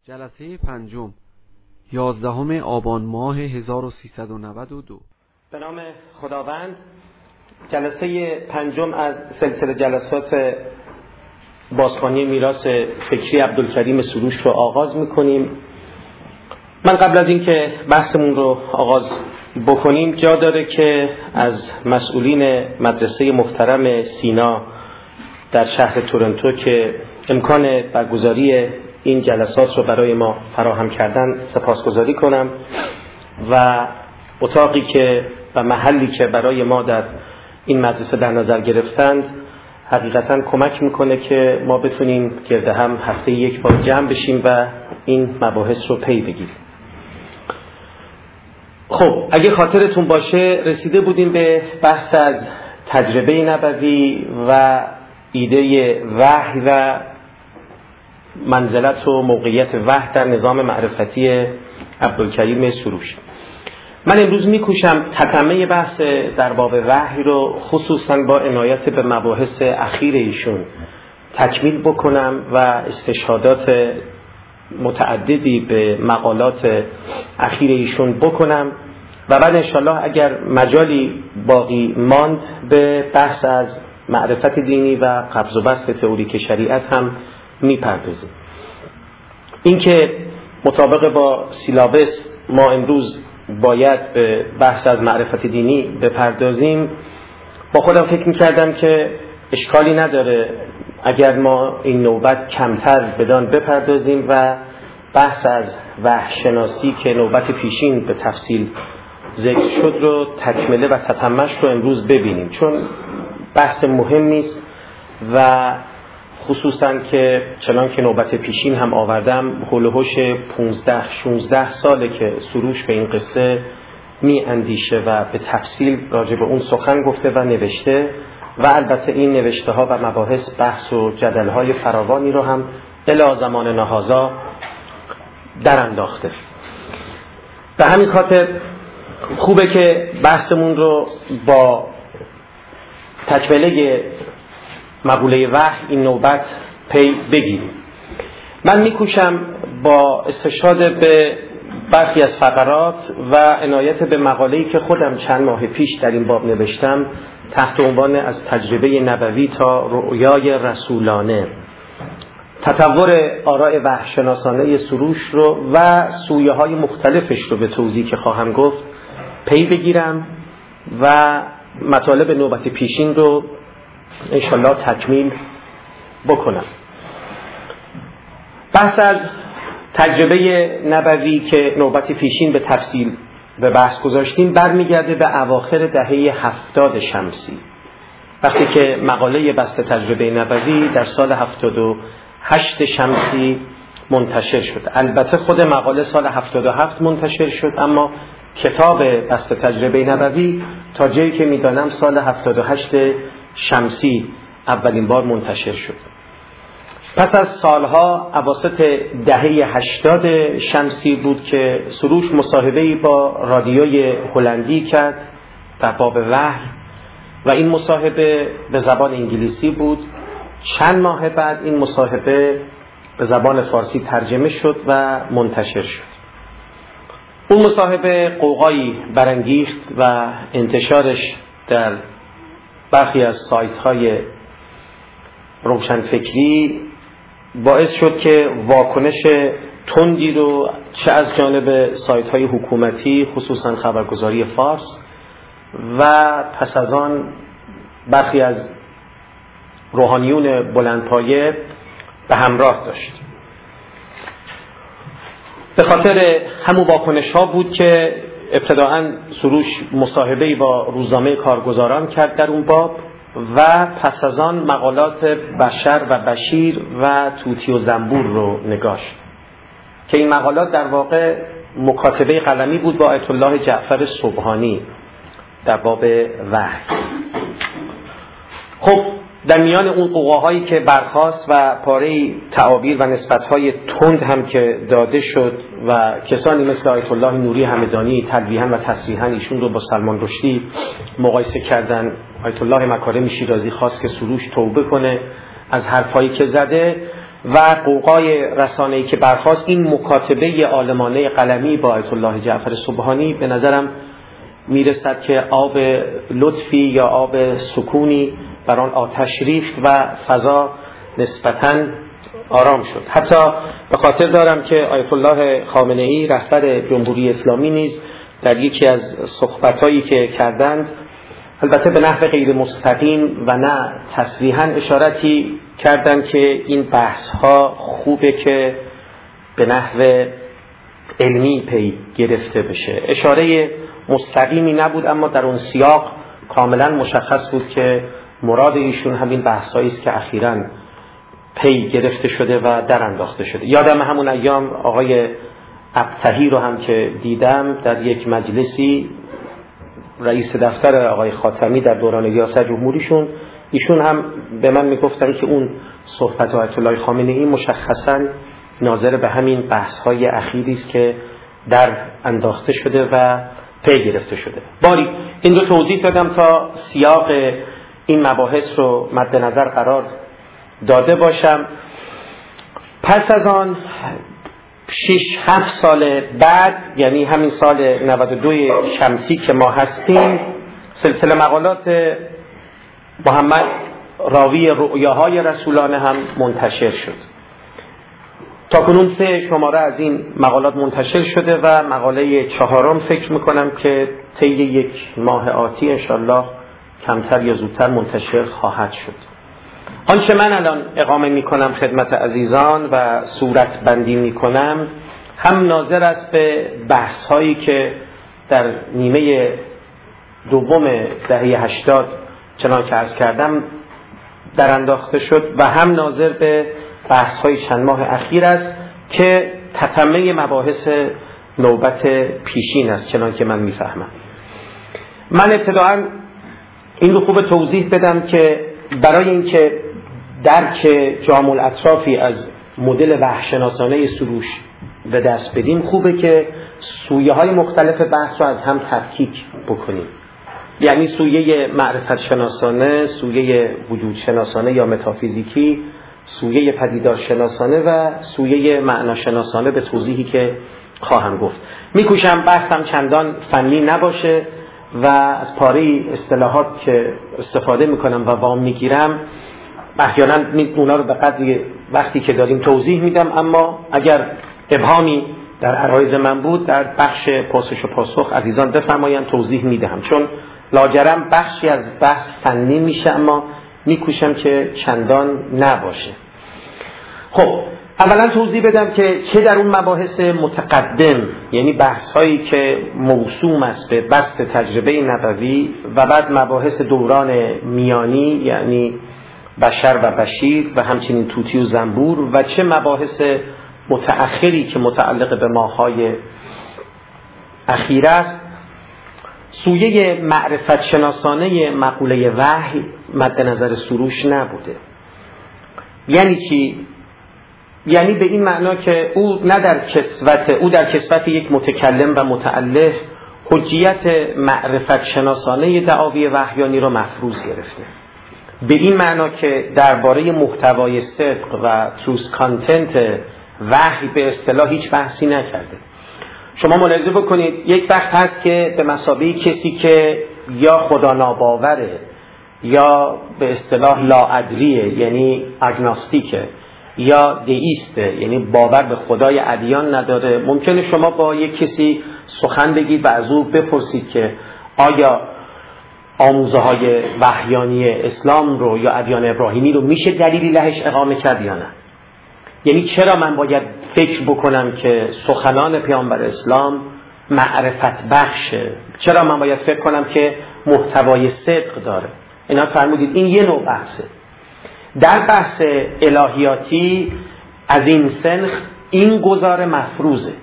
جلسه پنجم 11 آبان ماه 1392. به نام خداوند. جلسه پنجم از سلسله جلسات بازخوانی میراث فکری عبدالکریم سروش رو آغاز میکنیم. من قبل از اینکه بحثمون رو آغاز بکنیم جا داره که از مسئولین مدرسه محترم سینا در شهر تورنتو که امکان برگزاری این جلسات رو برای ما فراهم کردن سپاسگزاری کنم و اتاقی که و محلی که برای ما در این مدرسه در نظر گرفتند حقیقتاً کمک میکنه که ما بتونیم گرد هم هفته یک بار جمع بشیم و این مباحث رو پی بگیریم. خب اگه خاطرتون باشه رسیده بودیم به بحث از تجربه نبوی و ایده وحی و منزلت و موقعیت وحی در نظام معرفتی عبدالکریم سروش. من امروز میکوشم تتمه بحث در باب وحی رو خصوصا با عنایت به مباحث اخیر ایشون تکمیل بکنم و استشهادات متعددی به مقالات اخیر ایشون بکنم و بعد انشالله اگر مجالی باقی ماند به بحث از معرفت دینی و قبض و بسط تئوریک شریعت هم میپردازیم. این که مطابق با سیلابس ما امروز باید به بحث از معرفت دینی بپردازیم، با خودم فکر میکردم که اشکالی نداره اگر ما این نوبت کمتر بدان بپردازیم و بحث از وحی‌شناسی که نوبت پیشین به تفصیل ذکر شد رو تکمله و تتمش رو امروز ببینیم، چون بحث مهمی است و خصوصا که چنان که نوبت پیشین هم آوردم هول و هوش 15-16 ساله که سروش به این قصه می اندیشه و به تفصیل راجع به اون سخن گفته و نوشته و البته این نوشته ها و مباحث بحث و جدل های فراوانی رو هم الی زمان نهازا در انداخته. به همین خاطر خوبه که بحثمون رو با تکمله مقوله وحی این نوبت پی بگیریم. من میکوشم با استشهاد به برخی از فقرات و عنایت به مقاله‌ای که خودم چند ماه پیش در این باب نوشتم تحت عنوان از تجربه نبوی تا رؤیای رسولانه، تطور آراء وحی‌شناسانه سروش رو و سویه های مختلفش رو به توضیح که خواهم گفت پی بگیرم و مطالب نوبت پیشین رو انشالله تکمیل بکنم. بحث از تجربه نبوی که نوبت پیشین به تفصیل به بحث گذاشتیم برمیگرده به اواخر دهه 70 شمسی، وقتی که مقاله بسط تجربه نبوی در سال 78 شمسی منتشر شد. البته خود مقاله سال 77 منتشر شد، اما کتاب بسط تجربه نبوی تا جایی که میدانم سال 78 شمسی اولین بار منتشر شد. پس از سالها اواسط دهه 80 شمسی بود که سروش مصاحبه‌ای با رادیوی هلندی کرد در باب وحی و این مصاحبه به زبان انگلیسی بود. چند ماه بعد این مصاحبه به زبان فارسی ترجمه شد و منتشر شد. اون مصاحبه قوقایی برانگیخت و انتشارش در برخی از سایت‌های روشنفکری باعث شد که واکنش تندی رو چه از جانب سایت‌های حکومتی خصوصا خبرگزاری فارس و پس از آن برخی از روحانیون بلندپایه به همراه داشت. به خاطر همون واکنش‌ها بود که ابتداءً سروش مصاحبه‌ای با روزنامه کارگزاران کرد در اون باب و پس از آن مقالات بشر و بشیر و توتی و زنبور رو نگاشت که این مقالات در واقع مکاتبه قلمی بود با آیت الله جعفر سبحانی در باب وحی. خب در میان اون قوقاهایی که برخاست و پاره تعابیر و نسبت‌های تند هم که داده شد و کسانی مثل آیت الله نوری همدانی تلویحاً و تصریحاً ایشون رو با سلمان رشدی مقایسه کردن، آیت الله مکارم شیرازی خواست که سروش توبه کنه از حرفایی که زده و قوقای رسانه‌ای که برخاست، این مکاتبه عالمانه قلمی با آیت الله جعفر سبحانی به نظرم میرسد که آب لطفی یا آب سکونی بر آن آتش ریخت و فضا نسبتاً آرام شد. حتی به خاطر دارم که آیت الله خامنه‌ای رهبر جمهوری اسلامی نیز در یکی از صحبت‌هایی که کردند، البته به نحو غیر مستقیم و نه تصریحاً، اشارتی کردند که این بحث‌ها خوبه که به نحو علمی پی گرفته بشه. اشاره مستقیمی نبود، اما در اون سیاق کاملا مشخص بود که مراد ایشون همین بحثایی است که اخیراً پی گرفته شده و در انداخته شده. یادم همون ایام آقای ابطحی رو هم که دیدم در یک مجلسی، رئیس دفتر آقای خاتمی در دوران ریاست جمهوریشون، ایشون هم به من میگفتن که اون صحبت آیت الله خامنه‌ای مشخصاً ناظر به همین بحث‌های اخیری است که در انداخته شده و پی گرفته شده. باری این رو توضیح دادم تا سیاق این مباحث رو مد نظر قرار داده باشم. پس از آن 6-7 سال بعد، یعنی همین سال 92 شمسی که ما هستیم، سلسله مقالات محمد راوی رؤیاهای رسولانه هم منتشر شد. تاکنون 3 شماره از این مقالات منتشر شده و مقاله 4 فکر میکنم که طی یک ماه آتی انشالله کمتر یا زودتر منتشر خواهد شد. آنچه من الان اقامه میکنم خدمت عزیزان و صورت بندی میکنم هم ناظر است به بحث هایی که در نیمه دوم دهه 80 چنان که عرض کردم در انداخته شد و هم ناظر به بحث های چند ماه اخیر است که تتمه مباحث نوبت پیشین است چنان که من میفهمم. من ابتداً این رو خوب توضیح بدم که برای اینکه درک جامع الاطرافی از مدل وحش‌شناسانه سروش به دست بدیم، خوبه که سویه های مختلف بحث رو از هم تفکیک بکنیم. یعنی سویه معرفت شناسانه، سویه وجود شناسانه یا متافیزیکی، سویه پدیدار شناسانه و سویه معنا شناسانه به توضیحی که خواهم گفت. میکوشم بحثم چندان فنی نباشه و از پاره اصطلاحات که استفاده میکنم و وام میگیرم احیانا اونا رو به قدری وقتی که داریم توضیح میدم، اما اگر ابهامی در عرایض من بود در بخش پرسش و پاسخ عزیزان بفرمایند توضیح میدهم، چون لاجرم بخشی از بحث فنی میشه اما میکوشم که چندان نباشه. خب اولا توضیح بدم که چه در اون مباحث متقدم، یعنی بحث هایی که موسوم است به بسط تجربه نبوی، و بعد مباحث دوران میانی یعنی بشر و بشیر و همچنین طوطی و زنبور، و چه مباحث متأخری که متعلق به ماهای اخیر است. سویه معرفت شناسانه مقوله وحی مد نظر سروش نبوده. یعنی چی؟ یعنی به این معنا که او در کسوت یک متکلم و متأله حجیت معرفت شناسانه دعاوی وحیانی را مفروض گرفته. به این معنا که درباره محتوای صدق و تروث کانتنت وحی به اصطلاح هیچ بحثی نکرده. شما ملاحظه بکنید یک وقت هست که به مثابه کسی که یا خدا ناباوره یا به اصطلاح لاادریه یعنی اگناستیکه یا دیسته یعنی باور به خدای ادیان نداره، ممکنه شما با یک کسی سخن بگید و از او بپرسید که آیا آموزه های وحیانی اسلام رو یا ادیان ابراهیمی رو میشه دلیلی لهش اقامه کرد یا نه؟ یعنی چرا من باید فکر بکنم که سخنان پیامبر اسلام معرفت بخشه؟ چرا من باید فکر کنم که محتوای صدق داره؟ اینا فرمودید این یه نوع بحثه. در بحث الهیاتی از این سنخ این گزاره مفروضه.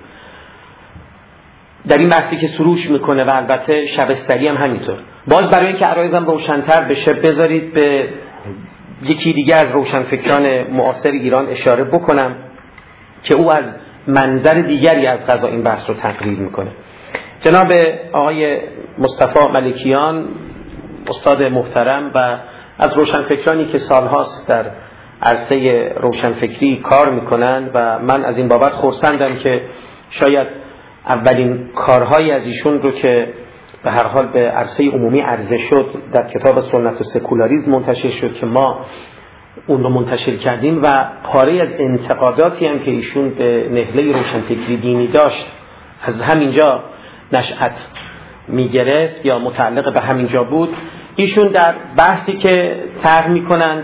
در این بحثی که سروش میکنه و البته شبستری هم همینطور. باز برای اینکه عرایزم روشن‌تر بشه بذارید به یکی دیگه از روشنفکران معاصر ایران اشاره بکنم که او از منظر دیگری از قضا این بحث رو تقریر میکنه. جناب آقای مصطفی ملکیان، استاد محترم و از روشنفکرانی که سالهاست در عرصه روشنفکری کار میکنن و من از این بابت خرسندم که شاید اولین کارهای از ایشون رو که به هر حال به عرصه عمومی عرضه شد در کتاب سنت و سکولاریسم منتشر شد که ما اون رو منتشر کردیم و پاره از انتقاداتی هم که ایشون به نهله روشنفکری دینی داشت از همینجا نشأت میگرفت یا متعلق به همینجا بود. ایشون در بحثی که طرح میکنند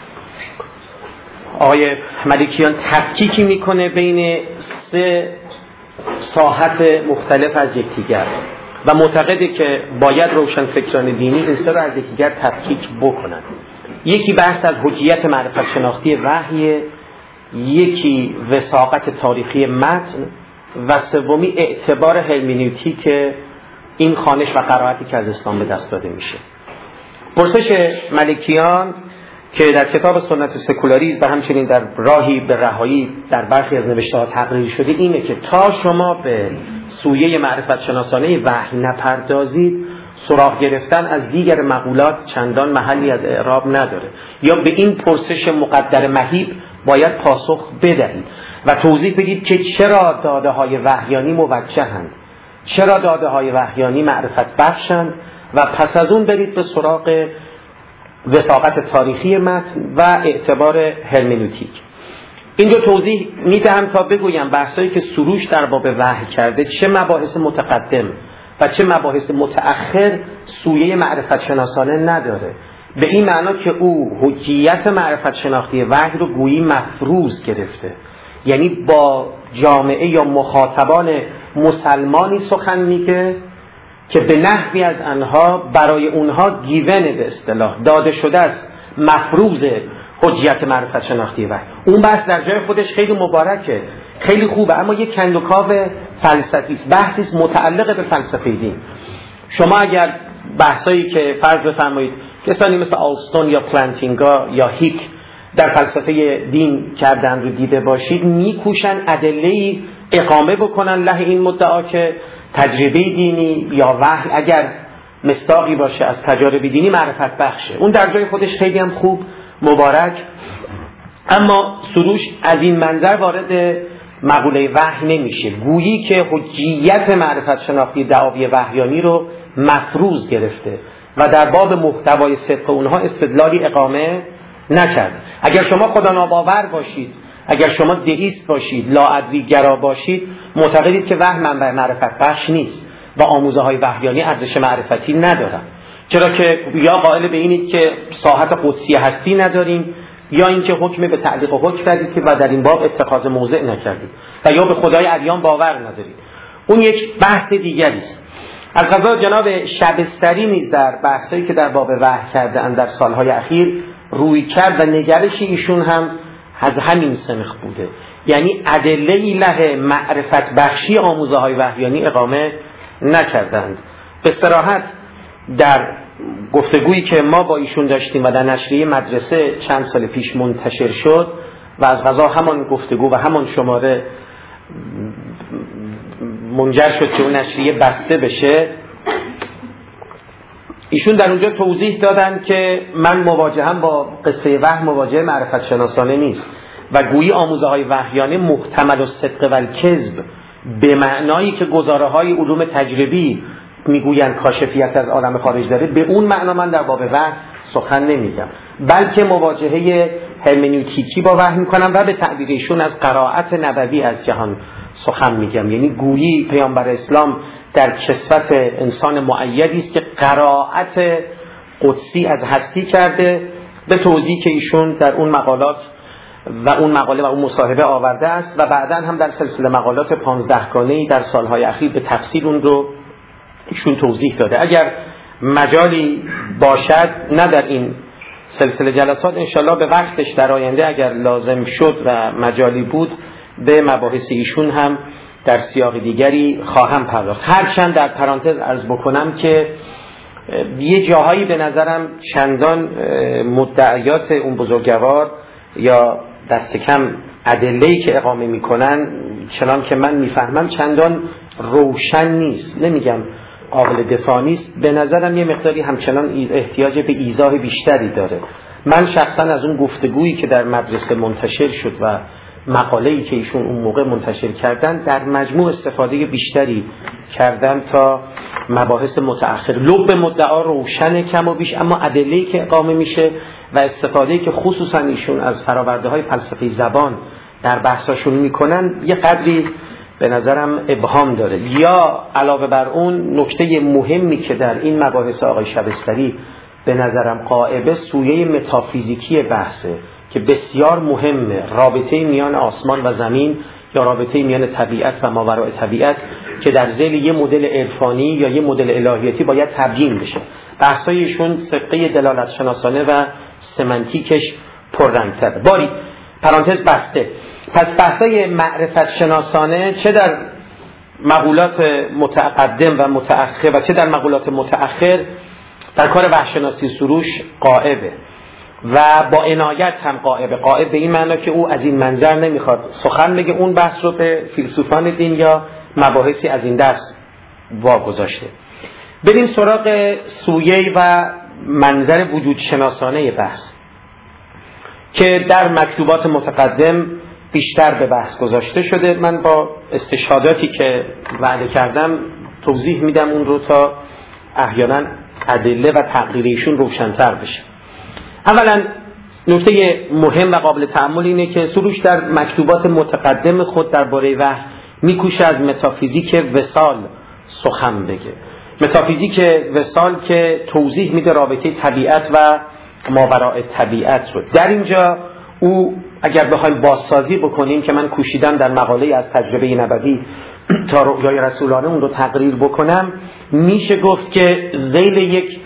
آقای ملکیان تفکیکی میکنه بین سه ساحت مختلف از یکدیگر و معتقده که باید روشنفکران دینی این سه رو از یکدیگر تفکیک بکنند. یکی بحث از حجیت معرفت شناختی وحی، یکی وثاقت تاریخی متن و سومی اعتبار هرمنوتیک این خوانش و قرائتی که از اسلام به دست داده میشه. پرسش ملکیان که در کتاب سنت و سکولاریسم و همچنین در راهی به رهایی در برخی از نوشته‌ها تقریر شده اینه که تا شما به سویه معرفت شناسانه وحی نپردازید سراغ گرفتن از دیگر مقولات چندان محلی از اعراب نداره، یا به این پرسش مقدر مهیب باید پاسخ بدهید و توضیح بدید که چرا داده های وحیانی موجهند، چرا داده های وحیانی معرفت بخشند و پس از اون برید به سراغ وثاقت تاریخی متن و اعتبار هرمنوتیک. این رو توضیح میدهم تا بگویم بحثایی که سروش در باب وحی کرده چه مباحث متقدم و چه مباحث متأخر سویه معرفت شناسانه نداره، به این معنا که او حجیت معرفت شناختی وحی رو گویی مفروض گرفته، یعنی با جامعه یا مخاطبان مسلمانی سخن میگه که به نحوی از آنها برای اونها گیون به اصطلاح داده شده است مفروض حجیت معرفت شناختی وحی. اون بحث در جای خودش خیلی مبارکه، خیلی خوبه، اما یک کندوکاو فلسفی است، بحثی است متعلق به فلسفه دین. شما اگر بحثایی که فرض بفرمایید کسانی مثل آلستون یا پلانتینگا یا هیک در فلسفه دین کردن رو دیده باشید، میکوشن ادله‌ای اقامه بکنن له این مدعا که تجربه دینی یا وحی اگر مصداقی باشه از تجارب دینی معرفت بخشه. اون در جای خودش خیلی هم خوب، مبارک، اما سروش از این منظر وارد مقوله وحی نمیشه، گویی که حجیت معرفت شناختی دعاوی وحیانی رو مفروض گرفته و در باب محتوای صدق اونها استدلالی اقامه نکرد. اگر شما خدا ناباور باشید، اگر شما دئیست باشید، لاادری گرا باشید، معتقدید که وحی منبع معرفت بخش نیست و آموزه های وحیانی ارزش معرفتی ندارن، چرا که یا قائل به اینید که ساحت قدسی هستی نداریم، یا اینکه حکم به تعلیق و حکم کردید که و در این باب اتخاذ موضع نکردید، و یا به خدای ادیان باور ندارید. اون یک بحث دیگری است. از قضا جناب شبستری نیز در بحثایی که در باب وحی کرده اند در سالهای اخیر روی کرد و نگرش ایشون هم از همین سنخ بوده، یعنی ادله له معرفت بخشی آموزه های وحیانی اقامه نکردند. به صراحت در گفتگویی که ما با ایشون داشتیم و در نشریه مدرسه چند سال پیش منتشر شد و از قضا همان گفتگو و همان شماره منجر شد که اون نشریه بسته بشه، ایشون در اونجا توضیح دادن که من مواجهم با قصه وحی مواجه معرفت شناسانه نیست و گویی آموزه های وحیانه محتمل الصدق و الکذب به معنایی که گزاره های علوم تجربی میگویند کاشفیت از عالم خارج داره، به اون معنا من در باب وحی سخن نمیگم، بلکه مواجهه هرمنوتیکی با وحی میکنم و به تعبیرشون از قرائت نبوی از جهان سخن میگم، یعنی گویی پیامبر اسلام در کسوت انسان معیدی است که قرائت قدسی از هستی کرده، به توضیح که ایشون در اون مقالات و اون مقاله و اون مصاحبه آورده است و بعداً هم در سلسله مقالات 15 گانه‌ای در سالهای اخیر به تفصیل اون رو ایشون توضیح داده. اگر مجالی باشد، نه در این سلسله جلسات، انشالله به وقتش در آینده اگر لازم شد و مجالی بود به مباحث ایشون هم در سیاق دیگری خواهم پرداخت. هرچند در پرانتز عرض بکنم که یه جاهایی به نظرم چندان مدعیات اون بزرگوار یا دست کم ادله‌ای که اقامه میکنن چنان که من میفهمم چندان روشن نیست، نمیگم قابل دفاع نیست، به نظرم یه مقداری همچنان احتیاج به ایضاح بیشتری داره. من شخصا از اون گفتگویی که در مدرسه منتشر شد و مقاله‌ای که ایشون اون موقع منتشر کردن، در مجموع استفاده بیشتری کردن تا مباحث متأخر. لب مدعا روشن کم و بیش، اما ادله‌ای که اقامه میشه و استفاده‌ای که خصوصا ایشون از فرآورده‌های فلسفه زبان در بحثاشون میکنن یه قدری به نظرم ابهام داره. یا علاوه بر اون نکته مهمی که در این مباحث آقای شبستری به نظرم غائبه، سویه متافیزیکی بحثه که بسیار مهمه، رابطه میان آسمان و زمین یا رابطه میان طبیعت و ماوراء طبیعت که در ذیل یه مدل عرفانی یا یه مدل الهیاتی باید تبیین بشه. بحثایشون سبقه دلالت شناسانه و سمنتیکش پررنگ‌تره. باری پرانتز بسته. پس بحثای معرفت شناسانه چه در مقولات متقدم و متأخر و چه در مقولات متأخر در کار وحش‌شناسی سروش غائبه و با عنایت هم غائبه. غائب به این معنی که او از این منظر نمیخواد سخن بگه، اون بحث رو به فیلسوفان دین یا مباحثی از این دست واگذاشته. بریم سراغ سویه و منظر وجود شناسانه بحث که در مکتوبات متقدم بیشتر به بحث گذاشته شده. من با استشهاداتی که وعده کردم توضیح میدم اون رو تا احیانا ادله و تقریرشون روشن‌تر بشه. اولا نکته مهم و قابل تأمل اینه که سروش در مکتوبات متقدم خود درباره وحی میکوشه از متافیزیک وصال سخن بگه. متافیزیک وصال که توضیح میده رابطه طبیعت و ماوراء طبیعت رو. در اینجا او اگر بخوایم بازسازی بکنیم که من کوشیدم در مقاله از تجربه نبوی تا رؤیای رسولانه اون رو تقریر بکنم، میشه گفت که ذیل یک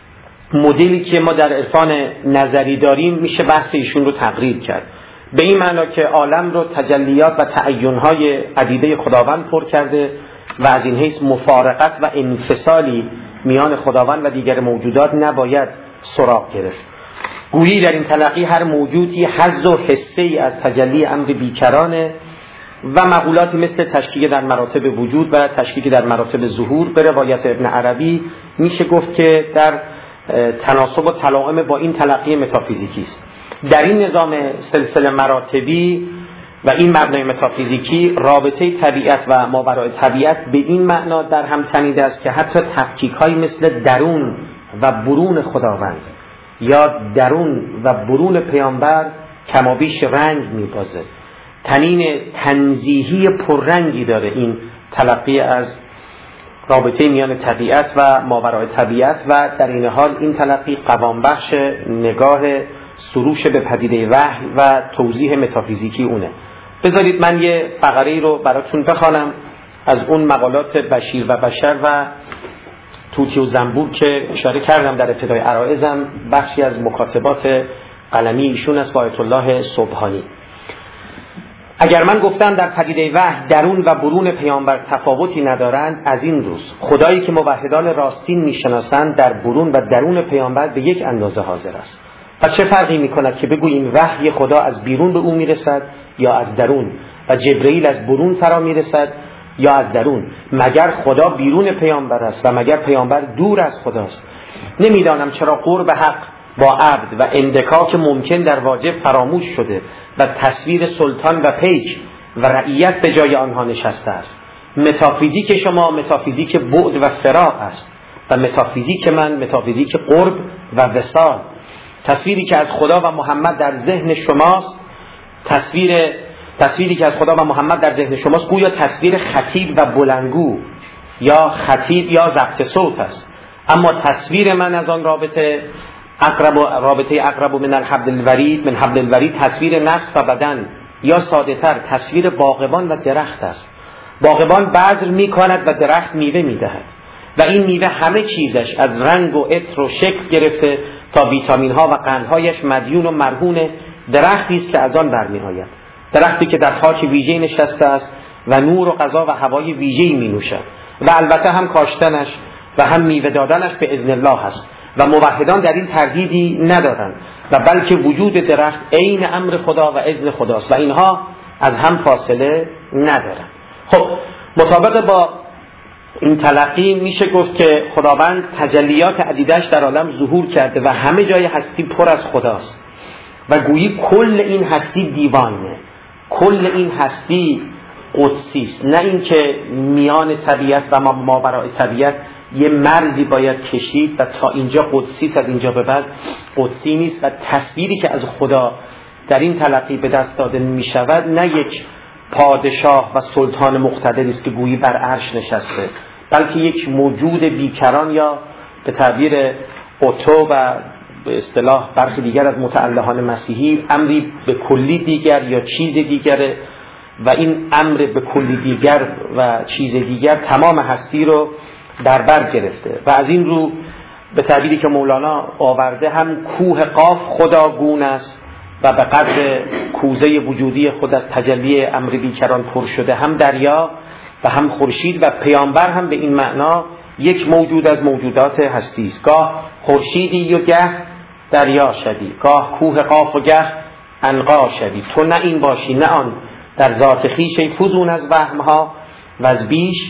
مدلی که ما در عرفان نظری داریم میشه بحث ایشون رو تقریر کرد، به این معنا که عالم رو تجلیات و تعین‌های عدیده خداوند پر کرده و از این حیث مفارقت و انفصالی میان خداوند و دیگر موجودات نباید سراغ گرفت. گویی در این تلقی هر موجودی حظ و حصه‌ای از تجلی امر بیکرانه و مقولاتی مثل تشکیک در مراتب وجود و تشکیک در مراتب ظهور به روایت ابن عربی میشه گفت که در تناسب و تلاعم با این تلقی متافیزیکی است. در این نظام سلسله مراتبی و این مبنای متافیزیکی رابطه طبیعت و ماوراء طبیعت به این معنا در هم تنیده است که حتی تفکیک‌هایی مثل درون و برون خداوند یا درون و برون پیامبر کمابیش رنگ می‌بازه. تنین تنزیهی پررنگی داره این تلقی از رابطه میان طبیعت و ماوراء طبیعت و در این حال این تلقی قوام بخش نگاه سروش به پدیده وحی و توضیح متافیزیکی اونه. بذارید من یه فقره‌ای رو براتون بخوانم از اون مقالات بشیر و بشر و توتی و زنبور که اشاره کردم در ابتدای عرائزم، بخشی از مکاتبات قلمی ایشون از آیت الله سبحانی. اگر من گفتم در پدیده وحی درون و برون پیامبر تفاوتی ندارند، از این روز خدایی که موحدان راستین میشناسند در برون و درون پیامبر به یک اندازه حاضر است. و چه فرقی میکند که بگوییم وحی خدا از بیرون به او میرسد یا از درون و جبرئیل از برون فرا میرسد یا از درون؟ مگر خدا بیرون پیامبر است و مگر پیامبر دور از خداست؟ نمیدانم چرا قرب حق با عبد و اندکاک ممکن در واجب فراموش شده و تصویر سلطان و پیک و رعیت به جای آنها نشسته است. متافیزیک شما متافیزیک بعد و فراق است و متافیزیک من متافیزیک قرب و وصال. تصویری که از خدا و محمد در ذهن شماست، تصویری که از خدا و محمد در ذهن شماست گویا تصویر خطیب و بلندگو یا خطیب یا ضبط صوت است، اما تصویر من از آن رابطه اقرب من الحبل الورید، من حبل الورید تصویر نفس و بدن یا ساده تر تصویر باغبان و درخت است. باغبان بذر می‌کند و درخت میوه می‌دهد و این میوه همه چیزش از رنگ و عطر و شکل گرفته تا ویتامین‌ها و قندهایش مدیون و مرهون درختی است که از آن برمی‌آید، درختی که در خاک ویژه‌ای نشسته است و نور و غذا و هوای ویژه‌ای می‌نوشد و البته هم کاشتنش و هم میوه دادنش به اذن الله است و موحدان در این تردیدی ندارند و بلکه وجود درخت عین امر خدا و اذن خداست و اینها از هم فاصله ندارند. خب مطابق با این تلقی میشه گفت که خداوند تجلیات عدیدش در عالم ظهور کرده و همه جای هستی پر از خداست و گویی کل این هستی دیوانه، کل این هستی قدسی است، نه اینکه میان طبیعت و ماورای طبیعت یه مرزی باید کشید و تا اینجا قدسی است، از اینجا به بعد قدسی نیست. و تصویری که از خدا در این تلقی به دست داده می شود نه یک پادشاه و سلطان مقتدری است که گویی بر عرش نشسته، بلکه یک موجود بیکران یا به تعبیر اوتو و به اصطلاح برخی دیگر از متعلهان مسیحی امری به کلی دیگر یا چیز دیگره و این امر به کلی دیگر و چیز دیگر تمام هستی رو در بر گرفته و از این رو به تعبیری که مولانا آورده هم کوه قاف خداگون است و به قدر کوزه وجودی خود از تجلی امر بیکران پر شده، هم دریا و هم خورشید و پیامبر هم به این معنا یک موجود از موجودات هستی است. گاه خورشیدی و گه دریا شدی، گاه کوه قاف و گه عنقا شدی، تو نه این باشی نه آن، در ذات خویش ای فزون از وهمها و از بیش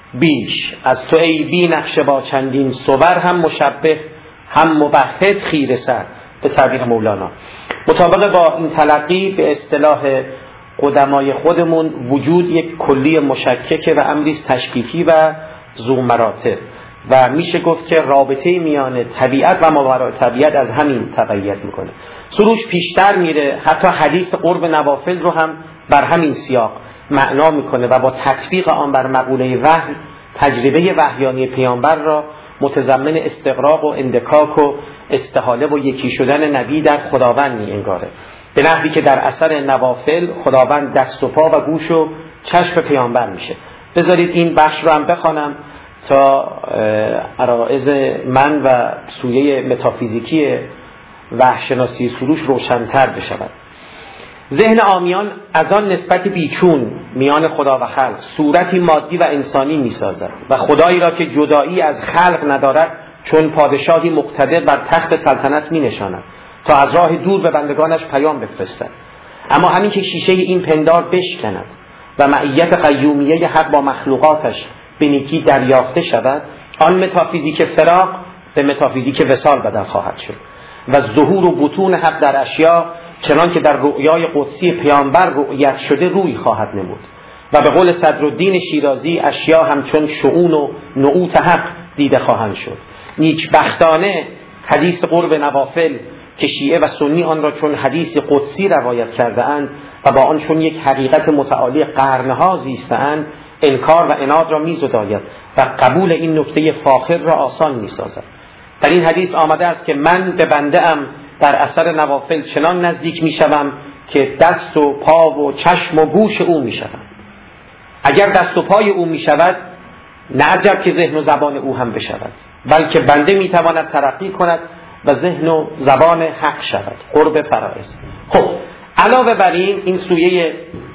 بیش، از تو ای بی نقش با چندین صور، هم مشبه هم مبهد خیره سر، به تعبیر مولانا. مطابق با این تلقی به اصطلاح قدمای خودمون وجود یک کلی مشککه و امریست تشکیکی و ذو مراتب و میشه گفت که رابطه میان طبیعت و ماورای طبیعت از همین تبعیت میکنه. سروش پیشتر میره، حتی حدیث قرب نوافل رو هم بر همین سیاق معنا میکنه و با تطبیق آن بر مقوله وحی تجربه وحیانی پیامبر را متضمن استقراق و اندکاک و استحاله و یکی شدن نبی در خداوند می انگاره، به نحوی که در اثر نوافل خداوند دست و پا و گوش و چشم پیامبر میشه. بذارید این بخش رو هم بخوانم تا عرائض من و سویه متافیزیکی وحشناسی سروش روشن‌تر بشود. ذهن عامیان از آن نسبت بیچون میان خدا و خلق صورتی مادی و انسانی میسازد و خدایی را که جدایی از خلق ندارد چون پادشاهی مقتدر بر تخت سلطنت می نشاند تا از راه دور به بندگانش پیام بفرستد. اما همین که شیشه این پندار بشکند و معیت قیومیه حق با مخلوقاتش به نیکی دریافته شود، آن متافیزیک فراق به متافیزیک وصال بدل خواهد شد و ظهور و بطون حق در اشیا چنان که در رؤیای قدسی پیامبر رؤیت شده روی خواهد نمود و به قول صدرالدین شیرازی اشیا همچون شؤون و نعوت حق دیده خواهند شد. نیکبختانه حدیث قرب نوافل که شیعه و سنی آن را چون حدیث قدسی روایت کرده اند و با آن چون یک حقیقت متعالی قرنها زیسته اند، انکار و عناد را می‌زداید و قبول این نکته فاخر را آسان می‌سازد. در این حدیث آمده است که من به بنده ام در اثر نوافل چنان نزدیک می‌شوم که دست و پا و چشم و گوش او می‌شوم. اگر دست و پای او می‌شود، نه عجب که ذهن و زبان او هم بشود، بلکه بنده میتواند ترقی کند و ذهن و زبان حق شود، قرب فرائض. خب علاوه بر این سویه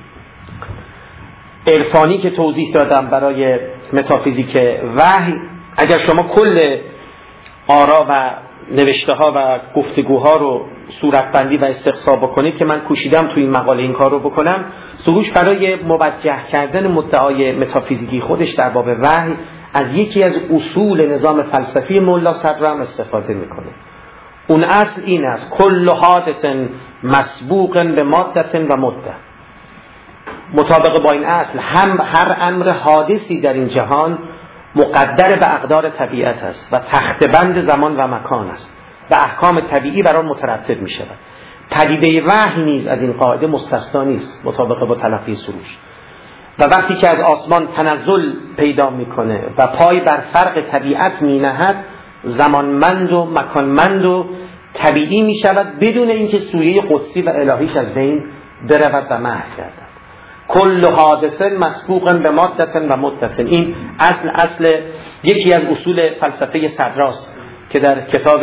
عرفانی که توضیح دادم برای متافیزیک وحی، اگر شما کل آرا و نوشته ها و گفتگوها رو صورتبندی و استقصا بکنید که من کوشیدم توی این مقاله این کار رو بکنم، سروش برای موجه کردن مدعای متافیزیکی خودش در باب وحی از یکی از اصول نظام فلسفی مولا صدرم استفاده میکنه. اون اصل این است: کل حادث مسبوق به مادت و مدت. مطابق با این اصل هر امر حادثی در این جهان مقدر به اقدار طبیعت است و تخت بند زمان و مکان است و احکام طبیعی بر آن مترتب می شود. پدیده وحی نیز از این قاعده مستثنا نیست مطابق با تلقی سروش. و وقتی که از آسمان تنزل پیدا میکنه و پای بر فرق طبیعت می نهد، زمانمند و مکانمند و طبیعی می شود بدون اینکه سویه قدسی و الهیش از بین برود و محو گردد. کل حادثه مسبوق به مادت و مدت. این اصل یکی از اصول فلسفه صدراست که در کتاب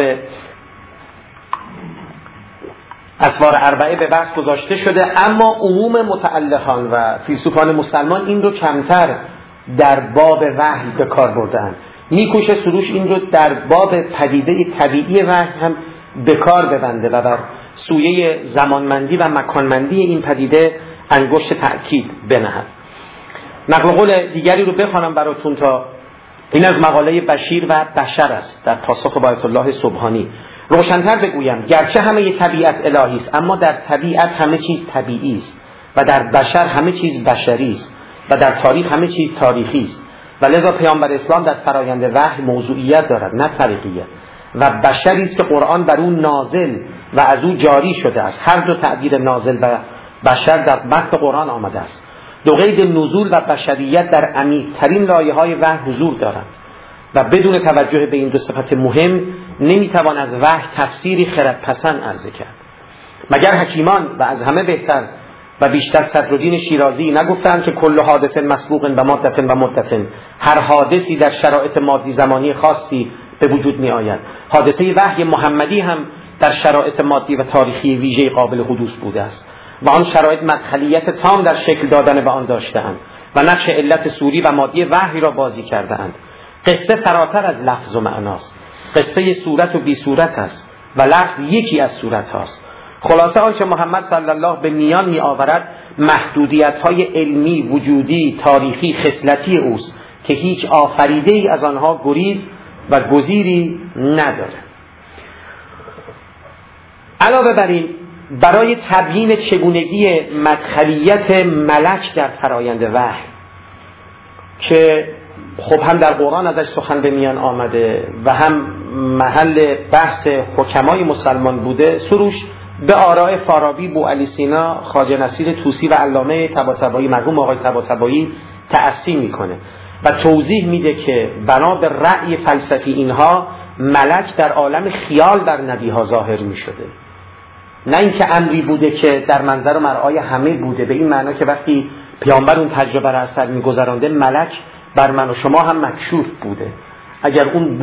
اسوار اربعه به بحث گذاشته شده، اما عموم متعلقان و فیلسوفان مسلمان این رو کمتر در باب وحی به کار بردن. میکوشه سروش این رو در باب پدیده طبیعی وحی هم به کار ببنده و بر سویه زمانمندی و مکانمندی این پدیده انگشت تأکید بنهد. نقل قول دیگری رو بخوانم براتون تا این از مقاله بشیر و بشر است در پاسخ با آیت الله سبحانی. روشن‌تر بگویم، گرچه همه ی طبیعت الهی است، اما در طبیعت همه چیز طبیعی است و در بشر همه چیز بشری است و در تاریخ همه چیز تاریخی است و لذا پیامبر اسلام در فرایند وحی موضوعیت دارد نه طریقیت و بشری است که قرآن بر او نازل و از او جاری شده است. هر دو تعبیر نازل و بشر در متن قرآن آمده است. دو قید نزول و بشریت در عمیق‌ترین لایه‌های وحی حضور دارد و بدون توجه به این دو صفت مهم نمیتوان از وحی تفسیری خردپسند عرضه کرد. مگر حکیمان و از همه بهتر و بیشتر صدرالدین شیرازی نگفتند که کل حادث مسبوق و مدت، هر حادثی در شرایط مادی زمانی خاصی به وجود می آید. حادثه وحی محمدی هم در شرایط مادی و تاریخی ویژه قابل حدوث بوده است و آن شرایط مدخلیت تام در شکل دادن به آن داشته‌اند و نقش علت صوری و مادی وحی را بازی کرده‌اند. قصه فراتر از لفظ و معناست. قصه صورت و بی صورت است و لفظ یکی از صورت هاست. خلاصه آنچه محمد صلی الله به میان می آورد محدودیت‌های علمی، وجودی، تاریخی، خصلتی اوست که هیچ آفریده ای از آنها گریز و گزیری نداره. علاوه بر این، برای تبیین چگونگی مدخلیت ملک در فرایند وحی که خب هم در قرآن ازش سخن به میان آمده و هم محل بحث حکمای مسلمان بوده، سروش به آراء فارابی، بوعلی سینا، خواجه نصیر طوسی و علامه طباطبایی مرحوم آقای طباطبایی تأسی میکنه و توضیح میده که بنا به رأی فلسفی اینها ملک در عالم خیال در نبیها ظاهر میشده، نه اینکه امری بوده که در منظر و مرعای همه بوده، به این معنا که وقتی پیامبر اون تجربه را از سر میگذرانده ملک بر من و شما هم مکشوف بوده. اگر اون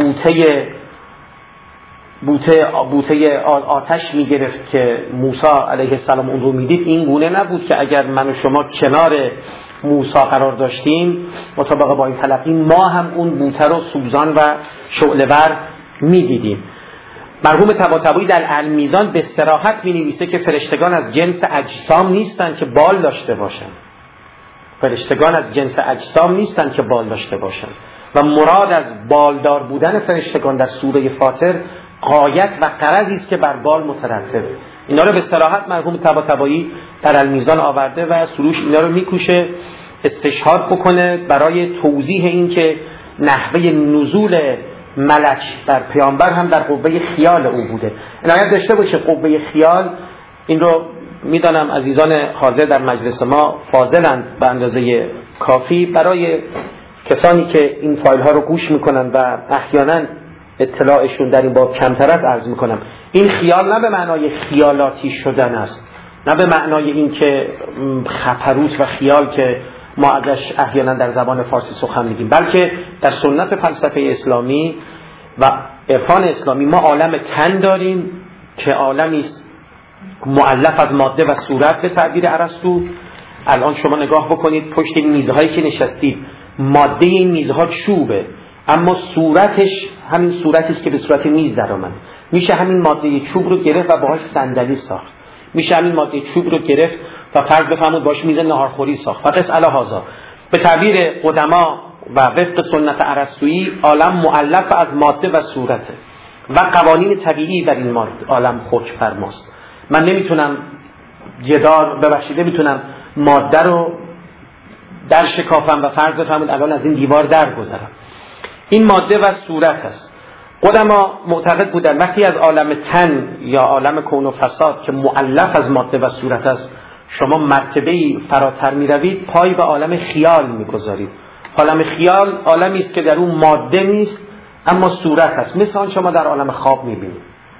بوته آتش میگرفت که موسی علیه السلام اون رو میدید، این گونه نبود که اگر من و شما کنار موسی قرار داشتیم مطابق با این تلقی ما هم اون بوته رو سوزان و شعله‌ور میدیدیم. مرحوم طباطبایی در المیزان به صراحت می‌نویسه که فرشتگان از جنس اجسام نیستند که بال داشته باشند. فرشتگان از جنس اجسام نیستند که بال داشته باشند و مراد از بالدار بودن فرشتگان در سوره فاطر غایت و غرضی است که بر بال مترتبه. اینا رو به صراحت مرحوم طباطبایی در المیزان آورده و سروش اینا رو میکوشه استشهاد بکنه برای توضیح این که نحوه نزول ملک بر پیامبر هم در قوه خیال او بوده. عنایت داشته باشه قوه خیال، این رو میدانم عزیزان حاضر در مجلس ما فاضلند به اندازه کافی، برای کسانی که این فایل ها رو گوش میکنن و احیانا اطلاعشون در این باب کمتر است عرض میکنم. این خیال نه به معنای خیالاتی شدن است، نه به معنای این که خپروت و خیال که ما ازش احیانا در زبان فارسی سخن میگیم، بلکه در سنت فلسفه اسلامی و عرفان اسلامی ما عالم تن داریم که عالمی است مؤلف از ماده و صورت به تعبیر ارسطو. الان شما نگاه بکنید پشت این میزهایی که نشستید، ماده این میزها چوبه اما صورتش همین صورتی است که به صورت میز در آمده. میشه همین ماده چوب رو گرفت و باهاش صندلی ساخت، میشه همین ماده چوب رو گرفت و فرض بفرمایید باهاش میز ناهارخوری ساخت. فقط علی هذا به تعبیر قدما و وفق سنت ارسطویی عالم مؤلف از ماده و صورته و قوانین طبیعی در این عالم حکم فرماست. من نمیتونم نمیتونم ماده رو در شکافم و فرض بفرمایید الان از این دیوار در گذرم. این ماده و صورت است. قدما معتقد بودن وقتی از عالم تن یا عالم کون و فساد که مؤلف از ماده و صورت است شما مرتبه‌ای فراتر می‌روید، پای به عالم خیال می‌گذارید. عالم خیال عالمی است که در اون ماده نیست اما صورت است، مثل آن شما در عالم خواب می‌بینید.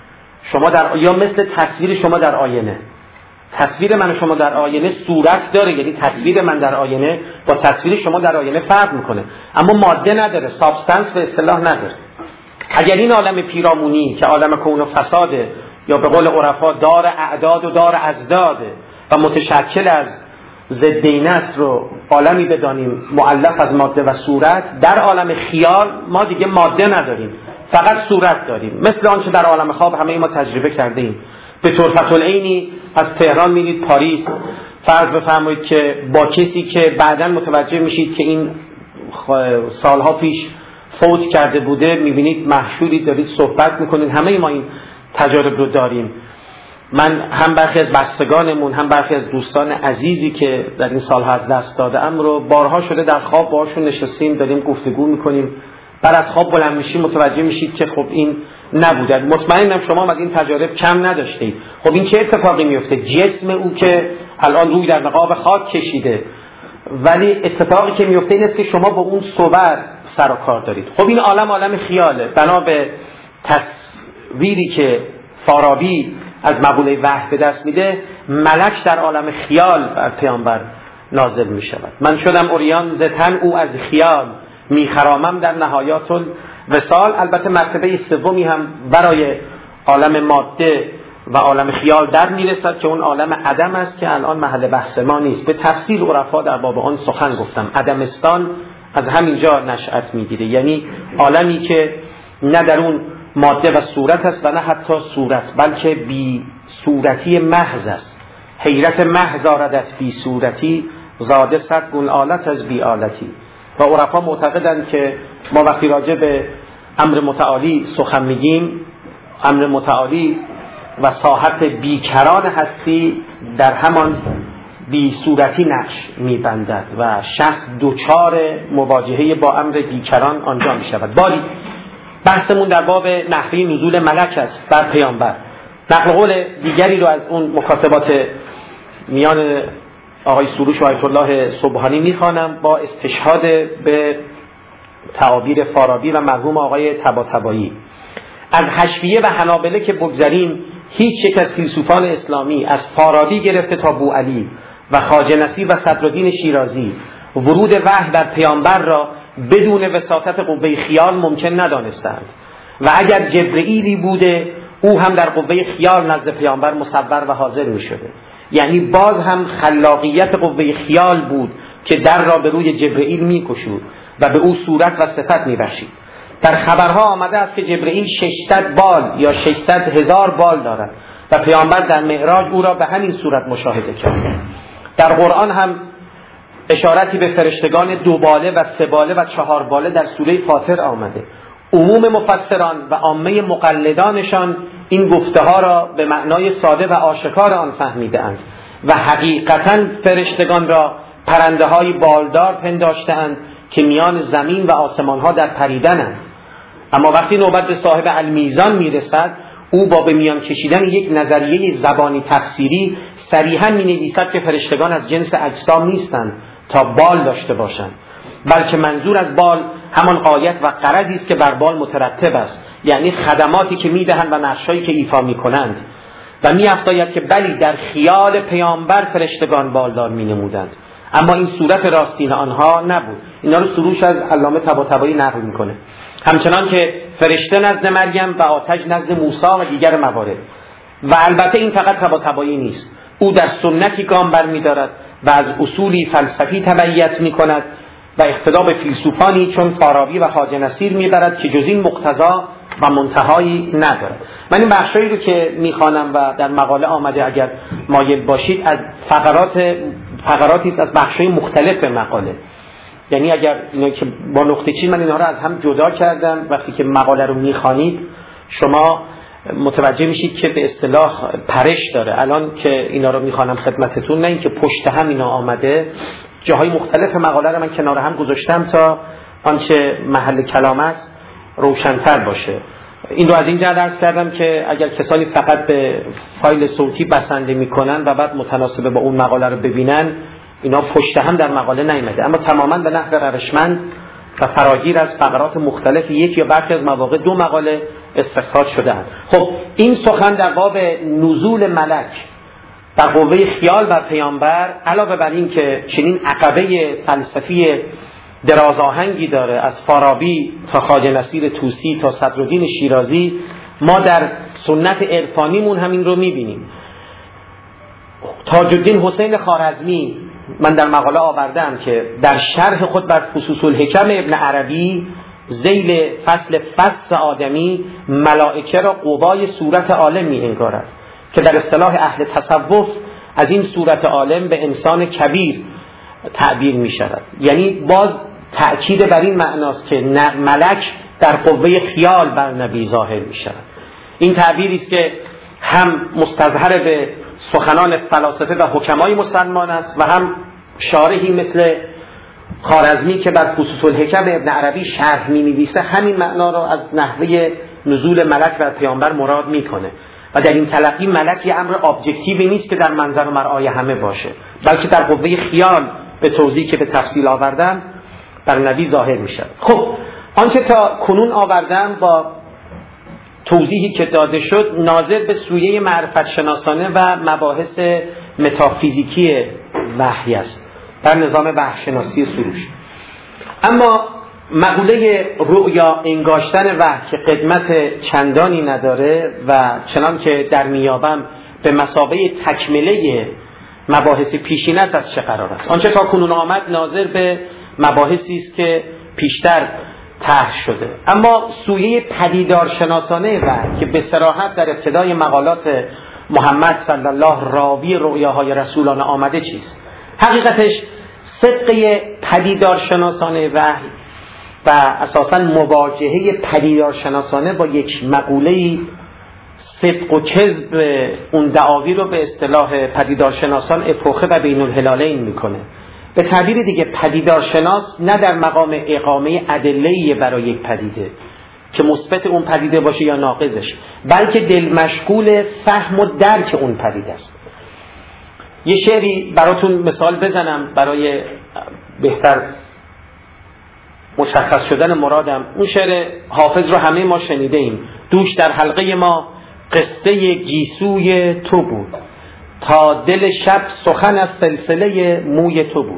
یا مثل تصویر شما در آینه. تصویر من و شما در آینه صورت داره، یعنی تصویر من در آینه با تصویر شما در آینه فرق میکنه اما ماده نداره، سابستنس به اصطلاح نداره. اگر این عالم پیرامونی که عالم کون و فساده یا به قول عرفا دار اعداد و دار ازداده و متشکل از ضدین است رو عالمی بدانیم مؤلف از ماده و صورت، در عالم خیال ما دیگه ماده نداریم، فقط صورت داریم، مثل آنچه در عالم خواب همه ما تجربه کرده ایم. به طرفت العینی از تهران میرید پاریس، فرض بفرمایید که با کسی که بعداً متوجه میشید که این سالها پیش فوت کرده بوده میبینید محشوری دارید صحبت میکنید. همه ما این تجارب رو داریم. من هم برخی از بستگانمون، هم برخی از دوستان عزیزی که در این سالها از دست داده‌ام رو بارها شده در خواب باهاشون نشستیم داریم گفتگو میکنیم. بعد از خواب بلند میشیم متوجه میشید که خب این نبوده. مطمئنم شما هم از این تجارب کم نداشتید. خب این چه اتفاقی میفته؟ جسم او که الان روی در نقاب خاک کشیده، ولی اتفاقی که میفته این است که شما با اون صور سر و کار دارید. خب این عالم خیاله. بنا به تصویری که فارابی از مقوله وحی به دست میده، ملک در عالم خیال بر پیامبر نازل می شود. من شدم عریان ز تن او از خیال، میخرامم در نهایات الوصال. البته مرتبه سومی هم برای عالم ماده و عالم خیال در میرسد که اون عالم عدم است که الان محل بحث ما نیست. به تفصیل عرفا در باب آن سخن گفتم. عدمستان از همینجا نشأت میگیره، یعنی عالمی که نه در اون ماده و صورت است و نه حتی صورت، بلکه بی صورتی محض است. حیرت محض آردت بی صورتی، زاده صد گون آلت از بی آلتی. و عرفا معتقدند که ما وقتی راجع به امر متعالی سخن میگیم، امر متعالی و ساحت بیکران هستی در همان بی صورتی نقش میبندد و شخص دوچار مواجهه با امر بیکران آنجا میشود. باری بحثمون در باب نحوه نزول ملک است بر پیامبر. نقل قول دیگری رو از اون مکاتبات میان آقای سروش و آیت الله سبحانی میخوانم با استشهاد به تعابیر فارابی و مرحوم آقای طباطبایی. از حشویه و حنابله که بگذریم، هیچ یک از فیلسوفان اسلامی از فارابی گرفته تا بوعلی و خواجه نصیر و صدرالدین شیرازی ورود وحی بر پیامبر را بدون وساطت قوه خیال ممکن ندانستند و اگر جبرئیلی بوده او هم در قوه خیال نزد پیامبر مصور و حاضر می شده. یعنی باز هم خلاقیت قوه خیال بود که در را به روی جبرئیل می کشود و به او صورت و صفت می بخشید. در خبرها آمده است که جبرئیل 600 بال یا 600,000 بال دارد و پیامبر در معراج او را به همین صورت مشاهده کرد. در قرآن هم اشارتی به فرشتگان 2 باله و 3 باله و 4 باله در سوره فاطر آمده. عموم مفسران و عامه مقلدانشان این گفته ها را به معنای ساده و آشکار آن فهمیده‌اند و حقیقتاً فرشتگان را پرنده های بالدار پنداشته‌اند که میان زمین و آسمان ها در پریدنند. اما وقتی نوبت به صاحب المیزان میرسد، او با به میان کشیدن یک نظریه زبانی تفسیری صریحاً می‌نویسد که فرشتگان از جنس اجسام نیستند تا بال داشته باشند، بلکه منظور از بال همان غایت و غرضی است که بر بال مترتب است، یعنی خدماتی که میدهند و نقشایی که ایفا میکنند. و می‌افزاید که بلی در خیال پیامبر فرشتگان بالدار مینمودند، اما این صورت راستین آنها نبود. اینا رو سروش از علامه طباطبایی نقل میکنه. همچنان که فرشته نزد مریم و آتش نزد موسی و دیگر موارد. و البته این فقط طباطبایی نیست، او در سنتی گام برمی‌دارد و از اصولی فلسفی تبعیت می‌کند و اقتدا به فیلسوفانی چون فارابی و خواجه نصیر می‌برد که جز این مقتضا و منتهایی ندارد. من این بخشایی رو که می‌خوانم و در مقاله آمده اگر مایل باشید از فقراتی است از بخشای مختلف مقاله. یعنی اگر اینا که با نقطه چین من اینا رو از هم جدا کردم، وقتی که مقاله رو می‌خوانید شما متوجه میشید که به اصطلاح پرش داره. الان که اینا رو میخوانم خدمتتون، نه این که پشت هم اینا آمده، جاهای مختلف مقاله رو من کنار هم گذاشتم تا آنچه محل کلام است روشن‌تر باشه. این رو از این جهت عرض کردم که اگر کسانی فقط به فایل صوتی بسنده میکنن و بعد متناسب با اون مقاله رو ببینن، اینا پشت هم در مقاله نیامده، اما تماما به نحو روشمند و فراگیر از فقرات مختلف یک یا برخی از مواقع 2 مقاله استخراج شده‌اند. خب این سخن در باب نزول ملک در قوه خیال بر پیامبر، علاوه بر این که چنین عقبه فلسفی درازآهنگی داره از فارابی تا خواجه نصیر طوسی تا صدرالدین شیرازی، ما در سنت عرفانیمون همین رو می‌بینیم. تاج الدین حسین خوارزمی من در مقاله آوردم که در شرح خود بر فصوص الحکم ابن عربی ذیل فصل فص آدمی ملائکه را قوای صورت عالم می انگارد که در اصطلاح اهل تصوف از این صورت عالم به انسان کبیر تعبیر می شود. یعنی باز تأکید بر این معناست که ملک در قوه خیال بر نبی ظاهر می شود. این تعبیری است که هم مستظهر به سخنان فلاسفه و حکمای مسلمان است و هم شارحی مثل خوارزمی که بر خصوص الحکم ابن عربی شرح می نویسه همین معنا را از نحوه نزول ملک بر پیامبر مراد میکنه و در این تلقی ملک یه امر ابجکتیوی نیست که در منظر و مرآی همه باشه، بلکه در قوه خیال به توضیح که به تفصیل آوردن بر نبی ظاهر میشه. خب آنچه تا کنون آوردم با توضیحی که داده شد ناظر به سویه معرفت شناسانه و مباحث متافیزیکی وحی است در نظام وحی شناسی سروش. اما مقوله رؤیا انگاشتن وحی که قدمت چندانی نداره و چنان که در میابم به مثابه تکمله مباحث پیشین است از چه قرار است. آنچه تا کنون آمد ناظر به مباحثی است که پیشتر طرح شده، اما سویه پدیدار شناسانه وحی که به صراحت در ابتدای مقالات محمد صلی الله راوی رؤیاهای رسولانه آمده چیست؟ حقیقتش صدق پدیدار شناسانه وحی و اساساً مواجهه پدیدار شناسانه با یک مقوله صدق و کذب اون دعاوی رو به اصطلاح پدیدار شناسان اپوخه و بین الهلالین میکنه. به تعبیر دیگه پدیدار شناس نه در مقام اقامه ادله‌ای برای یک پدیده که مثبت اون پدیده باشه یا ناقضش، بلکه دل مشغول فهم و درک اون پدیده است. یه شعری براتون مثال بزنم برای بهتر مشخص شدن مرادم. اون شعر حافظ رو همه ما شنیده ایم: دوش در حلقه ما قصه گیسوی تو بود، تا دل شب سخن از سلسله موی تو بود.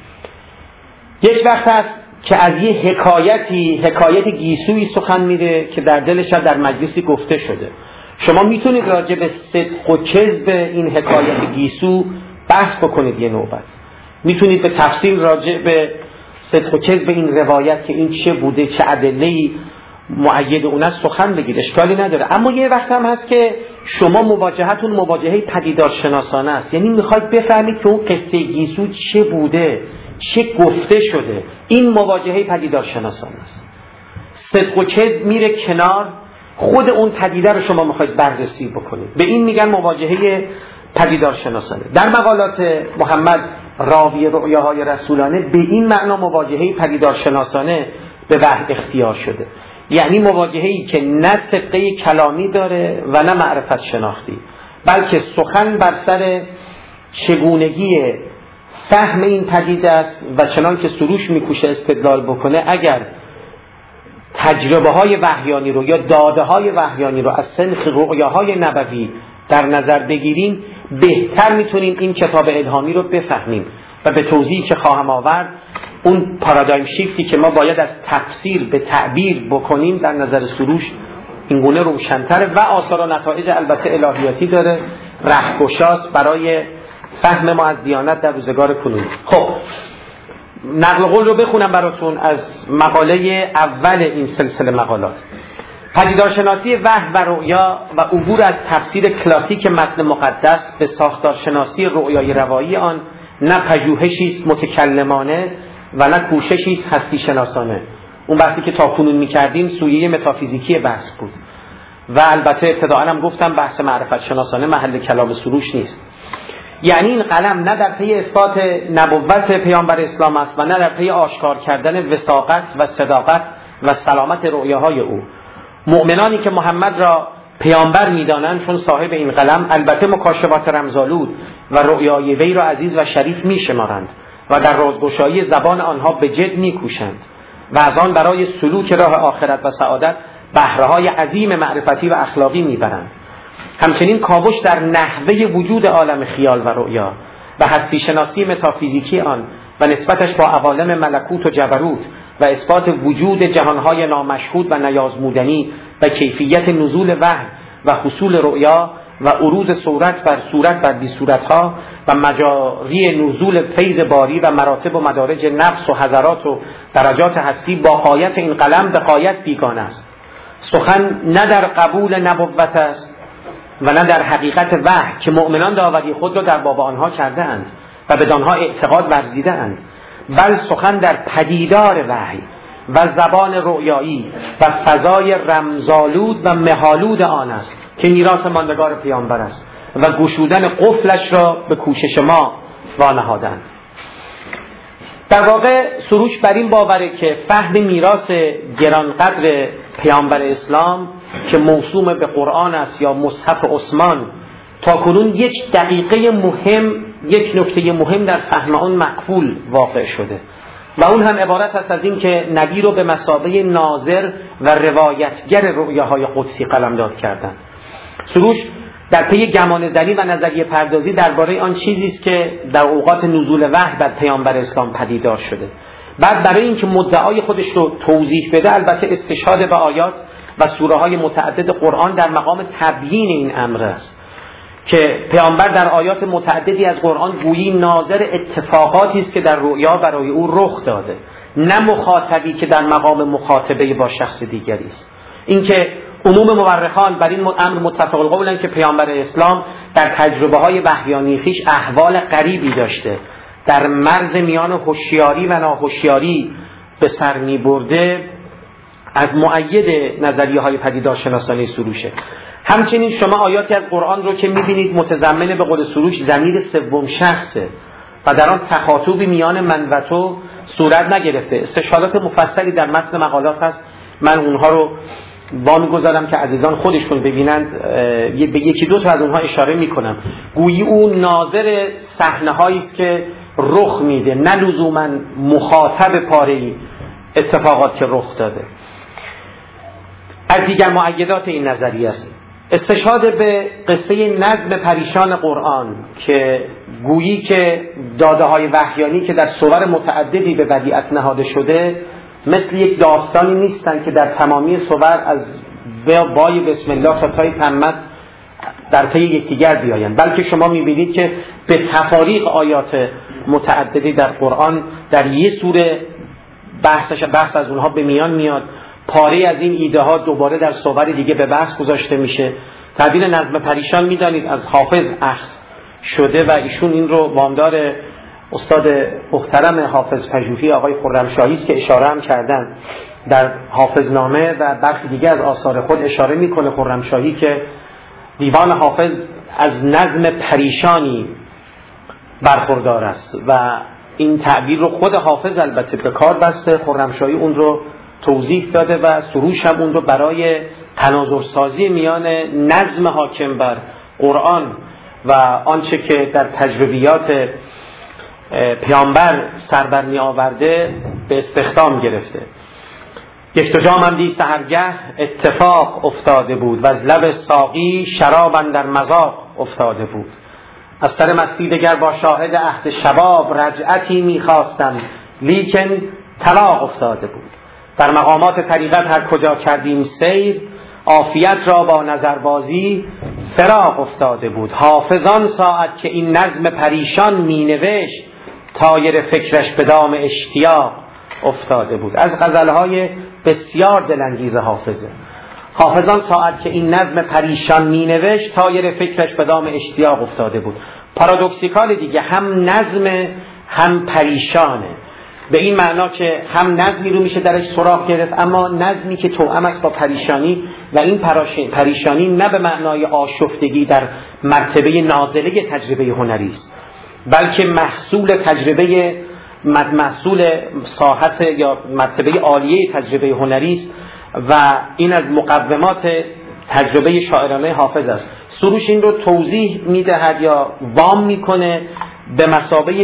یک وقت هست که از یه حکایت گیسوی سخن میره که در دل شب در مجلسی گفته شده. شما میتونید راجع به صدق و کذب این حکایت گیسو بحث بکنید یه نوبت، میتونید به تفصیل راجع به صدق و کذب این روایت که این چه بوده، چه ادله‌ای مؤید اون است سخن بگید، اشکالی نداره. اما یه وقت هم هست که شما مواجهتون مواجهه پدیدار شناسانه است، یعنی میخواید بفهمید که اون قصه گیسو چه بوده، چه گفته شده. این مواجهه پدیدار شناسانه است. صدق و کذب میره کنار، خود اون پدیده رو شما میخواید بررسی بکنید. به این میگن مواجهه پدیدار شناسانه. در مقالات محمد راوی رؤیاهای رسولانه به این معنا مواجهه پدیدار شناسانه به وحی اختیار شده، یعنی مواجهه‌ای که نه صدقه کلامی داره و نه معرفت شناختی، بلکه سخن بر سر چگونگی فهم این پدیده است و چنان که سروش میکوشه استدلال بکنه اگر تجربه های وحیانی رو یا داده های وحیانی رو از سنخ رؤیاهای نبوی در نظر بگیریم بهتر میتونیم این کتاب الهامی رو بفهمیم و به توضیحی که خواهم آورد اون پارادایم شیفتی که ما باید از تفسیر به تعبیر بکنیم در نظر سروش اینگونه روشن‌تره و آثار و نتایج البته الهیاتی داره، رهگشاست برای فهم ما از دیانت در روزگار کنونی. خب نقل قول رو بخونم براتون از مقاله اول این سلسله مقالات: پدیدارشناسی وحی و رؤیا و عبور از تفسیر کلاسیک متن مقدس به ساختارشناسی رؤیای روایی آن، نه پژوهشی است متکلمانه و نه کوششی است هستی شناسانه. اون بحثی که تا کنون می‌کردیم سویه متافیزیکی بحث بود و البته ابتداءً هم گفتم بحث معرفت شناسانه محل کلام سروش نیست. یعنی این قلم نه در پی اثبات نبوت پیامبر اسلام است و نه در پی آشکار کردن وثاقت و صداقت و سلامت رؤیاهای او. مؤمنانی که محمد را پیامبر می‌دانند چون صاحب این قلم البته مکاشفات رمزآلود و رؤیای وی را عزیز و شریف می‌شمارند و در رازگشایی زبان آنها به جد می‌کوشند و از آن برای سلوک راه آخرت و سعادت بهره‌های عظیم معرفتی و اخلاقی می‌برند. همچنین کاوش در نحوه وجود عالم خیال و رؤیا و هستی شناسی متافیزیکی آن و نسبتش با عوالم ملکوت و جبروت و اثبات وجود جهانهای نامشهود و نیازمودنی و کیفیت نزول وحی و حصول رؤیا و عروض صورت بر بی صورتها و مجاری نزول فیض باری و مراتب و مدارج نفس و حضرات و درجات هستی با غایت این قلم به غایت بیگانه است. سخن نه در قبول نبوت است و نه در حقیقت وحی که مؤمنان داوری خود را در باب آنها کرده اند و بدانها اعتقاد ورزیده اند، بل سخن در پدیدار وحی و زبان رؤیایی و فضای رمزآلود و مه‌آلود آن است که میراث ماندگار پیامبر است و گشودن قفلش را به کوشش ما وانهادند. در واقع سروش بر این باوره که فهم میراث گرانقدر پیامبر اسلام که موسوم به قرآن است یا مصحف عثمان تاکنون یک دقیقه مهم، یک نکته مهم در فهم آن مقبول واقع شده و اون هم عبارت است از این که نبی رو به مثابه ناظر و روایتگر رؤیاهای قدسی قلمداد کردند. سروش در پی گمانه‌زنی و نظریه پردازی درباره آن چیزی است که در اوقات نزول وحی بر پیامبر اسلام پدیدار شده. بعد برای اینکه مدعای خودش رو توضیح بده البته استشهاد به آیات و سوره‌های متعدد قرآن در مقام تبیین این امر است که پیامبر در آیات متعددی از قرآن گویی ناظر اتفاقاتی است که در رؤیا برای او رخ داده، نه مخاطبی که در مقام مخاطبه با شخص دیگری است. اینکه عموم مورخان بر این امر متفق القولند که پیامبر اسلام در تجربه‌های وحیانی خویش احوال غریبی داشته، در مرز میان هوشیاری و ناهوشیاری به سر می‌برده، از مؤید نظریه‌های پدیدارشناسانه سروشه. همچنین شما آیاتی از قرآن رو که می‌بینید متضمن به قول سروش ضمیر سوم شخصه و در آن تخاطبی میان من و تو صورت نگرفته. استشهادات مفصلی در متن مقالات هست، من اونها رو وامیگذارم که عزیزان خودشون ببینند، به یکی دو تا از اونها اشاره میکنم. گویی اون ناظر صحنه‌هایی است که رخ میده، نه لزوما مخاطب پاره‌ای اتفاقات که رخ داده. از دیگر مؤیدات این نظریه است استشهاد به قصه نظم پریشان قرآن که گویی که داده‌های وحیانی که در صور متعددی به ودیعت نهاده شده مثل یک داستانی نیستن که در تمامی صور از بای بسم الله تا تای تمت در پی یکدیگر بیایند، بلکه شما می‌بینید که به تفاریق آیات متعددی در قرآن در یک سوره بحث از اونها به میان میاد، پاره از این ایده ها دوباره در صور دیگه به بحث گذاشته میشه. تعبیر نظم پریشان میدانید از حافظ اخذ شده و ایشون این رو وامدار استاد محترم حافظ پژوهی آقای خرمشاهی است که اشاره هم کردن در حافظنامه و برخی دیگه از آثار خود اشاره میکنه خرمشاهی که دیوان حافظ از نظم پریشانی برخوردار است و این تعبیر رو خود حافظ البته به کار بسته، خرمشاهی اون رو توضیح داده و سروش هم اون رو برای تناظرسازی میان نظم حاکم بر قرآن و آنچه که در تجربیات پیامبر سربرمی آورده به استخدام گرفته. یک دو جام هم دی سحرگه اتفاق افتاده بود و از لب ساقی شراب اندر مذاق افتاده بود. از سر مستی دگر با شاهد عهد شباب رجعتی میخواستم لیکن طلاق افتاده بود. در مقامات طریقت هر کجا کردیم سیر عافیت را با نظربازی فراق افتاده بود. حافظان ساعت که این نظم پریشان می نوشت طایر فکرش به دام اشتیاق افتاده بود. از غزلهای بسیار دلانگیز حافظه. حافظان ساعت که این نظم پریشان می نوشت طایر فکرش به دام اشتیاق افتاده بود. پارادوکسیکال دیگه، هم نظم هم پریشانه، به این معنا که هم نظمی رو میشه درش سراغ گرفت اما نظمی که توأم است با پریشانی و این پریشانی نه به معنای آشفتگی در مرتبه نازله تجربه هنری است، بلکه محصول تجربه محصول ساحت یا مرتبه عالیه تجربه هنری است و این از مقومات تجربه شاعرانه حافظ است. سروش این رو توضیح میدهد یا وام میکنه به مثابه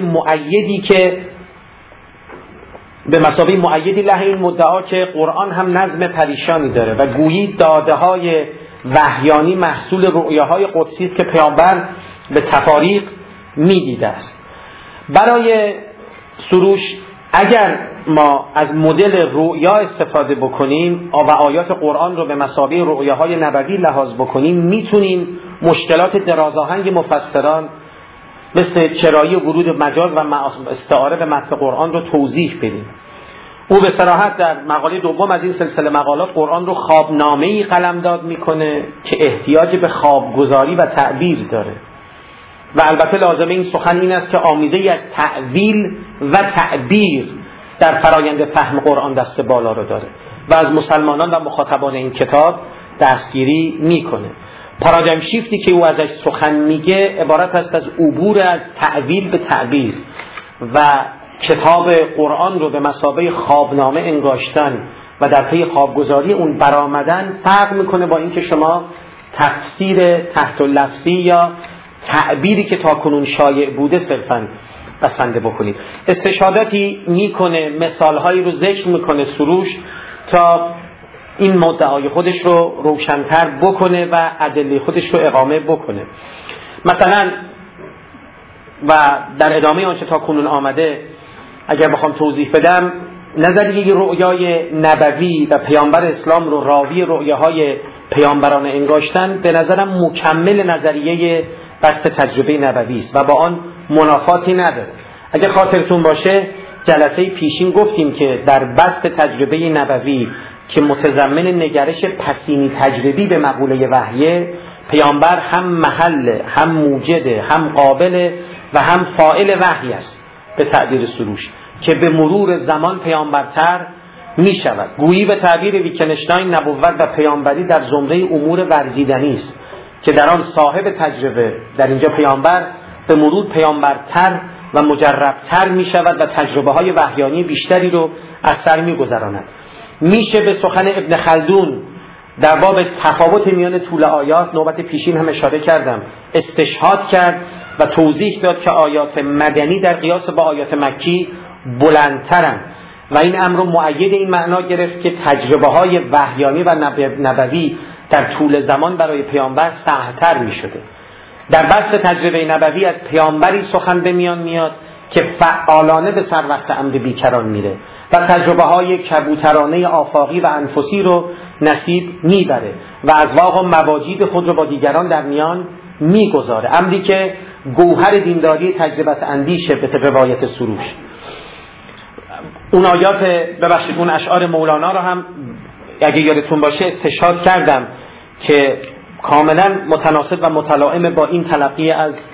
مؤیدی له این مدعا که قرآن هم نظم پریشانی داره و گویی داده های وحیانی محصول رؤیاهای قدسی است که پیامبر به تفاریق میدیده است. برای سروش اگر ما از مدل رؤیا استفاده بکنیم و آیات قرآن رو به مثابه رؤیاهای نبوی لحاظ بکنیم، میتونیم مشکلات درازآهنگ مفسران مثل چرایی و ورود مجاز و استعاره به متن قرآن رو توضیح بدیم. او به صراحت در مقاله دوم از این سلسله مقالات قرآن رو خوابنامه‌ای قلمداد میکنه که احتیاج به خوابگزاری و تعبیر داره و البته لازمه این سخن این است که آمیزه‌ای از تعویل و تعبیر در فرایند فهم قرآن دست بالا رو داره و از مسلمانان و مخاطبان این کتاب دستگیری میکنه. پارادایم شیفتی که او ازش سخن میگه عبارت است از عبور از تعویل به تعبیر و کتاب قرآن رو به مثابه خوابنامه انگاشتن و در پی خوابگزاری اون برآمدن فرق میکنه با اینکه شما تفسیر تحت لفظی یا تعبیری که تاکنون شایع بوده صرفاً بسنده بکنید. استشهاداتی میکنه، مثالهایی رو ذکر میکنه سروش تا این مدعای خودش رو روشن‌تر بکنه و ادله خودش رو اقامه بکنه. مثلا و در ادامه آنچه تا کنون آمده اگر بخوام توضیح بدم، نظریه رؤیای نبوی و پیامبر اسلام رو راوی رؤیاهای پیامبران انگاشتن به نظرم مکمل نظریه بسط تجربه نبوی است و با آن منافاتی نداره. اگر خاطرتون باشه جلسه پیشین گفتیم که در بسط تجربه نبوی که متضمن نگرش پسینی تجربی به مقوله وحیه، پیامبر هم محل، هم موجده، هم قابل و هم فاعل وحی است به تعبیر سروش که به مرور زمان پیامبرتر می شود. گویی به تعبیر ویتکنشتاین نبوت و پیامبری در زمره امور ورزیدنی است که در آن صاحب تجربه، در اینجا پیامبر، به مرور پیامبرتر و مجربتر می شود و تجربه های وحیانی بیشتری رو از سر می گذراند. میشه به سخن ابن خلدون در باب تفاوت میان طول آیات، نوبت پیشین هم اشاره کردم، استشهاد کرد و توضیح داد که آیات مدنی در قیاس با آیات مکی بلندترند و این امر رو مؤید این معنا گرفت که تجربه های وحیانی و نبوی در طول زمان برای پیامبر سهل‌تر می شده. در بسط تجربه نبوی از پیامبری سخن به میان میاد که فعالانه به سر وقت عمد بیکران میره و تجربه های کبوترانه آفاقی و انفسی رو نصیب میبره و اذواق و مواجید خود رو با دیگران در میان میگذاره، امری که گوهر دینداری تجربت اندیشه به روایت سروش. اون آیات ببخشید اون اشعار مولانا رو هم اگه یادتون باشه استشهاد کردم که کاملا متناسب و متلائم با این تلقی از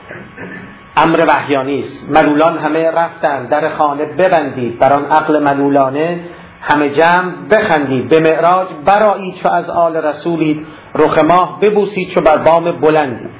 امر وحیانی است. ملولان همه رفتن، در خانه ببندید، بر آن عقل ملولانه همه جمع بخندید، به معراج برآیید چو از آل رسولید، رخ ماه ببوسید چو بر بام بلندید.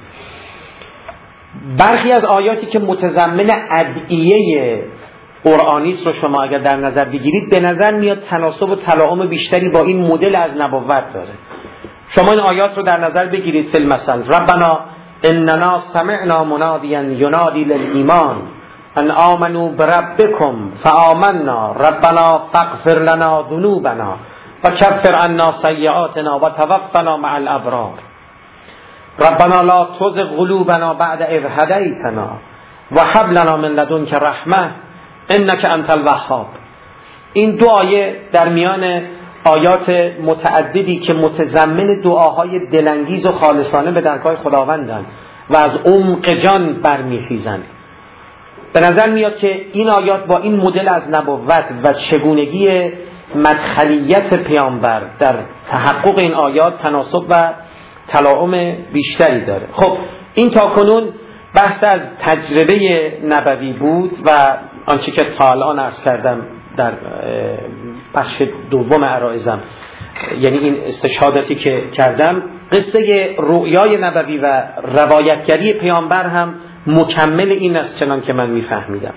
برخی از آیاتی که متضمن ادعیه قرآنی است رو شما اگر در نظر بگیرید به نظر میاد تناسب و تلاعم بیشتری با این مدل از نبوت داره. شما این آیات رو در نظر بگیرید. فالمثل ربنا اننا سمعنا منادیا ینادی للایمان ان آمنوا بربکم فآمنا ربنا فاغفر لنا ذنوبنا وکفر عنا سیئاتنا وتوفنا مع الابرار ربنا لا تزغ قلوبنا بعد اذ هدیتنا وهب لنا من لدنک رحمه انک انت الوهاب. این دو آیه در میان آیات متعددی که متضمن دعاهای دلانگیز و خالصانه به درگاه خداوندند و از عمق جان برمیخیزند. به نظر میاد که این آیات با این مدل از نبوت و چگونگی مدخلیت پیامبر در تحقق این آیات تناسب و تلاعم بیشتری داره. خب این تاکنون بحث از تجربه نبوی بود و آنچه که تا الان عرض کردم در بخش دوم عرایزم، یعنی این استشهاداتی که کردم، قصه رؤیای نبوی و روایتگری پیامبر هم مکمل این است چنان که من میفهمیدم.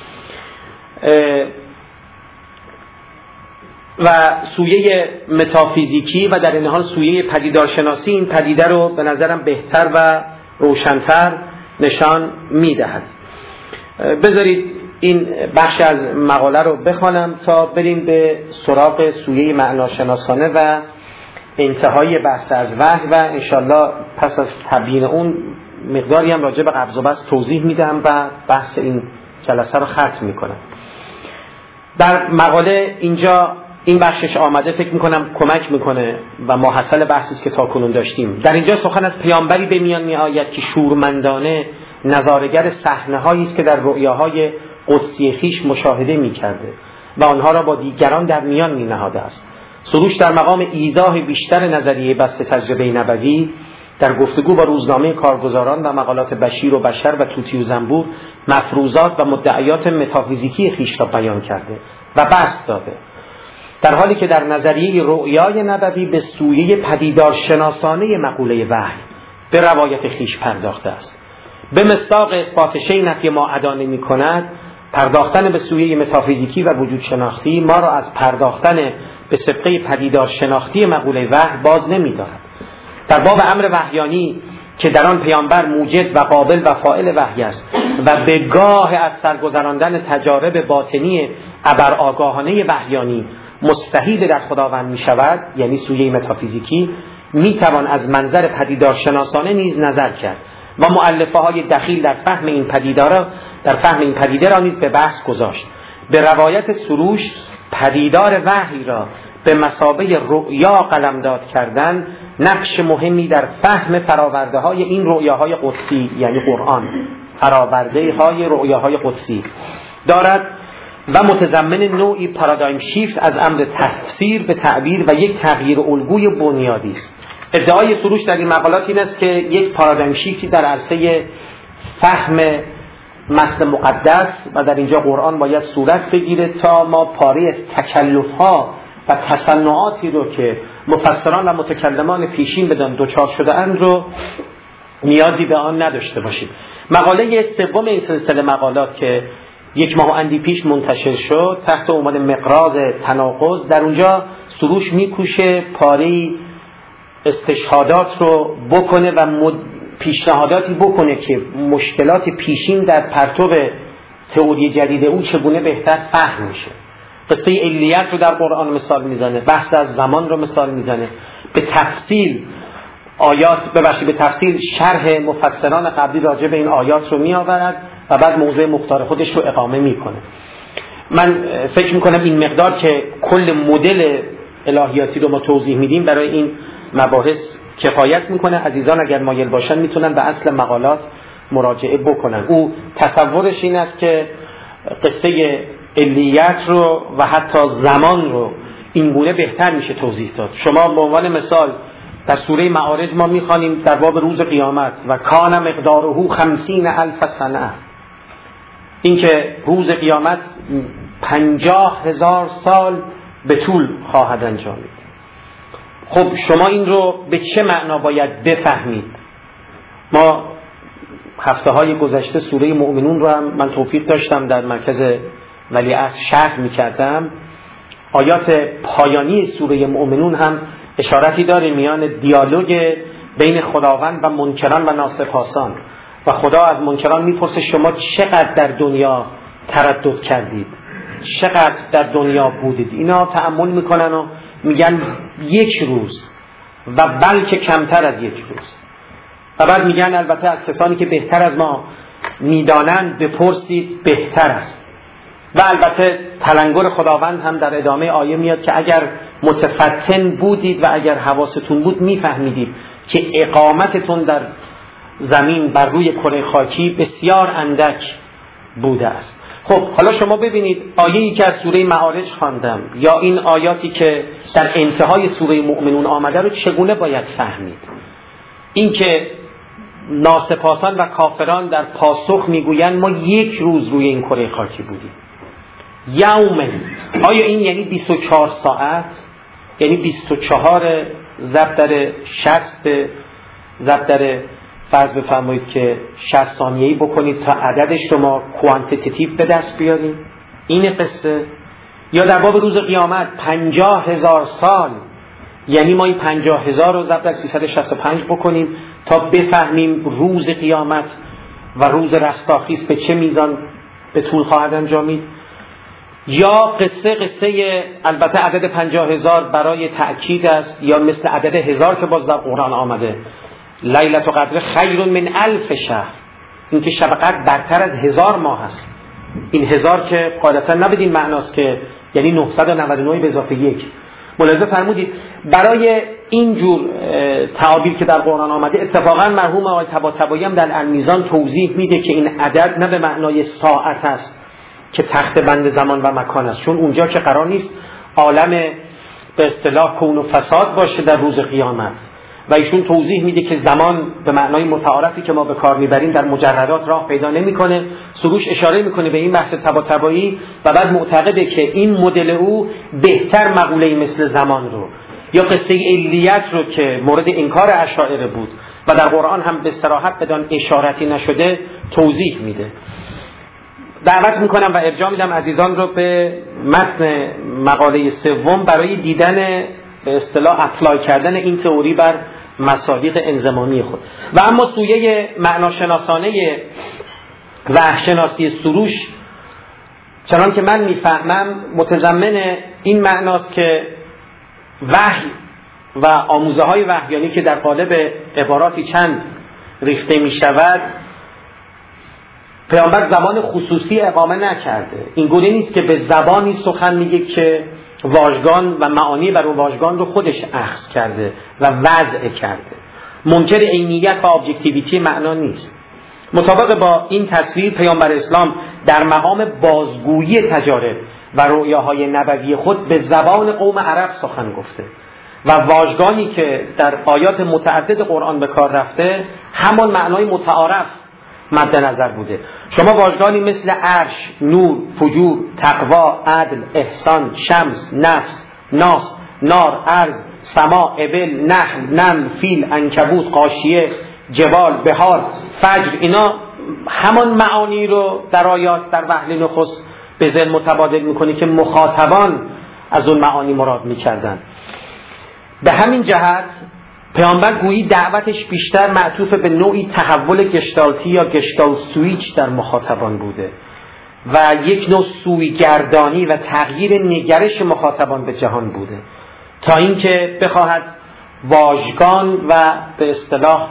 و سویه متافیزیکی و در این حال سویه پدیدارشناسی این پدیده رو به نظرم بهتر و روشن‌تر نشان میدهد. بذارید این بخش از مقاله رو بخوانم تا بریم به سراغ سویه معناشناسانه و انتهای بحث از وحی و انشالله پس از تبیین اون مقداری هم راجع به قبض و بسط توضیح میدم و بحث این جلسه رو ختم میکنم. در مقاله اینجا این بخشش آمده، فکر میکنم کمک میکنه و ماحصل بحثی که تا کنون داشتیم. در اینجا سخن از پیامبری به میان میآید که شورمندانه نظاره‌گر صحنه‌هایی است که در رؤیاهای قدسی خویش مشاهده می‌کرده و آنها را با دیگران در میان می‌نهاده است. سروش در مقام ایضاح بیشتر نظریه بسط تجربه نبوی در گفتگو با روزنامه کارگزاران و مقالات بشیر و بشر و توتی و زنبور مفروضات و مدعیات متافیزیکی خویش را بیان کرده و بسط داده، در حالی که در نظریه رؤیای نبوی به سویه پدیدار شناسانه مقوله وحی به روایت خویش پرداخته است. به مصداق اثبات شیء نفی ما ادا نمی‌کند، پرداختن به سویه متافیزیکی و وجود شناختی ما را از پرداختن به سبقه پدیدار شناختی مقوله وحی باز نمی‌دارد. در باب امر وحیانی که در آن پیامبر موجد و قابل و فاعل وحی است و به گاه از سرگذراندن تجارب باطنی ابرآگاهانه وحیانی مستحیل در خداوند می شود، یعنی سویه متافیزیکی، می توان از منظر پدیدار شناسانه نیز نظر کرد و مؤلفه های دخیل در فهم این پدیده را نیز به بحث گذاشت. به روایت سروش پدیدار وحی را به مثابه رؤیا قلمداد کردن نقش مهمی در فهم فراورده های این رؤیاهای قدسی، یعنی قرآن، فراورده های رؤیاهای قدسی دارد و متضمن نوعی پارادایم شیفت از امر تفسیر به تعبیر و یک تغییر الگوی بنیادی است. ادعای سروش در این مقالات این است که یک پارادایم شیفتی در عرصه فهم متن مقدس و در اینجا قرآن باید صورت بگیره تا ما پاره از تکلف‌ها و تصنعاتی رو که مفسران و متکلمان پیشین بدان دوچار شده اند رو نیازی به آن نداشته باشیم. مقاله سوم این سلسله مقالات که 1 ماه اندی پیش منتشر شد تحت عنوان مقراض تناقض، در اونجا سروش میکوشه پاره استشهادات رو بکنه و پیشنهاداتی بکنه که مشکلات پیشین در پرتو تئوری جدید او چگونه بهتر فهم میشه. قصه علیت رو در قرآن مثال میزنه، بحث از زمان رو مثال میزنه، به تفصیل شرح مفسران قبلی راجع به این آیات رو میآورد و بعد موضوع مختار خودش رو اقامه میکنه. من فکر میکنم این مقدار که کل مدل الهیاتی رو ما توضیح میدیم برای این مباحث کفایت میکنه. عزیزان اگر مایل باشن میتونن به اصل مقالات مراجعه بکنن. او تصورش این است که قصه علیت رو و حتی زمان رو این گونه بهتر میشه توضیح داد. شما به عنوان مثال در سوره معارج ما میخوانیم در باب روز قیامت و کان مقداره 50,000 سنه، این که روز قیامت 50,000 سال به طول خواهد انجامید. خب شما این رو به چه معنا باید بفهمید؟ ما هفته های گذشته سوره مؤمنون رو هم من توفیق داشتم در مرکز ولیعصر شرح میکردم. آیات پایانی سوره مؤمنون هم اشارتی داره میان دیالوگ بین خداوند و منکران و ناسپاسان و خدا از منکران میپرسه شما چقدر در دنیا تردد کردید، چقدر در دنیا بودید؟ اینا تأمل میکنن و میگن 1 روز و بلکه کمتر از 1 روز. و بعد میگن البته از کسانی که بهتر از ما میدانند بپرسید بهتر است. و البته تلنگر خداوند هم در ادامه آیه میاد که اگر متفتن بودید و اگر حواستون بود میفهمیدید که اقامتتون در زمین بر روی کره خاکی بسیار اندک بوده است. خب حالا شما ببینید آیه‌ای که از سوره معارج خواندم یا این آیاتی که در انتهای سوره مؤمنون آمده رو چگونه باید فهمید؟ این که ناسپاسان و کافران در پاسخ میگویند ما 1 روز روی این کره خاکی بودیم. یومن، آیا این یعنی 24 ساعت؟ یعنی 24 ضرب در 60 ضرب در فرض بفرمایید که 60 ثانیه‌ای بکنید تا عددش رو ما کوانتیتیو به دست بیاریم؟ این قصه. یا در باب روز قیامت 50,000 سال، یعنی ما این 50,000 رو ضرب در 365 بکنیم تا بفهمیم روز قیامت و روز رستاخیز به چه میزان به طول خواهد انجامید. یا قصه البته عدد 50,000 برای تأکید است، یا مثل عدد 1000 که باز در قرآن آمده، لیلة قدر خیر من 1000 شهر، این که شب قدر برتر از 1000 ماه است. این 1000 که قاعدتا نبدین معناست که یعنی 999 به اضافه 1. ملاحظه فرمودید برای این جور تعابیر که در قرآن آمده اتفاقا مرحوم آقای طباطبایی هم در المیزان توضیح میده که این عدد نه به معنای ساعت است که تخت بند زمان و مکان است، چون اونجا که قرار نیست عالم به اصطلاح کون و فساد باشه در روز قیامت و ایشون توضیح میده که زمان به معنای متعارفی که ما به کار میبریم در مجردات راه پیدا نمیکنه. سروش اشاره میکنه به این بحث طباطبایی و بعد معتقده که این مدل او بهتر مقوله مثل زمان رو یا قصه علیت رو که مورد انکار اشاعره بود و در قرآن هم به صراحت بدان اشارتی نشده توضیح میده. دعوت میکنم و ارجاع میدم عزیزان رو به متن مقاله سوم برای دیدن به اصطلاح اپلای کردن این تئوری بر مصادیق انضمامی خود. و اما سویه معناشناسانه وحشناسی سروش چنان که من میفهمم متضمن این معناست که وحی و آموزه های وحیانی که در قالب عباراتی چند ریخته می شود پیامبر زبان خصوصی اقامه نکرده. این گونه نیست که به زبانی سخن میگه که واژگان و معانی بر اون واژگان رو خودش اخذ کرده و وضع کرده. منکر عینیت و ابجکتیویتی معنا نیست. مطابق با این تصویر پیامبر اسلام در مقام بازگویی تجارب و رؤیاهای نبوی خود به زبان قوم عرب سخن گفته و واژگانی که در آیات متعدد قرآن به کار رفته همان معنای متعارف مد نظر بوده. شما واژگانی مثل عرش، نور، فجور، تقوا، عدل، احسان، شمس، نفس، ناس، نار، ارض، سما، ابل، نحل، نمل، فیل، عنکبوت، غاشیه، جبال، بهار، فجر، اینا همان معانی رو در آیات در وهله نخست به ذهن متبادل میکنه که مخاطبان از اون معانی مراد میکردن. به همین جهت پیامبر گویی دعوتش بیشتر معطوف به نوعی تحول گشتالتی یا گشتال سویچ در مخاطبان بوده و یک نوع سویگردانی و تغییر نگرش مخاطبان به جهان بوده تا اینکه بخواهد واژگان و به اصطلاح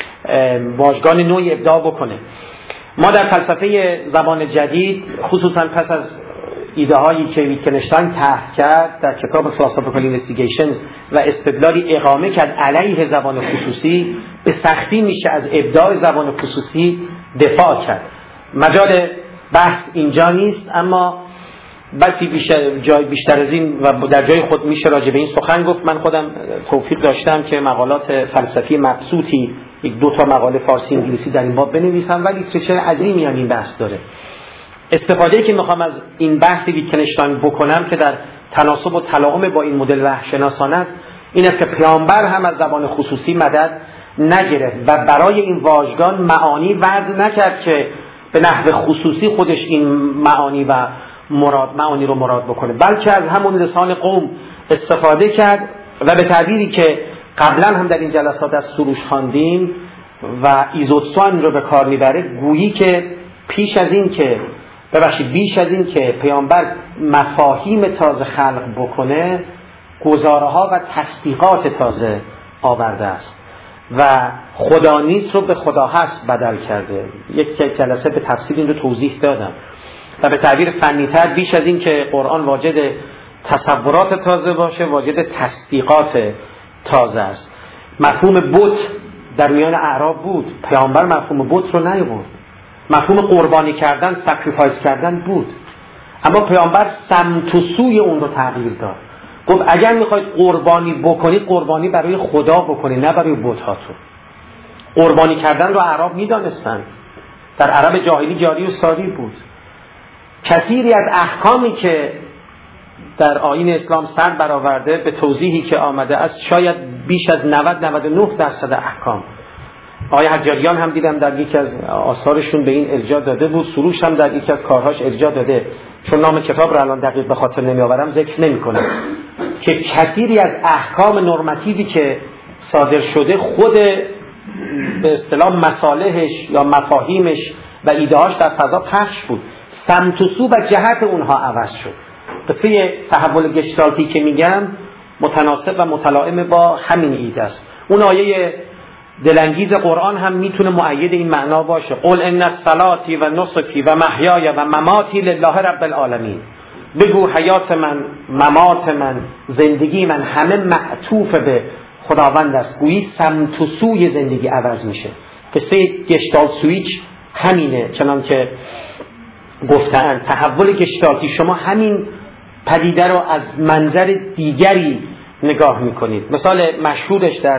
واژگان نوعی ابداع بکنه. ما در فلسفه زبان جدید خصوصا پس از ایده هایی که ویتکنشتاین طرح کرد در کتاب Philosophical Investigations و استدلالی اقامه کرد علیه زبان خصوصی، به سختی میشه از ابداع زبان خصوصی دفاع کرد. مجال بحث اینجا نیست، اما بسی بیشتر از این و در جای خود میشه راجع به این سخن گفت. من خودم توفیق داشتم که مقالات فلسفی مبسوطی، یک دو تا مقاله فارسی انگلیسی در این باب بنویسم و لیترچر عظیمی هم این بحث داره. استفاده که میخوام از این بحث ویتکنشتاین بکنم که در تناسب و تلاعم با این مدل وحشناسانه است این است که پیامبر هم از زبان خصوصی مدد نگرفت و برای این واژگان معانی وضع نکرد که به نحو خصوصی خودش این معانی رو مراد بکنه، بلکه از همون لسان قوم استفاده کرد و به تعبیری که قبلا هم در این جلسات از سروش خواندیم و ایزوتسوان رو به کار میبره، گویی که بیش از این که پیامبر مفاهیم تازه خلق بکنه، گزاره‌ها و تصدیقات تازه آورده است و خدا نیست رو به خدا هست بدل کرده. یک جلسه به تفصیل این رو توضیح دادم و به تعبیر فنی‌تر بیش از این که قرآن واجد تصورات تازه باشه، واجد تصدیقات تازه است. مفهوم بت در میان اعراب بود، پیامبر مفهوم بت رو نیاورد. مفهوم قربانی کردن، سکریفایس کردن بود، اما پیامبر سمت و سوی اون رو تغییر داد. گفت اگر میخواید قربانی بکنید، قربانی برای خدا بکنید، نه برای بت‌هاتون. قربانی کردن رو اعراب میدانستن، در عرب جاهلی جاری و ساری بود. کثیری از احکامی که در آیین اسلام سر برآورده به توضیحی که آمده است، شاید بیش از 99% احکام، آقای حجاریان هم دیدم در یکی از آثارشون به این ارجاع داده بود، سروش هم در یکی از کارهاش ارجاع داده، چون نام کتاب رو الان دقیق به خاطر نمیآورم ذکر نمی‌کنم، که کثیری از احکام نرماتیوی که صادر شده خود به اصطلاح مصالحش یا مفاهیمش و ایده‌هاش در فضا پخش بود، سمت و سو و جهت اونها عوض شد. قصه تحول گشتالتی که میگم متناسب و متلائم با همین ایده است. اون آیه دلانگیز قرآن هم میتونه مؤید این معنا باشه. قل ان صلاتی و نسکی و محیای و مماتی لله رب العالمین. بگو حیات من، ممات من، زندگی من همه معطوف به خداوند است. گویی سمت و سوی زندگی عوض میشه. قصه گشتالت سویچ همینه، چنان که گفتن تحول گشتالتی شما همین پدیده رو از منظر دیگری نگاه میکنید. مثال مشهورش در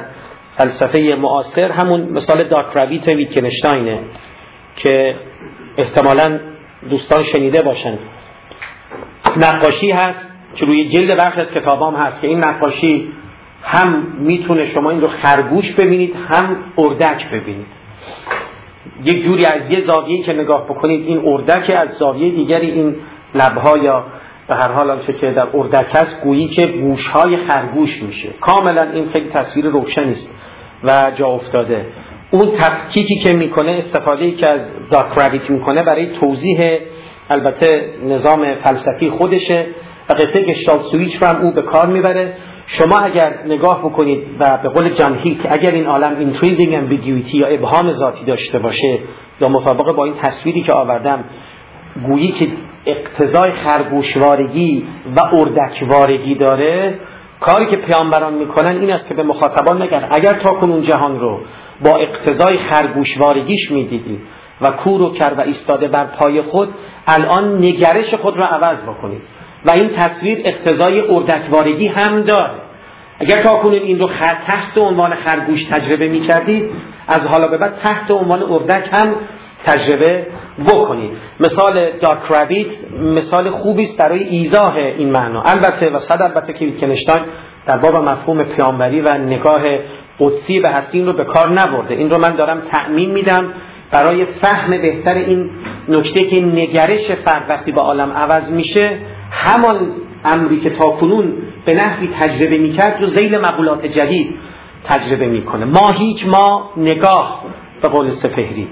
فلسفه معاصر همون مثال دارک رابیت ویتگنشتاینه که احتمالاً دوستان شنیده باشن. نقاشی هست که روی جلد برخی از کتابام هست که این نقاشی هم میتونه شما این رو خرگوش ببینید هم اردک ببینید. یک جوری از یه زاویه‌ای که نگاه بکنید این اردک، از زاویه دیگری این لب‌ها یا به هر حال آنچه که در اردک هست گویی که گوش‌های خرگوش میشه. کاملا این خیلی تصویر روشنی است و جا افتاده. اون تفکیکی که میکنه، استفاده‌ای که از دارک رابیت میکنه برای توضیح البته نظام فلسفی خودشه و قصه گشتالت سویچ رو هم او به کار میبره. شما اگر نگاه بکنید و به قول جان هیت اگر این عالم intrinsic ambiguity یا ابهام ذاتی داشته باشه یا مطابق با این تصویری که آوردم گویی که اقتضای خرگوشوارگی و اردکوارگی داره، کاری که پیامبران میکنن این است که به مخاطبان نگن اگر تا کنون جهان رو با اقتضای خرگوشوارگیش میدیدید و کور و کر و ایستاده بر پای خود، الان نگرش خود رو عوض بکنید و این تصویر اقتضای اردکوارگی هم داره. اگر تا کنون این رو تحت عنوان خرگوش تجربه میکردید، از حالا به بعد تحت عنوان اردک هم تجربه بکنید. مثال دارک رابیت مثال خوبی است برای ایضاح این معنا. البته و صد البته که ویتگنشتاین در باب مفهوم پیامبری و نگاه قدسی به هستی این رو به کار نبرده. این رو من دارم تعمیم میدم برای فهم بهتر این نکته که نگرش فرد وقتی به عالم عوض میشه، همان امری که تاکنون به نحوی تجربه میکرد رو ذیل مقولات جدید تجربه میکنه. ما نگاه به قول سپهری،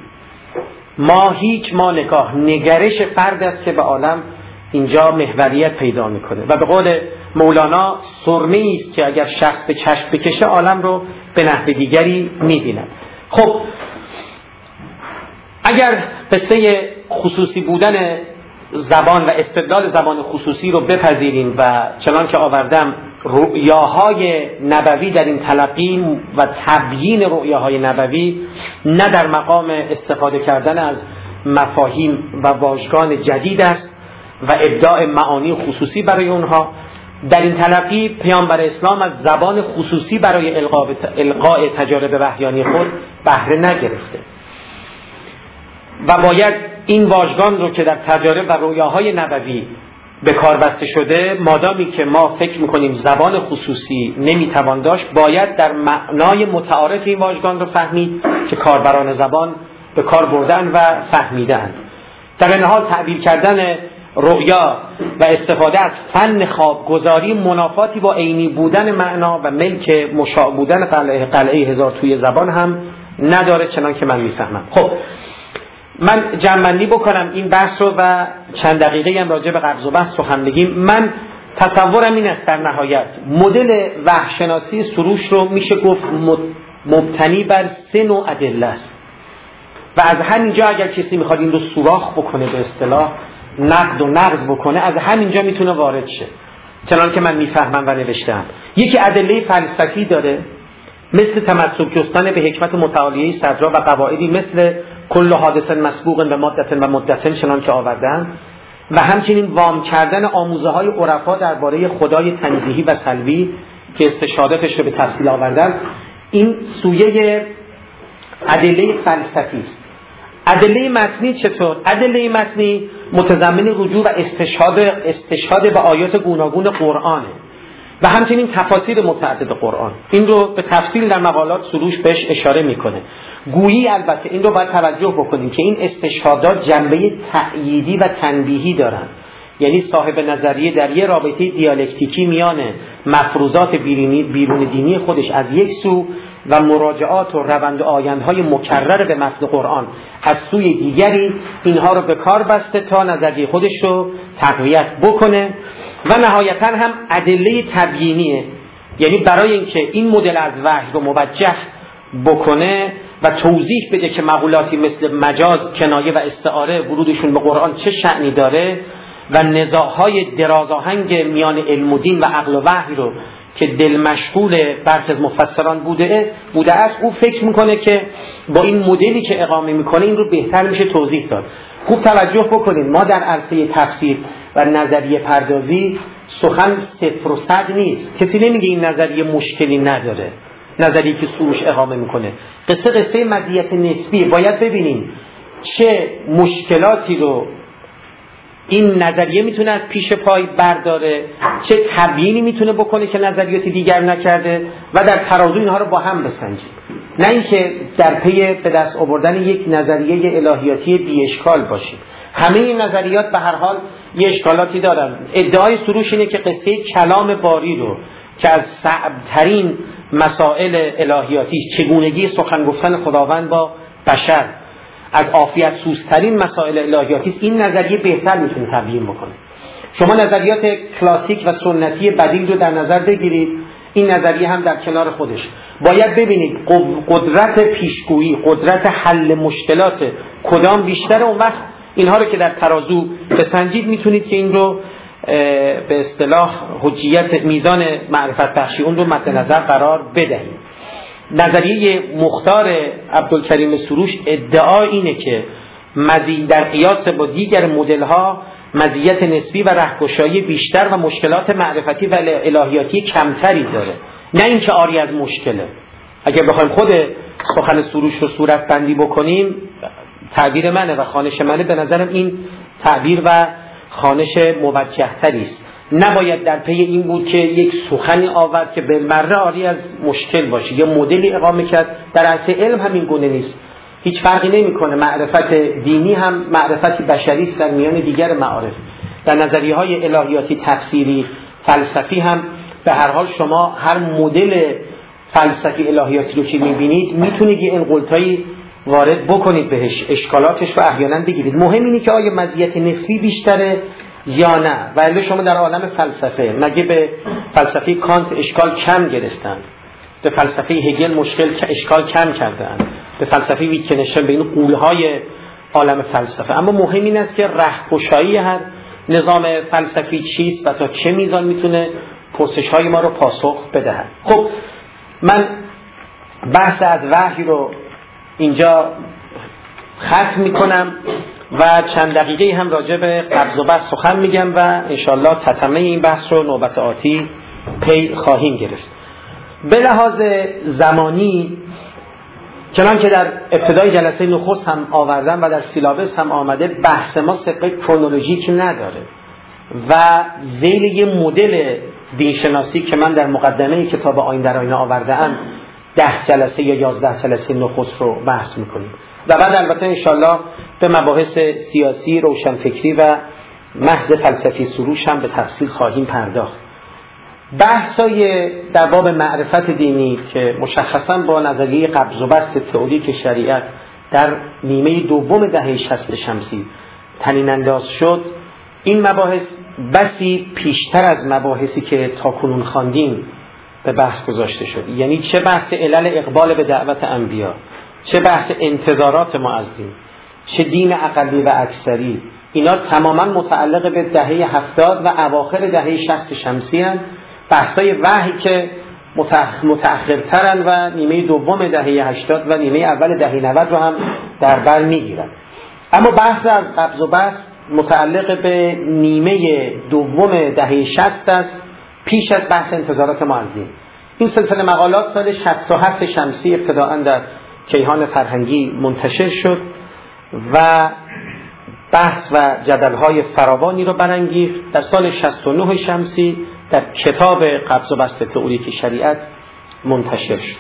ما نگاه نگرش فرد است که به عالم اینجا محوریت پیدا میکنه و به قول مولانا سرمه است که اگر شخص به چشم بکشه عالم رو به نحو دیگری میبیند. خب اگر قصه خصوصی بودن زبان و استدلال زبان خصوصی رو بپذیریم و چنان که آوردم رؤیاهای نبوی در این تلقی و تبیین رؤیاهای نبوی نه در مقام استفاده کردن از مفاهیم و واژگان جدید است و ابداع معانی خصوصی برای اونها، در این تلقی پیامبر اسلام از زبان خصوصی برای القاء تجارب وحیانی خود بهره نگرفته و باید این واژگان رو که در تجارب و رویاهای نبوی به کار بسته شده، مادامی که ما فکر میکنیم زبان خصوصی نمیتوان داشت، باید در معنای متعارف این واژگان رو فهمید که کاربران زبان به کار بردن و فهمیدن. در این حال تعبیر کردن رؤیا و استفاده از فن خوابگذاری منافاتی با عینی بودن معنا و ملک مشاع بودن قلعه هزار توی زبان هم نداره، چنان که من میفهمم. خب من جمع‌بندی بکنم این بحث رو و چند دقیقه هم راجع به قرض و بسط رو هم بگیم. من تصورم این است در نهایت مدل وحشناسی سروش رو میشه گفت مبتنی بر 3 نوع ادله است و از همینجا اگر کسی میخواد این رو سوراخ بکنه، به اصطلاح نقد و نقض بکنه، از همینجا میتونه وارد شه، چنان که من میفهمم و نوشتم. یکی ادله فلسفی داره مثل تمسک جستن به حکمت متعالیه صدرا و قواعدی مثل کل حادث مسبوق به مادة و مدة چنان که آوردن و همچنین وام کردن آموزه های عرفا درباره خدای تنزیهی و سلبی که استشهاداتش رو به تفصیل آوردن. این سویه ادله فلسفی است. ادله متنی چطور؟ ادله متنی متضمن رجوع و استشهاد به آیات گوناگون قرآنه و همچنین تفاسیر متعدد قرآن. این رو به تفصیل در مقالات سروش بهش اشاره میکنه. گویی البته این رو باید توجه بکنیم که این استشهادات جنبه تأییدی و تنبیهی دارن، یعنی صاحب نظریه در یه رابطه دیالکتیکی میان مفروضات بیرون دینی خودش از یک سو و مراجعات و روند آیندهای مکرر به متن قرآن از سوی دیگری، اینها رو به کار بسته تا نظریه خودش رو تقویت بکنه. و نهایتا هم ادله تبیینیه، یعنی برای اینکه این مدل از وحی رو موجه بکنه و توضیح بده که مقولاتی مثل مجاز، کنایه و استعاره ورودشون به قرآن چه شأنی داره و نزاعهای درازآهنگ میان علم و دین و عقل و وحی رو که دل مشغول برخی از مفسران بوده است، او فکر میکنه که با این مدلی که اقامه میکنه این رو بهتر میشه توضیح داد. خوب توجه بکنید، ما در عرصه تفسیر و نظریه پردازی سخن 0 و 100 نیست. کسی نمیگه این نظریه مشکلی نداره، نظریه که سروش اقامه میکنه. قصه مزیت نسبی. باید ببینیم چه مشکلاتی رو این نظریه میتونه از پیش پای برداره، چه تبیینی میتونه بکنه که نظریات دیگر نکرده و در ترازو اینها رو با هم بسنجیم. نه اینکه در پی به دست آوردن یک نظریه الهیاتی بی اشکال باشیم. همه این نظریات به هر حال یه اشکالاتی دارن. ادعای سروش اینه که قصه کلام باری رو که از صعب‌ترین مسائل الهیاتی، چگونگی سخن گفتن خداوند با بشر، از عافیت سوزترین مسائل الهیاتی است، این نظریه بهتر میتونه تبیین بکنه. شما نظریات کلاسیک و سنتی بدیل رو در نظر بگیرید، این نظریه هم در کنار خودش. باید ببینید قدرت پیشگویی، قدرت حل مشکلات کدام بیشتر، اون وقت اینها رو که در ترازو بسنجید میتونید که این رو به اصطلاح حجیت میزان معرفت بخشی اون رو مد نظر قرار بدهید. نظریه مختار عبدالکریم سروش ادعا اینه که در قیاس با دیگر مدل‌ها مزیت نسبی و رهگشایی بیشتر و مشکلات معرفتی و الهیاتی کمتری داره، نه اینکه عاری از مشکله. اگر بخوایم خود سخن سروش رو صورت بندی بکنیم، تعبیر منه و خوانش منه، به نظرم این تعبیر و خوانش موجه تری است. نباید در پی این بود که یک سخنی آورد که بالمره عاری از مشکل باشه، یا مدلی اقامه کرد. در اصل علم همین گونه نیست، هیچ فرقی نمیکنه. معرفت دینی هم معرفتی بشری است در میان دیگر معارف. در نظریه‌های الهیاتی تفسیری فلسفی هم به هر حال شما هر مدل فلسفی الهیاتی رو که میبینید میتونید یه انقلتایی وارد بکنید بهش، اشکالاتش رو احیانا بگیرید. مهم اینه که آیا مزیت نسبی بیشتره یا نه. ولی شما در عالم فلسفه مگه به فلسفه کانت اشکال کم گرفتند؟ به فلسفه هگل اشکال کم کردند؟ به فلسفه ویتکنشتاین، به این قولهای عالم فلسفه. اما مهم این است که رهگشایی هر نظام فلسفی چیست و تا چه میزان میتونه پرسش‌های ما رو پاسخ بدهد. خب من بحث از وحی رو اینجا ختم میکنم و چند دقیقه هم راجع به قبض و بسط سخن میگم و انشالله تتمه این بحث رو نوبت آتی پی خواهیم گرفت. به لحاظ زمانی چنان که در ابتدای جلسه نخست هم آوردم و در سیلابس هم آمده، بحث ما سابقه کرونولوژیک نداره و ذیل یه مدل دینشناسی که من در مقدمه کتاب آیین در آینه آورده‌ام 10 جلسه یا 11 جلسه نخست رو بحث میکنیم و بعد البته انشالله به مباحث سیاسی، روشنفکری و محض فلسفی سروش هم به تفصیل خواهیم پرداخت. بحثای در باب معرفت دینی که مشخصاً با نظریه قبض و بسط تئوریک شریعت در نیمه دوم دهه 60 شمسی طنین انداز شد، این مباحث بسی پیشتر از مباحثی که تاکنون خواندیم به بحث گذاشته شد. یعنی چه بحث علل اقبال به دعوت انبیا، چه بحث انتظارات ما از دین، چه دین اقلی و اکثری، اینا تماما متعلق به دهه 70 و اواخر دهه 60 شمسی هستند. بحثای وحی که متأخرترن و نیمه دوم دهه 80 و نیمه اول دهه 90 رو هم در بر میگیرن. اما بحث از قبض و بسط متعلق به نیمه دوم دهه 60 است، پیش از بحث انتظارات ما از دین. این سلسله مقالات سال 67 شمسی ابتداءً در کیهان فرهنگی منتشر شد و بحث و جدل‌های فراوانی رو برانگیخت. در سال 69 شمسی در کتاب قبض و بسط تئوریک شریعت منتشر شد.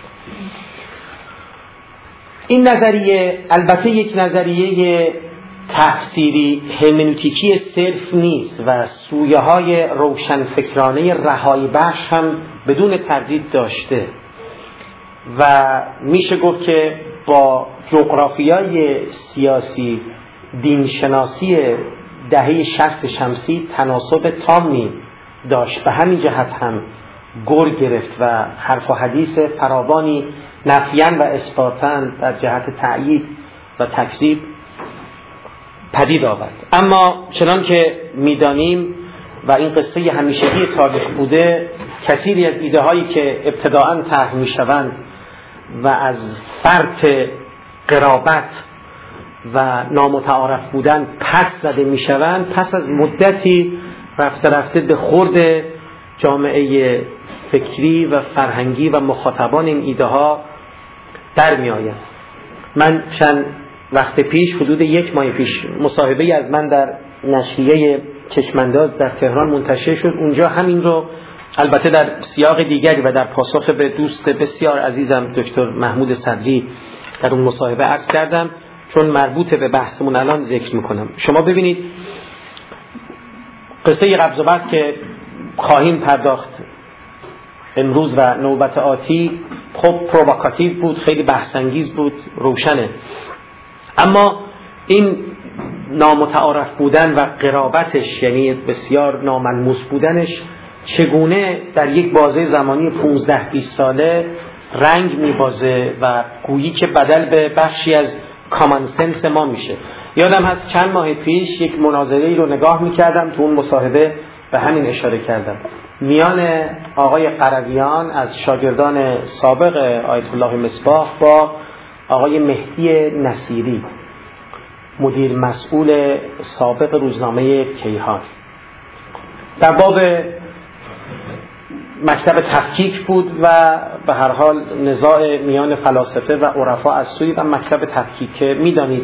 این نظریه البته یک نظریه تفسیری هرمنوتیکی صرف نیست و سویه‌های روشنفکرانه رهایی بخش هم بدون تردید داشته و میشه گفت که با جغرافیای سیاسی دینشناسی دهه 60 شمسی تناسب تامی داشت. به همین جهت هم گر گرفت و حرف و حدیث فراوانی نفیاً و اثباتاً در جهت تأیید و تکذیب پدید آورد. اما چنان که میدانیم و این قصه همیشگی تاریخ بوده، کثیری از ایده هایی که ابتداءً طرح میشوند و از فرط قرابت و نامتعارف بودن پس زده میشوند، پس از مدتی رفته به خورد جامعه فکری و فرهنگی و مخاطبان این ایده ها در می آید. من چند وقت پیش، حدود 1 ماه پیش، مصاحبه از من در نشریه چشمانداز در تهران منتشر شد. اونجا همین رو البته در سیاق دیگری و در پاسخ به دوست بسیار عزیزم دکتر محمود صدری در اون مصاحبه عرض کردم، چون مربوط به بحثمون الان ذکر میکنم. شما ببینید قصه قبض و بسط که خواهیم پرداخت امروز و نوبت آتی، خب پرووکاتیو بود، خیلی بحث‌انگیز بود، روشنه. اما این نامتعارف بودن و قرابتش، یعنی بسیار ناملموس بودنش، چگونه در یک بازه زمانی 15-20 ساله رنگ میبازه و گویی که بدل به بخشی از کامن سنس ما میشه. یادم هست چند ماه پیش یک مناظره‌ای رو نگاه میکردم، تو اون مصاحبه به همین اشاره کردم، میان آقای قرویان از شاگردان سابق آیت الله مصباح با آقای مهدی نصیری، مدیر مسئول سابق روزنامه کیهان. در باب مکتب تفکیک بود و به هر حال نزاع میان فلاسفه و عرفا از سوی و مکتب تفکیک که میدانید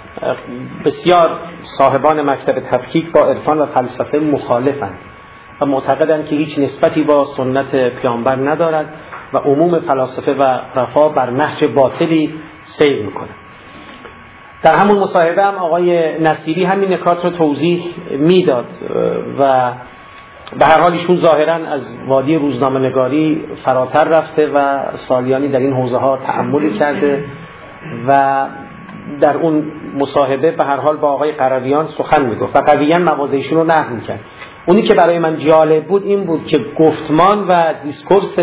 بسیار صاحبان مکتب تفکیک با عرفان و فلسفه مخالفند و معتقدند که هیچ نسبتی با سنت پیامبر ندارد و عموم فلاسفه و عرفا بر نهج باطلی سیر میکنند. در همون مصاحبه هم آقای نصیری همین نکات رو توضیح میداد و به هر حال ایشون ظاهراً از وادی روزنامه‌نگاری فراتر رفته و سالیانی در این حوزه ها تأمل کرده و در اون مصاحبه به هر حال با آقای قرویان سخن میگفت و قویاً مواضع ایشون رو نقل میکرد. اونی که برای من جالب بود این بود که گفتمان و دیسکورس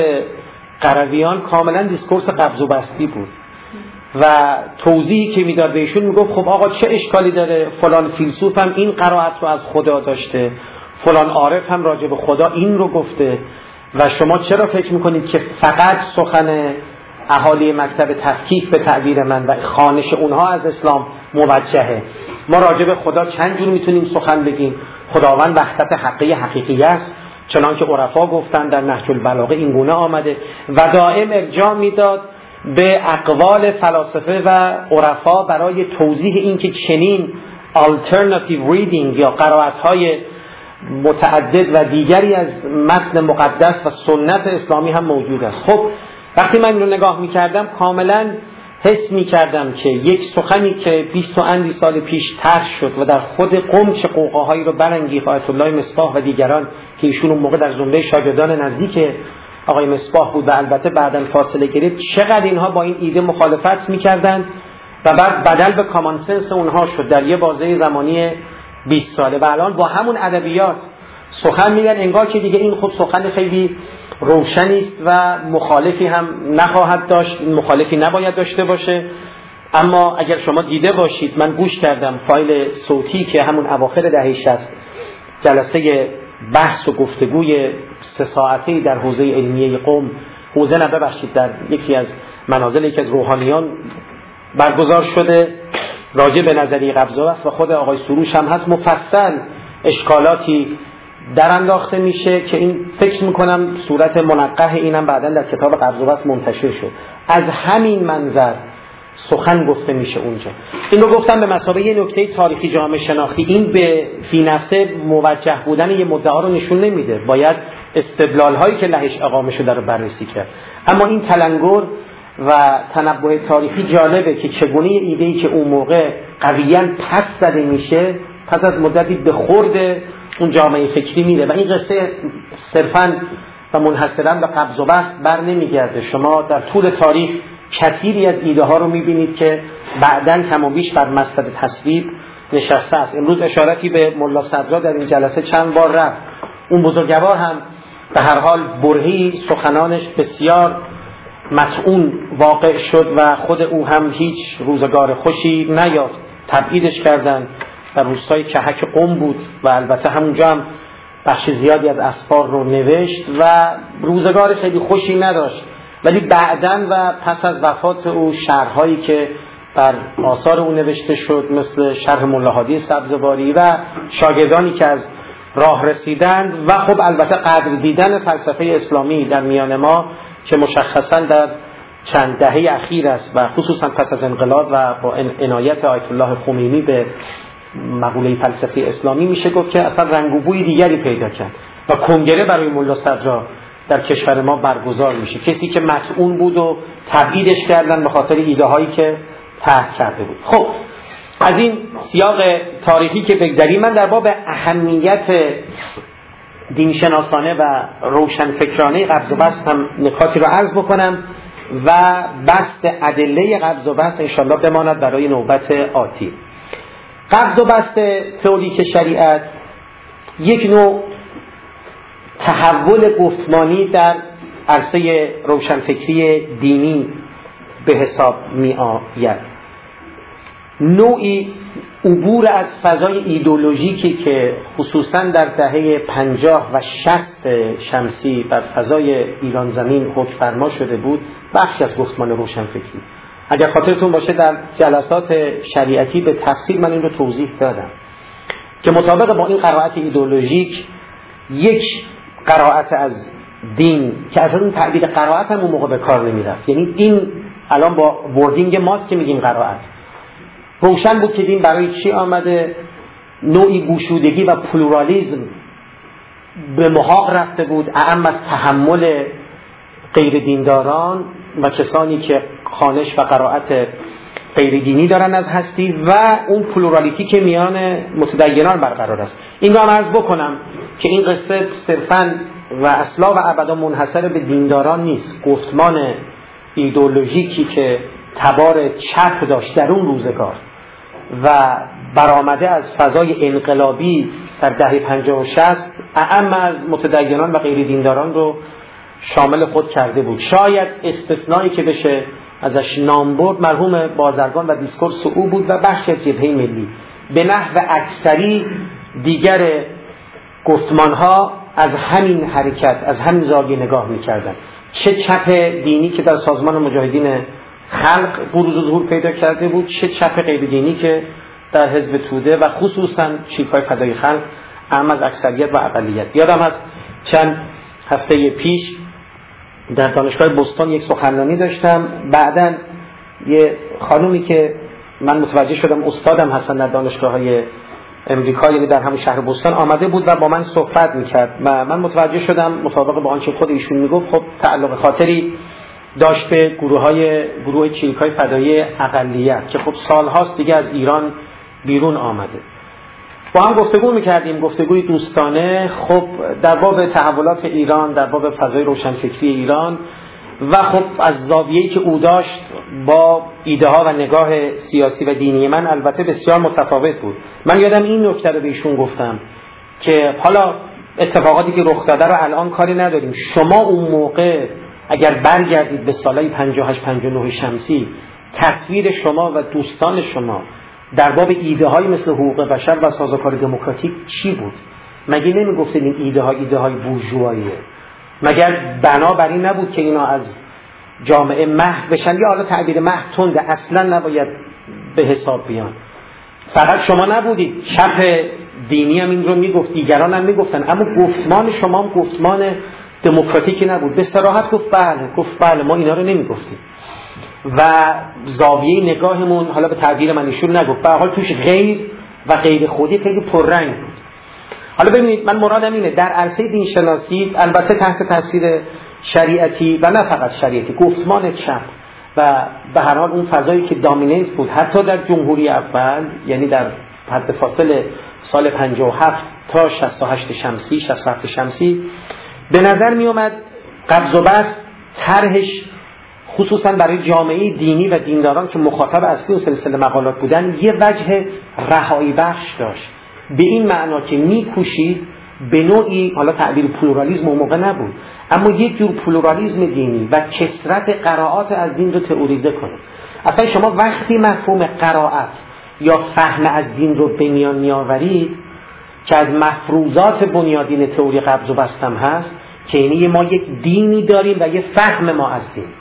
قرویان کاملاً دیسکورس قبض و بسطی بود و توضیحی که میداد بهشون میگفت خب آقا چه اشکالی داره، فلان فیلسوف هم این قرائت رو از خدا داشته، فلان عارف هم راجع به خدا این رو گفته و شما چرا فکر میکنید که فقط سخن اهالی مکتب تفکیک به تعبیر من و خوانش اونها از اسلام موجهه؟ ما راجع به خدا چند جور میتونیم سخن بگیم. خداوند وحدت حقیقی است، چنان که عرفا گفتن، در نهج البلاغه این گونه آمده و دائم ارجاع میداد به اقوال فلاسفه و عرفا برای توضیح این که چنین alternative reading یا قرائت‌های متعدد و دیگری از متن مقدس و سنت اسلامی هم موجود است. خب وقتی من این رو نگاه می‌کردم کاملاً حس می‌کردم که یک سخنی که 20 و اندی سال پیش طرح شد و در خود قم چه قوقاهایی رو برانگیخت آیت الله مصباح و دیگران که ایشون اون موقع در زمره شاگردان نزدیک آقای مصباح بود و البته بعداً فاصله گرفت، چقدر اینها با این ایده مخالفت می‌کردند و بعد بدل به کامن سنس اونها شد در یه بازه زمانی 20 ساله و الان با همون ادبیات سخن میگن انگار که دیگه این خود سخن خیلی روشنی است و مخالفی هم نخواهد داشت، مخالفی نباید داشته باشه. اما اگر شما دیده باشید، من گوش کردم فایل صوتی که همون اواخر دهه 60 جلسه بحث و گفتگوی 3 ساعته‌ای در حوزه علمیه قم، حوزه نه ببخشید در یکی از منازل یکی از روحانیان برگزار شده راجع به نظریه قبض و بسط و خود آقای سروش هم هست، مفصل اشکالاتی در انداخته میشه که این فکر میکنم صورت منقح اینم بعداً در کتاب قبض و بسط منتشر شد. از همین منظر سخن گفته میشه اونجا. این رو گفتم به مثابه یه نکته تاریخی جامعه شناختی. این به فی نفسه موجه بودن یه مدعا رو نشون نمیده، باید استدلال هایی که لهش اقامه شده رو بررسی کرد. اما این تلنگر و تنبؤ تاریخی جالبه که چگونه یه ایده‌ای که اون موقع قویاً پس زده میشه پس از مدتی به خورد اون جامعه فکری میره و این قصه صرفاً و منحصراً به قبض و بسط بر نمیگرده. شما در طول تاریخ کثیری از ایده ها رو میبینید که بعداً کم و بیش بر مسند تصویب نشسته است. امروز اشارتی به ملا صدرا در این جلسه چند بار رفت. اون بزرگوار هم به هر حال برهی سخنانش بسیار مطعون واقع شد و خود او هم هیچ روزگار خوشی نیافت. تبعیدش کردن، در روستای کهک قم بود و البته همونجا هم بخش زیادی از اسفار رو نوشت و روزگار خیلی خوشی نداشت. ولی بعداً و پس از وفات او شرح‌هایی که بر آثار او نوشته شد مثل شرح ملا هادی سبزواری و شاگردانی که از راه رسیدند و خب البته قدر دیدن فلسفه اسلامی در میان ما که مشخصا در چند دهه اخیر است و خصوصا پس از انقلاب و با عنایت آیت الله خمینی به مقوله فلسفه اسلامی میشه گفت که اصلا رنگ و بوی دیگری پیدا کرد و کنگره برای ملا صدرا در کشور ما برگزار میشه. کسی که مطعون بود و تبعیدش کردن به خاطر ایده هایی که طرح کرده بود. خب از این سیاق تاریخی که بگذریم، من در باب اهمیت دینشناسانه و روشنفکرانه قبض و بسط هم نکاتی رو عرض بکنم و بسط ادله قبض و بسط انشاءالله بماند برای نوبت آتی. قبض و بسط تئوریک شریعت یک نوع تحول گفتمانی در عرصه روشنفکری دینی به حساب می آید، نوعی عبور از فضای ایدئولوژیکی که خصوصا در دهه 50 و 60 شمسی بر فضای ایران زمین حکم فرما شده بود، بخشی از گفتمان روشنفکری. اگر خاطرتون باشه در جلسات شریعتی به تفصیل من این رو توضیح دادم که مطابق با این قرائت ایدئولوژیک یک قرائت از دین که از اون تعبیر قرائت هم اون موقع به کار نمی رفت، یعنی دین الان با وردینگ ماست که میگیم قرائت، روشن بود که دین برای چی آمده، نوعی گشودگی و پلورالیزم به محاق رفته بود، اعم از تحمل غیر دینداران و کسانی که خوانش و قرائت غیر دینی دارن از هستی و اون پلورالیتی که میان متدینان برقرار است. این رو هم عرض بکنم که این قصه صرفاً و اصلا و ابدا منحصر به دینداران نیست. گفتمان ایدئولوژیکی که تبار چپ داشت در اون روزگار و برآمده از فضای انقلابی در دهه 50 و 60 اعم از متدینان و غیر دینداران رو شامل خود کرده بود. شاید استثنایی که بشه ازش نام برد مرحوم بازرگان و دیسکورس او بود و بخشی از جبهه ملی. به نحو اکثری دیگر گفتمانها از همین حرکت، از همین زاویه نگاه می‌کردند. چه چپ دینی که در سازمان مجاهدین خلق بروز و ظهور پیدا کرده بود، چه چپ غیر دینی که در حزب توده و خصوصا چریک‌های فدای خلق اعم از اکثریت و اقلیت. یادم هست چند هفته پیش در دانشگاه بوستون یک سخنرانی داشتم، بعداً یه خانومی که من متوجه شدم استادم هستن در دانشگاه‌های امریکا، یعنی در همون شهر بوستون آمده بود و با من صحبت میکرد و من متوجه شدم مطابق با آنچه خود ایشون میگفت خب تعلق خاطری داشت به گروه چریک‌های فدایی اقلیت که خب سالهاست دیگه از ایران بیرون آمده. با هم گفتگو میکردیم، گفتگوی دوستانه، خب در باب تحولات ایران، در باب فضای روشنفکری ایران و خب از زاویه‌ای که او داشت با ایده ها و نگاه سیاسی و دینی من البته بسیار متفاوت بود. من یادم این نکته رو به ایشون گفتم که حالا اتفاقاتی که رخ داده رو الان کاری نداریم، شما اون موقع اگر برگردید به سالهای 58 59 شمسی، تصویر شما و دوستان شما در باب ایده های مثل حقوق بشر و سازوکار دموکراتیک چی بود؟ مگه نمیگفتید این ایده های بورژواییه؟ مگر بنابراین نبود که اینا از جامعه محو بشن؟ یا حالا تعبیر محو تنده، اصلا نباید به حساب بیان. فقط شما نبودید، چپ دینی هم این رو میگفت، دیگران هم میگفتن، اما گفتمان شما هم گفتمان دموکراتیکی نبود. به صراحت گفت بله ما اینا رو نمیگفتیم و زاویه نگاهمون، حالا به تعبیر من ایشون نگفت، به هر حال توش غیر و غیر خودی خیلی پررنگ بود. حالا ببینید من مرادم اینه در عرصه دینشناسی البته تحت تاثیر شریعتی و نه فقط شریعتی، گفتمان چپ و به هر حال اون فضایی که دامیننت بود حتی در جمهوری اول، یعنی در حد فاصل سال 57 تا 68 شمسی 67 شمسی، به نظر می اومد قبض و بسط طرحش خصوصا برای جامعه دینی و دینداران که مخاطب اصلی و سلسله مقالات بودن یه وجه رهایی بخش داشت، به این معنا که میکوشید به نوعی، حالا تعبیر پلورالیسم اون موقع نبود، اما یک جور پلورالیسم دینی و کثرت قرائات از دین رو تئوریزه کنه. اصلا شما وقتی مفهوم قرائت یا فهم از دین رو به میان میآورید که از مفروضات بنیادین تئوری قبض و بسط هم هست که یعنی ما یک دینی داریم و یک فهم ما از دین.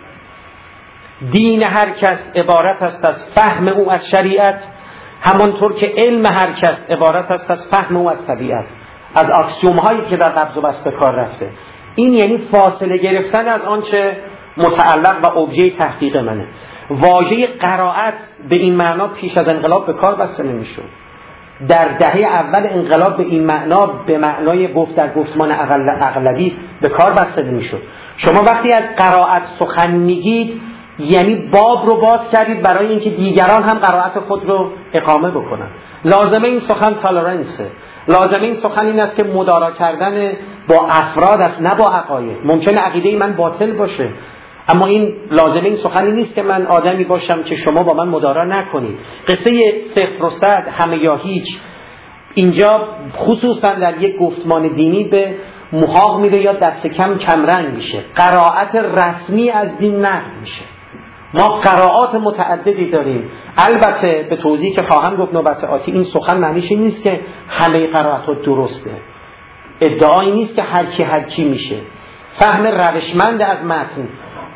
دین هر کس عبارت است از فهم او از شریعت، همانطور که علم هر کس عبارت است از فهم او از طبیعت. از آکسیوم هایی که در قبض و بسط به کار رفته. این یعنی فاصله گرفتن از آنچه متعلق و ابژه تحقیق منه. واژه قرائت به این معنا پیش از انقلاب به کار بسته نمیشد. در دهه اول انقلاب به این معنا، به معنای گفت در گفتمان اغلبی به کار بسته نمیشد. شما وقتی از قرائت سخن میگید یعنی باب رو باز کردید برای اینکه دیگران هم قرائت خود رو اقامه بکنن. لازمه این سخن تالرنسه. لازمه این سخن این است که مدارا کردن با افراد است، نه با عقاید. ممکنه عقیده من باطل باشه، اما این لازمه این سخنی نیست که من آدمی باشم که شما با من مدارا نکنید. قصه 0 و 100 همه یا هیچ اینجا خصوصا در یک گفتمان دینی به محاق میره یا دست کم کمرنگ میشه. قرائت رسمی از دین نقد میشه. ما قرائات متعددی داریم. البته به توضیح که خواهم گفت نوبت آتی، این سخن معنیش این نیست که همه قرائات درسته. ادعایی نیست که هر کی میشه. فهم روشمند از متن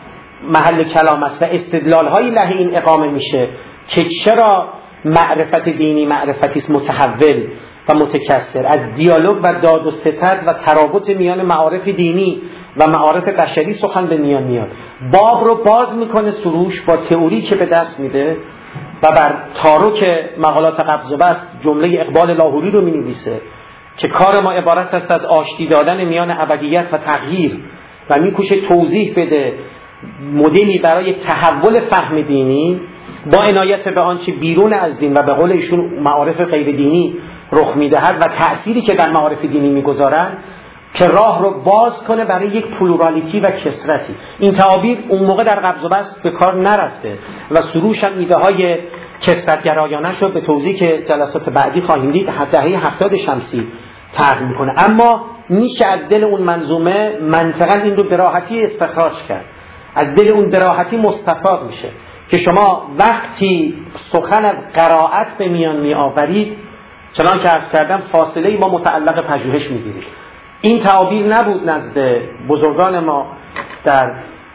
محل کلام است و استدلال‌های له این اقامه میشه که چرا معرفت دینی معرفتی است متحول و متکثر. از دیالوگ و داد و ستد و ترابط میان معارف دینی و معارف بشری سخن به میان میاد. باب رو باز میکنه سروش با تئوری که به دست میده و بر تارک مقالات قبض و بسط جمله اقبال لاهوری رو مینویسه که کار ما عبارت است از آشتی دادن میان ابدیت و تغییر و میکوشه توضیح بده مدلی برای تحول فهم دینی با عنایت به آنچه بیرون از دین و به قول ایشون معارف غیر دینی رخ میدهد و تأثیری که در معارف دینی میگذارند، که راه رو باز کنه برای یک پلورالیتی و کثرتی. این تعابیر اون موقع در قبض و بسط به کار نرفته و سروش هم ایده های کثرت‌گرایانه شد. به توضیح که جلسات بعدی خواهیم دید دهه 70 شمسی طرح میکنه. اما میشه از دل اون منظومه منطقاً این رو به راحتی استخراج کرد. از دل اون به راحتی مستفاد میشه که شما وقتی سخن از قرائت به میان میآورید، چنان که عرض کردم فاصله با متعلق پژوهش میگیرید. این تعابیر نبود نزد بزرگان ما در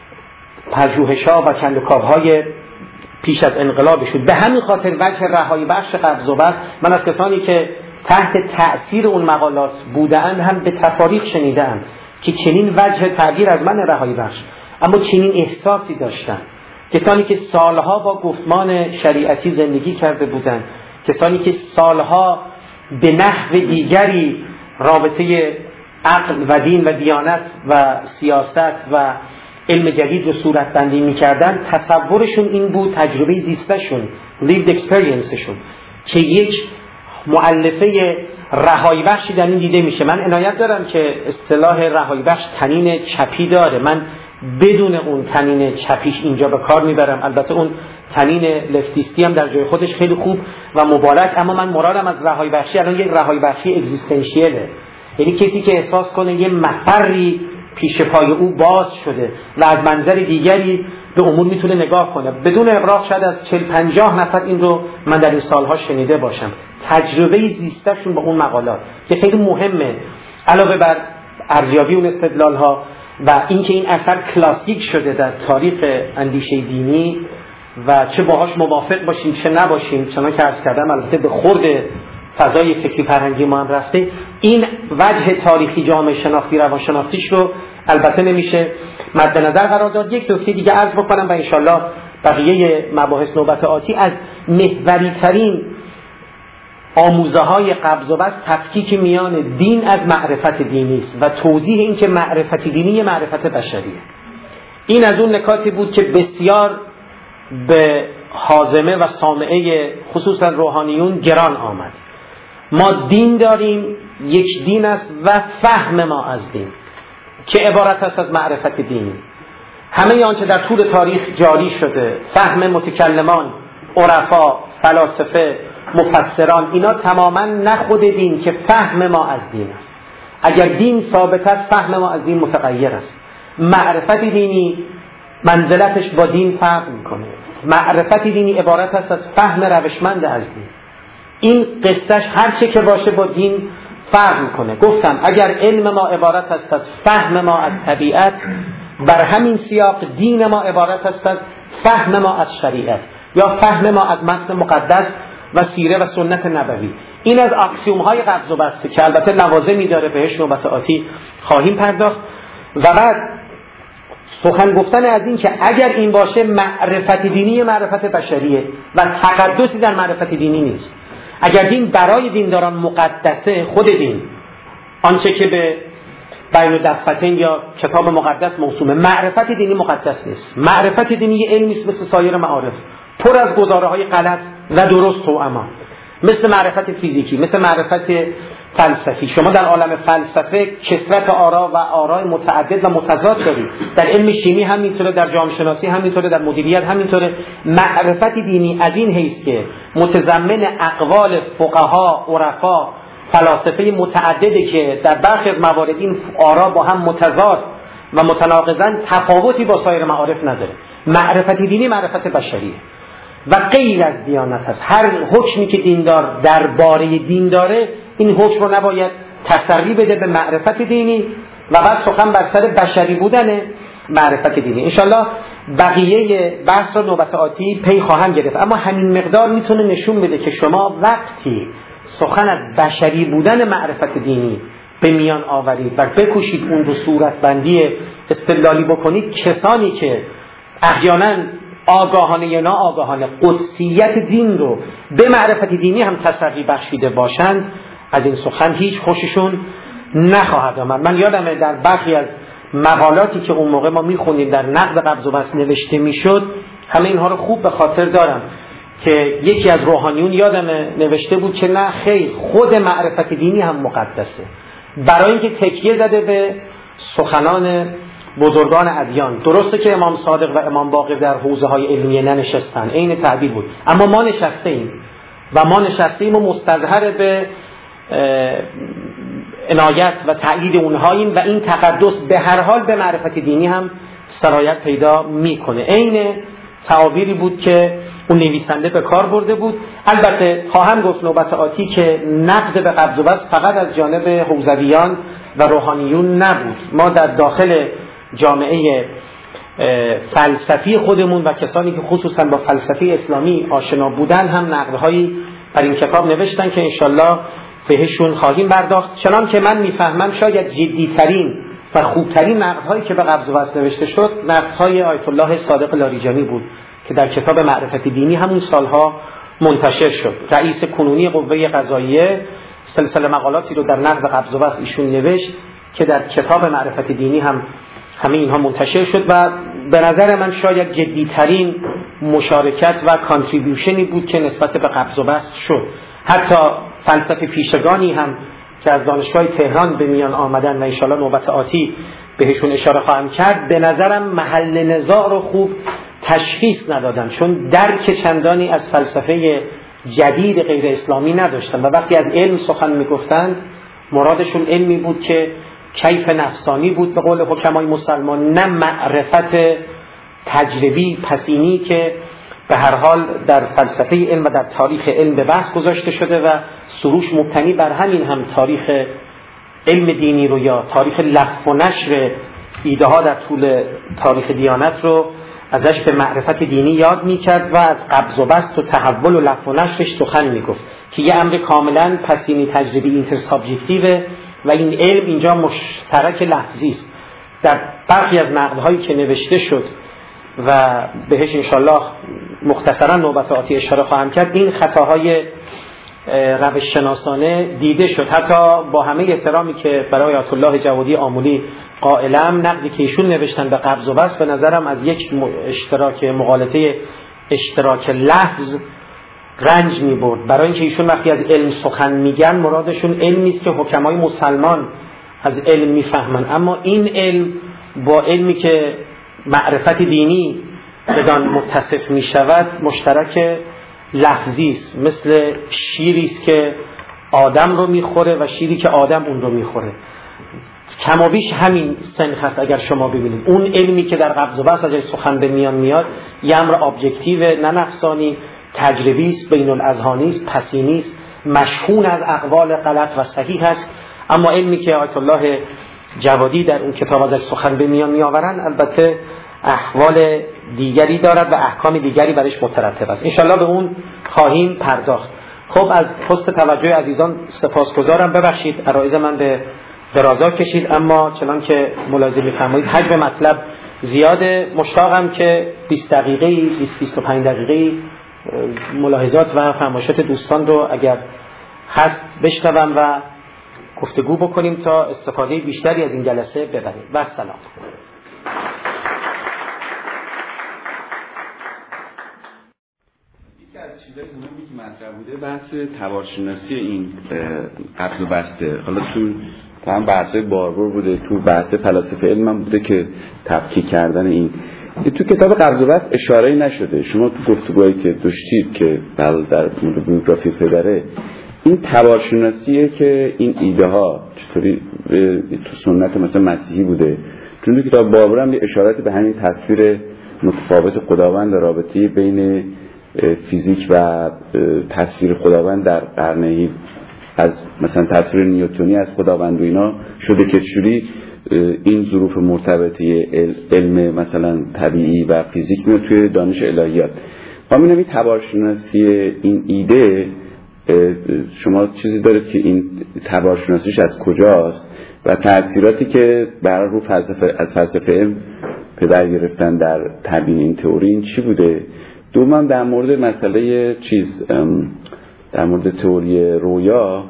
پژوهش‌ها و کندوکاوهای پیش از انقلابشون. به همین خاطر وجه رهایی بخش قبض و بسط، من از کسانی که تحت تأثیر اون مقالات بودند هم به تفاریق شنیدم که چنین وجه تعبیر از من رهایی بخش، اما چنین احساسی داشتن. کسانی که سالها با گفتمان شریعتی زندگی کرده بودند، کسانی که سالها به نحو دیگری رابطه عقل و دین و دیانت و سیاست و علم جدید رو صورت بندی می‌کردن، تصورشون این بود، تجربه زیستشون، lived experienceشون، که یک مؤلفه رهایی بخشی در این دیده میشه. من عنایت دارم که اصطلاح رهایی بخش تنین چپی داره، من بدون اون تنین چپیش اینجا به کار میبرم. البته اون تنین لفتیستی هم در جای خودش خیلی خوب و مبارک، اما من مرادم از رهایی بخشی الان یک رهایی بخشی اگزیستانسیاله، یعنی کسی که احساس کنه یه مفری پیش پای او باز شده و از منظر دیگری به امور میتونه نگاه کنه. بدون اغراق شاید از 40-50 نفر این رو من در این سالها شنیده باشم، تجربه زیستشون با اون مقالات که خیلی مهمه، علاوه بر ارزیابی اون استدلالها و اینکه این اثر کلاسیک شده در تاریخ اندیشه دینی و چه باهاش موافق باشیم چه نباشیم، چنان که عرض کردم البته به خورد فضای فکری فرهنگی ما هم رفته. این وجه تاریخی جامعه شناختی روانشناختیش رو البته نمیشه مد نظر قرار داد. یک نکته دیگه عرض بکنم و انشالله بقیه مباحث نوبت آتی. از محوری ترین آموزه های قبض و بسط تفکیک میان دین از معرفت دینی است و توضیح این که معرفت دینی معرفت بشریه. این از اون نکاتی بود که بسیار به حازمه و سامعه خصوصا روحانیون گران آمد. ما دین داریم، یک دین است و فهم ما از دین که عبارت است از معرفت دینی. همه آنچه در طول تاریخ جاری شده، فهم متکلمان، عرفا، فلاسفه، مفسران، اینا تماما نه خود دین که فهم ما از دین است. اگر دین ثابت است، فهم ما از دین متغیر است. معرفت دینی منزلتش با دین فرق میکنه. معرفت دینی عبارت است از فهم روشمند از دین. این قصهش هر چه که باشه با دین فرق میکنه. گفتم اگر علم ما عبارت است از فهم ما از طبیعت، بر همین سیاق دین ما عبارت است از فهم ما از شریعت یا فهم ما از متن مقدس و سیره و سنت نبوی. این از اکسیوم های قبض و بسته که البته لوازمی داره، بهش نوبت آتی خواهیم پرداخت. و بعد سخن گفتن از این که اگر این باشه معرفت دینی معرفت بشریه و تقدسی در معرفت دینی نیست. اگر دین برای دینداران مقدسه، خود دین آنچه که به بین الدفتین یا کتاب مقدس موسومه، معرفت دینی مقدس نیست. معرفت دینی یه علمی است مثل سایر معارف، پر از گزاره‌های غلط و درست و اما، مثل معرفت فیزیکی، مثل معرفت فلسفی. شما در عالم فلسفه کثرت آرا و آراء متعدد و متضاد دارید. در علم شیمی همینطوره، در جامعه شناسی همینطوره، در مدیریت همینطوره. معرفت دینی از این حیث که متضمن اقوال فقها، عرفا، فلاسفه متعدده که در برخی از موارد این آرا با هم متضاد و متناقضن، تفاوتی با سایر معارف نداره. معرفت دینی معرفت بشریه و غیر از دیانت هست. هر حکمی که دیندار درباره دین داره، این حکم رو نباید تسری بده به معرفت دینی و بعد سخن بر سر بشری بودن معرفت دینی. انشالله بقیه بحث رو نوبت آتی پی خواهم گرفت، اما همین مقدار میتونه نشون بده که شما وقتی سخن از بشری بودن معرفت دینی به میان آورید و بکوشید اون رو صورتبندی استدلالی بکنید، کسانی که احیانا آگاهانه یا ناآگاهانه قدسیت دین رو به معرفت دینی هم تسری بخشیده باشند، از این سخن هیچ خوششون نخواهد آمد. من یادمه در برخی از مقالاتی که اون موقع ما میخونیم در نقد قبض و بسط نوشته میشد، همه اینها رو خوب به خاطر دارم که یکی از روحانیون یادمه نوشته بود که نه خیر، خود معرفت دینی هم مقدسه، برای اینکه تکیه زده به سخنان بزرگان ادیان. درسته که امام صادق و امام باقر در حوزه های علمیه ننشستن، عین تعبیر بود، اما ما نشسته ایم و ما نشسته ایم و مستظهر به عنایت و تأیید اونهاییم و این تقدس به هر حال به معرفت دینی هم سرایت پیدا میکنه. عین تعابیری بود که اون نویسنده به کار برده بود. البته خواهم گفت نوبت آتی که نقد به قبض و بسط فقط از جانب حوزویان و روحانیون نبود. ما در داخل جامعه فلسفی خودمون و کسانی که خصوصا با فلسفه اسلامی آشنا بودن هم نقدهایی بر این کتاب نوشتن که انشالله بهشون خواهیم پرداخت. چنان که من میفهمم شاید جدیترین و خوبترین نقدهایی که به قبض و بسط نوشته شد نقدهای آیت الله صادق لاریجانی بود که در کتاب معرفت دینی همون سالها منتشر شد. رئیس کنونی قوه قضاییه سلسله مقالاتی رو در نقد قبض و بسط ایشون نوشت که در کتاب معرفت دینی هم همه اینها منتشر شد و به نظر من شاید جدیترین مشارکت و کانتریبیوشنی بود که نسبت به قبض و بسط شد. حتی فلسفه پیشگانی هم که از دانشگاه تهران به میان آمدن و انشاءالله نوبت آتی بهشون اشاره خواهم کرد، به نظرم محل نزاع رو خوب تشخیص ندادن، چون درک چندانی از فلسفه جدید غیر اسلامی نداشتن و وقتی از علم سخن میگفتند مرادشون علمی بود که کیف نفسانی بود به قول حکمای مسلمان، نه معرفت تجربی پسینی که به هر حال در فلسفه علم و در تاریخ علم به بحث گذاشته شده و سروش مبتنی بر همین هم تاریخ علم دینی رو یا تاریخ لف و نشر ایده ها در طول تاریخ دیانت رو ازش به معرفت دینی یاد میکرد و از قبض و بسط و تحول و لف و نشرش سخن میگفت که یه امر کاملا پسینی تجربی اینتر سابجکتیوه و این علم اینجا مشترک لفظی است. در برخی از نقدهایی که نوشته شد و بهش انشالله مختصرا نوبت آتی اشاره خواهم کرد، این خطاهای روش شناسانه دیده شد. حتی با همه احترامی که برای آیت الله جوادی آمولی قائلم، نقدی که ایشون نوشتن به قبض و بسط به نظرم از یک اشتراک مغالطه اشتراک لفظ رنج می برد، برای اینکه ایشون وقتی از علم سخن میگن مرادشون علمی است که حکمای مسلمان از علم میفهمن، اما این علم با علمی که معرفت دینی بدان متصف می شود مشترک لفظی است، مثل شیری است که آدم رو میخوره و شیری که آدم اون رو میخوره. کم و بیش همین سنخ است. اگر شما ببینید اون علمی که در قبض و بسط از سخن به میان میاد یه امر ابجکتیو نه نفسانی، تجربی است، بین الاذهانی است، پسینی است، مشحون از اقوال غلط و صحیح است. اما علمی که آیت الله جوادی در اون کتاب ازش سخن به میان میآورن البته احوال دیگری دارد و احکام دیگری برش مترتب است. انشالله به اون خواهیم پرداخت. خب از حسن توجه عزیزان سپاسگزارم. ببخشید عرایض من به درازا کشید، اما چنان که ملاحظه می‌فرمایید حجم مطلب زیاده. مشتاقم که 20 دقیقه‌ای 20-25 دقیقه‌ای ملاحظات و فرمایشات دوستان رو اگر هست بشنوم و گفتگو بکنیم تا استفاده بیشتری از این جلسه ببریم. و سلام. یکی از چیزای مهمی که مطرح بوده بحث تبارشناسی این قتل و بسته. حالا تو هم بحثای باربر بوده، تو بحث فلاسفه علم هم بوده که تفکیک کردن این. تو کتاب قبض و بسط اشاره‌ای نشده. شما تو گفتگوهایی که داشتید که در مورد بیوگرافی پدره، این تبارشناسیه که این ایده ها چطوری تو سنت مثلا مسیحی بوده. چون تو کتاب بابر هم اشارات به همین تصویر متفاوت خداوند، رابطه بین فیزیک و تصویر خداوند در قرنه‌ای از مثلا تصویر نیوتنی از خداوند و اینا شده که چجوری این ظروف مرتبطه علم مثلا طبیعی و فیزیک میاد توی دانش الهیات. ما می‌بینیم این تبارشناسی این ایده، شما چیزی دارید که این تبارشناسیش از کجاست و تأثیراتی که برای رو فلسفه از فلسفه علم پدر گرفتن در تبیین این تئوری این چی بوده؟ دوم در مورد مسئله در مورد تئوری رویا،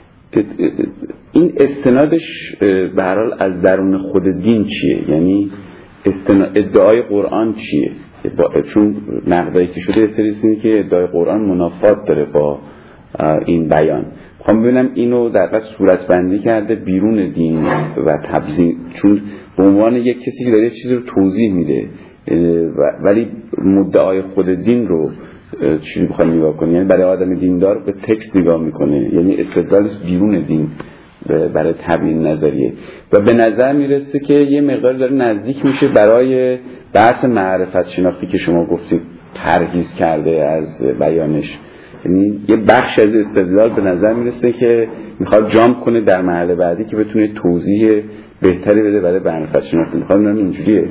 این استنادش به هر حال از درون خود دین چیه؟ یعنی ادعای قرآن چیه؟ چون نقدایی که شده سریسینی که ادعای قرآن منافات داره با این بیان. میخوام ببینم اینو در واقع صورت بندی کرده بیرون دین و تبیین، چون به عنوان یک کسی که داره چیزی رو توضیح میده ولی مدعای خود دین رو چیزی بخواد نگاه کنه. یعنی برای آدم دیندار به تکست نگاه میکنه، یعنی استدلالش بیرون دین برای تبیین نظریه و به نظر میرسه که یه مقدار داره نزدیک میشه برای بحث معرفت شناختی که شما گفتید پرهیز کرده از بیانش. یعنی یه بخش از استدلال به نظر میرسه که میخواد جامپ کنه در مرحله بعدی که بتونه توضیح بهتری بده برای معرفت شناختی. میخوام ببینم اینجوریه.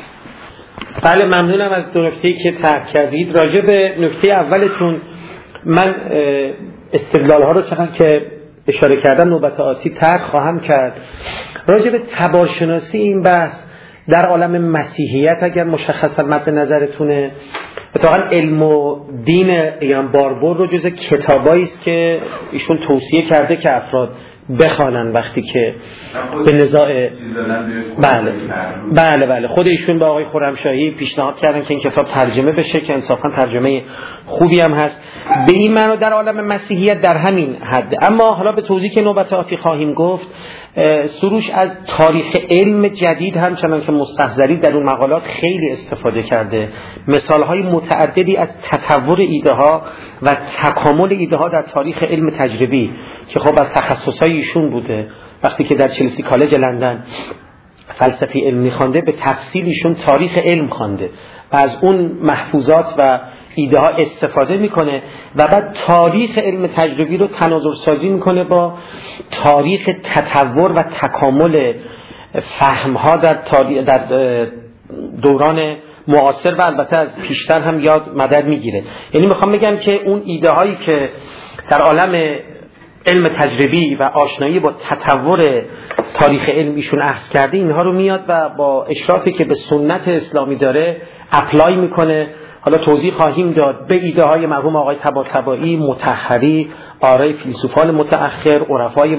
بله، ممنونم از دو نکته‌ای که طرح کردید. راجع به نکته اولتون من استدلال‌ها رو چقدر که اشاره کردم نوبت آتی طرح خواهم کرد. راجع به تبارشناسی این بحث در عالم مسیحیت اگر مشخصا مد نظرتونه، اتفاقا علم و دین ایران باربر رو جز کتابایی است که ایشون توصیه کرده که افراد بخوانن وقتی که به نزاع بله خود ایشون با آقای خرمشاهی پیشنهاد کردن که این کتاب ترجمه بشه که انصافا ترجمه خوبی هم هست. به این معنی در عالم مسیحیت در همین حد. اما حالا به توضیح که نوبت آتی خواهیم گفت، سروش از تاریخ علم جدید همچنان که مستحضری در اون مقالات خیلی استفاده کرده. مثالهای متعددی از تطور ایده ها و تکامل ایده ها در تاریخ علم تجربی که خب از تخصصهای ایشون بوده. وقتی که در چلسی کالج لندن فلسفه علمی خوانده، به تفصیل ایشون تاریخ علم خوانده و از اون محفوظات و ایده ها استفاده میکنه و بعد تاریخ علم تجربی رو تناظر سازی میکنه با تاریخ تطور و تکامل فهم ها در دوران معاصر و البته از پیشتر هم یاد مدد میگیره. یعنی میخوام بگم که اون ایده هایی که در عالم علم تجربی و آشنایی با تطور تاریخ علم ایشون اخذ کرده، اینها رو میاد و با اشرافی که به سنت اسلامی داره اپلای میکنه. حالا توضیح خواهیم داد به ایده های مرحوم آقای طباطبایی، مطهری، آرای فیلسوفان متأخر، عرفای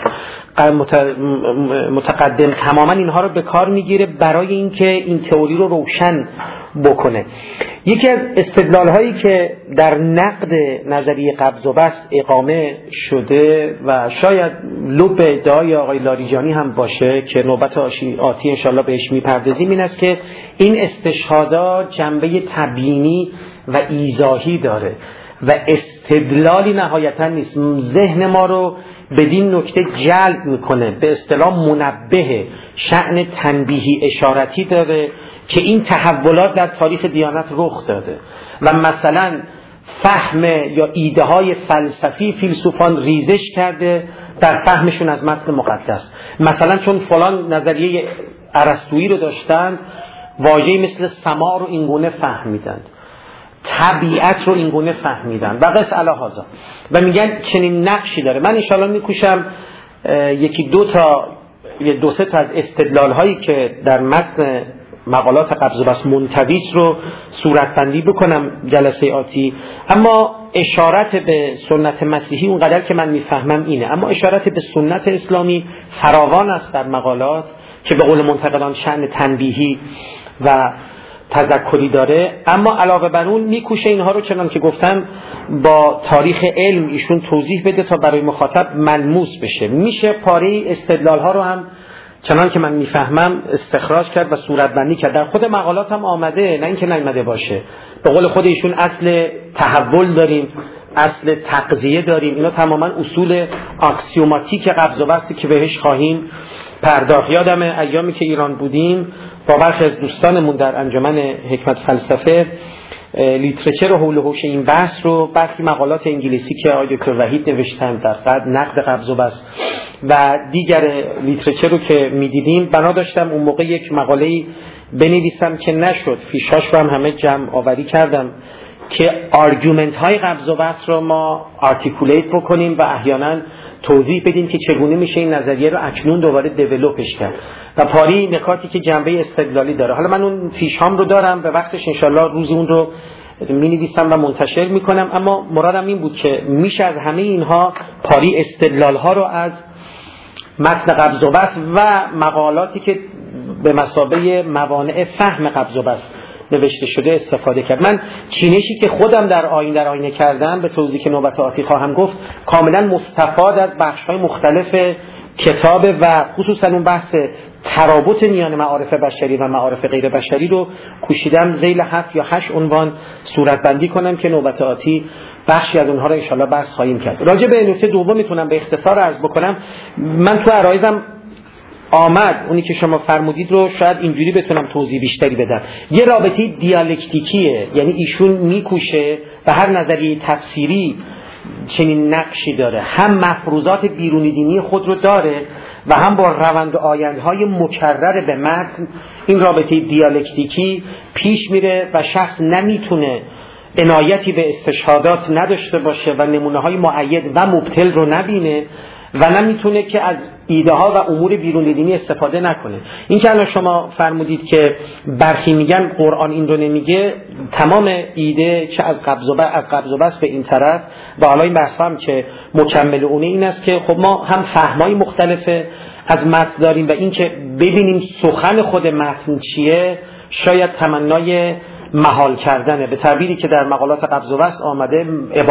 متقدم، تماما اینها رو به کار میگیره برای اینکه این تئوری رو روشن بکنه. یکی از استدلال هایی که در نقد نظریه قبض و بسط اقامه شده و شاید لب ادعای آقای لاریجانی هم باشه که نوبت آتی انشالله بهش میپردازیم، این است که این استشهادات جنبه تبیینی و ایضاحی داره و استدلالی نهایتا نیست. ذهن ما رو بدین نکته جلب میکنه، به اصطلاح منبه، شأن تنبیهی اشارتی داره که این تحولات در تاریخ دیانت رخ داده و مثلا فهم یا ایده های فلسفی فیلسوفان ریزش کرده در فهمشون از متن مقدس. مثلا چون فلان نظریه ارسطویی رو داشتند، واژه‌ای مثل سماع رو اینگونه فهمیدند. طبیعت رو اینگونه فهمیدن و قص علی هذا و میگن چنین نقشی داره. من انشالله میکوشم یکی دو سه تا از استدلال هایی که در متن مقالات قبض و بسط منتویس رو صورتبندی بکنم جلسه آتی. اما اشارت به سنت مسیحی اونقدر که من میفهمم اینه، اما اشارت به سنت اسلامی فراوان است در مقالات که به قول منتقدان شأن تنبیهی و تذکری داره. اما علاوه بر اون میکوشه اینها رو چنان که گفتم با تاریخ علم ایشون توضیح بده تا برای مخاطب ملموس بشه. میشه پاره استدلال ها رو هم چنان که من میفهمم استخراج کرد و صورتبندی کرد. در خود مقالات هم آمده، نه اینکه نیامده باشه. به قول خود ایشون اصل تحول داریم، اصل تقضیه داریم، اینا تماما اصول آکسیوماتیک قبض و بسطی که بهش خواهیم پرداخت. یادم ایامی که ایران بودیم با برخی از دوستانمون در انجمن حکمت فلسفه لیترچر و حول و حوش این بحث رو، برخی مقالات انگلیسی که آقای دکتر وحید نوشتن در نقد قبض و بسط و دیگر لیترچر رو که میدیدیم، بنا داشتم اون موقع یک مقاله‌ای بنویسم که نشد. فیشاش رو هم همه جمع آوری کردم که آرگومنت های قبض و بسط رو ما آرتیکولیت بکنیم و احیانا توضیح بدیم که چگونه میشه این نظریه رو اکنون دوباره دیولوپش کرد و پاری نکاتی که جنبه استدلالی داره. حالا من اون فیشام رو دارم، به وقتش انشالله روز اون رو مینویسم و منتشر میکنم. اما مرادم این بود که میشه از همه اینها پاری استدلال ها رو از متن قبض و بسط و مقالاتی که به مثابه موانع فهم قبض و بسط نوشته شده استفاده کرد. من چینشی که خودم در آینه کردم به توضیح که نوبت آتی خواهم گفت کاملا مستفاد از بخش‌های مختلف کتاب و خصوصا اون بحث ترابط میان معارف بشری و معارف غیر بشری رو کوشیدم ذیل 7 یا 8 عنوان صورتبندی کنم که نوبت آتی بخشی از اونها رو انشالله بحث خواهیم کرد. راجع به نکته دوم میتونم به اختصار عرض بکنم. من تو عرایزم آمد اونی که شما فرمودید رو شاید اینجوری بتونم توضیح بیشتری بدم. یه رابطه دیالکتیکیه، یعنی ایشون میکوشه و هر نظریه تفسیری چنین نقشی داره، هم مفروضات بیرونی دینی خود رو داره و هم با روند آیندهای مکرر به متن این رابطه دیالکتیکی پیش میره و شخص نمیتونه عنایتی به استشهادات نداشته باشه و نمونه‌های مؤید و مبطل رو نبینه و نمیتونه که از ایده ها و امور بیرون دینی استفاده نکنه. این که الان شما فرمودید که برخی میگن قرآن این رو نمیگه، تمام ایده چه از قبض و بسط به این طرف و حالا این بحث هم که مکمل اونه این است که خب ما هم فهمای مختلف از متن داریم و این که ببینیم سخن خود متن چیه شاید تمنای محال کردنه. به تعبیری که در مقالات قبض و بسط آمده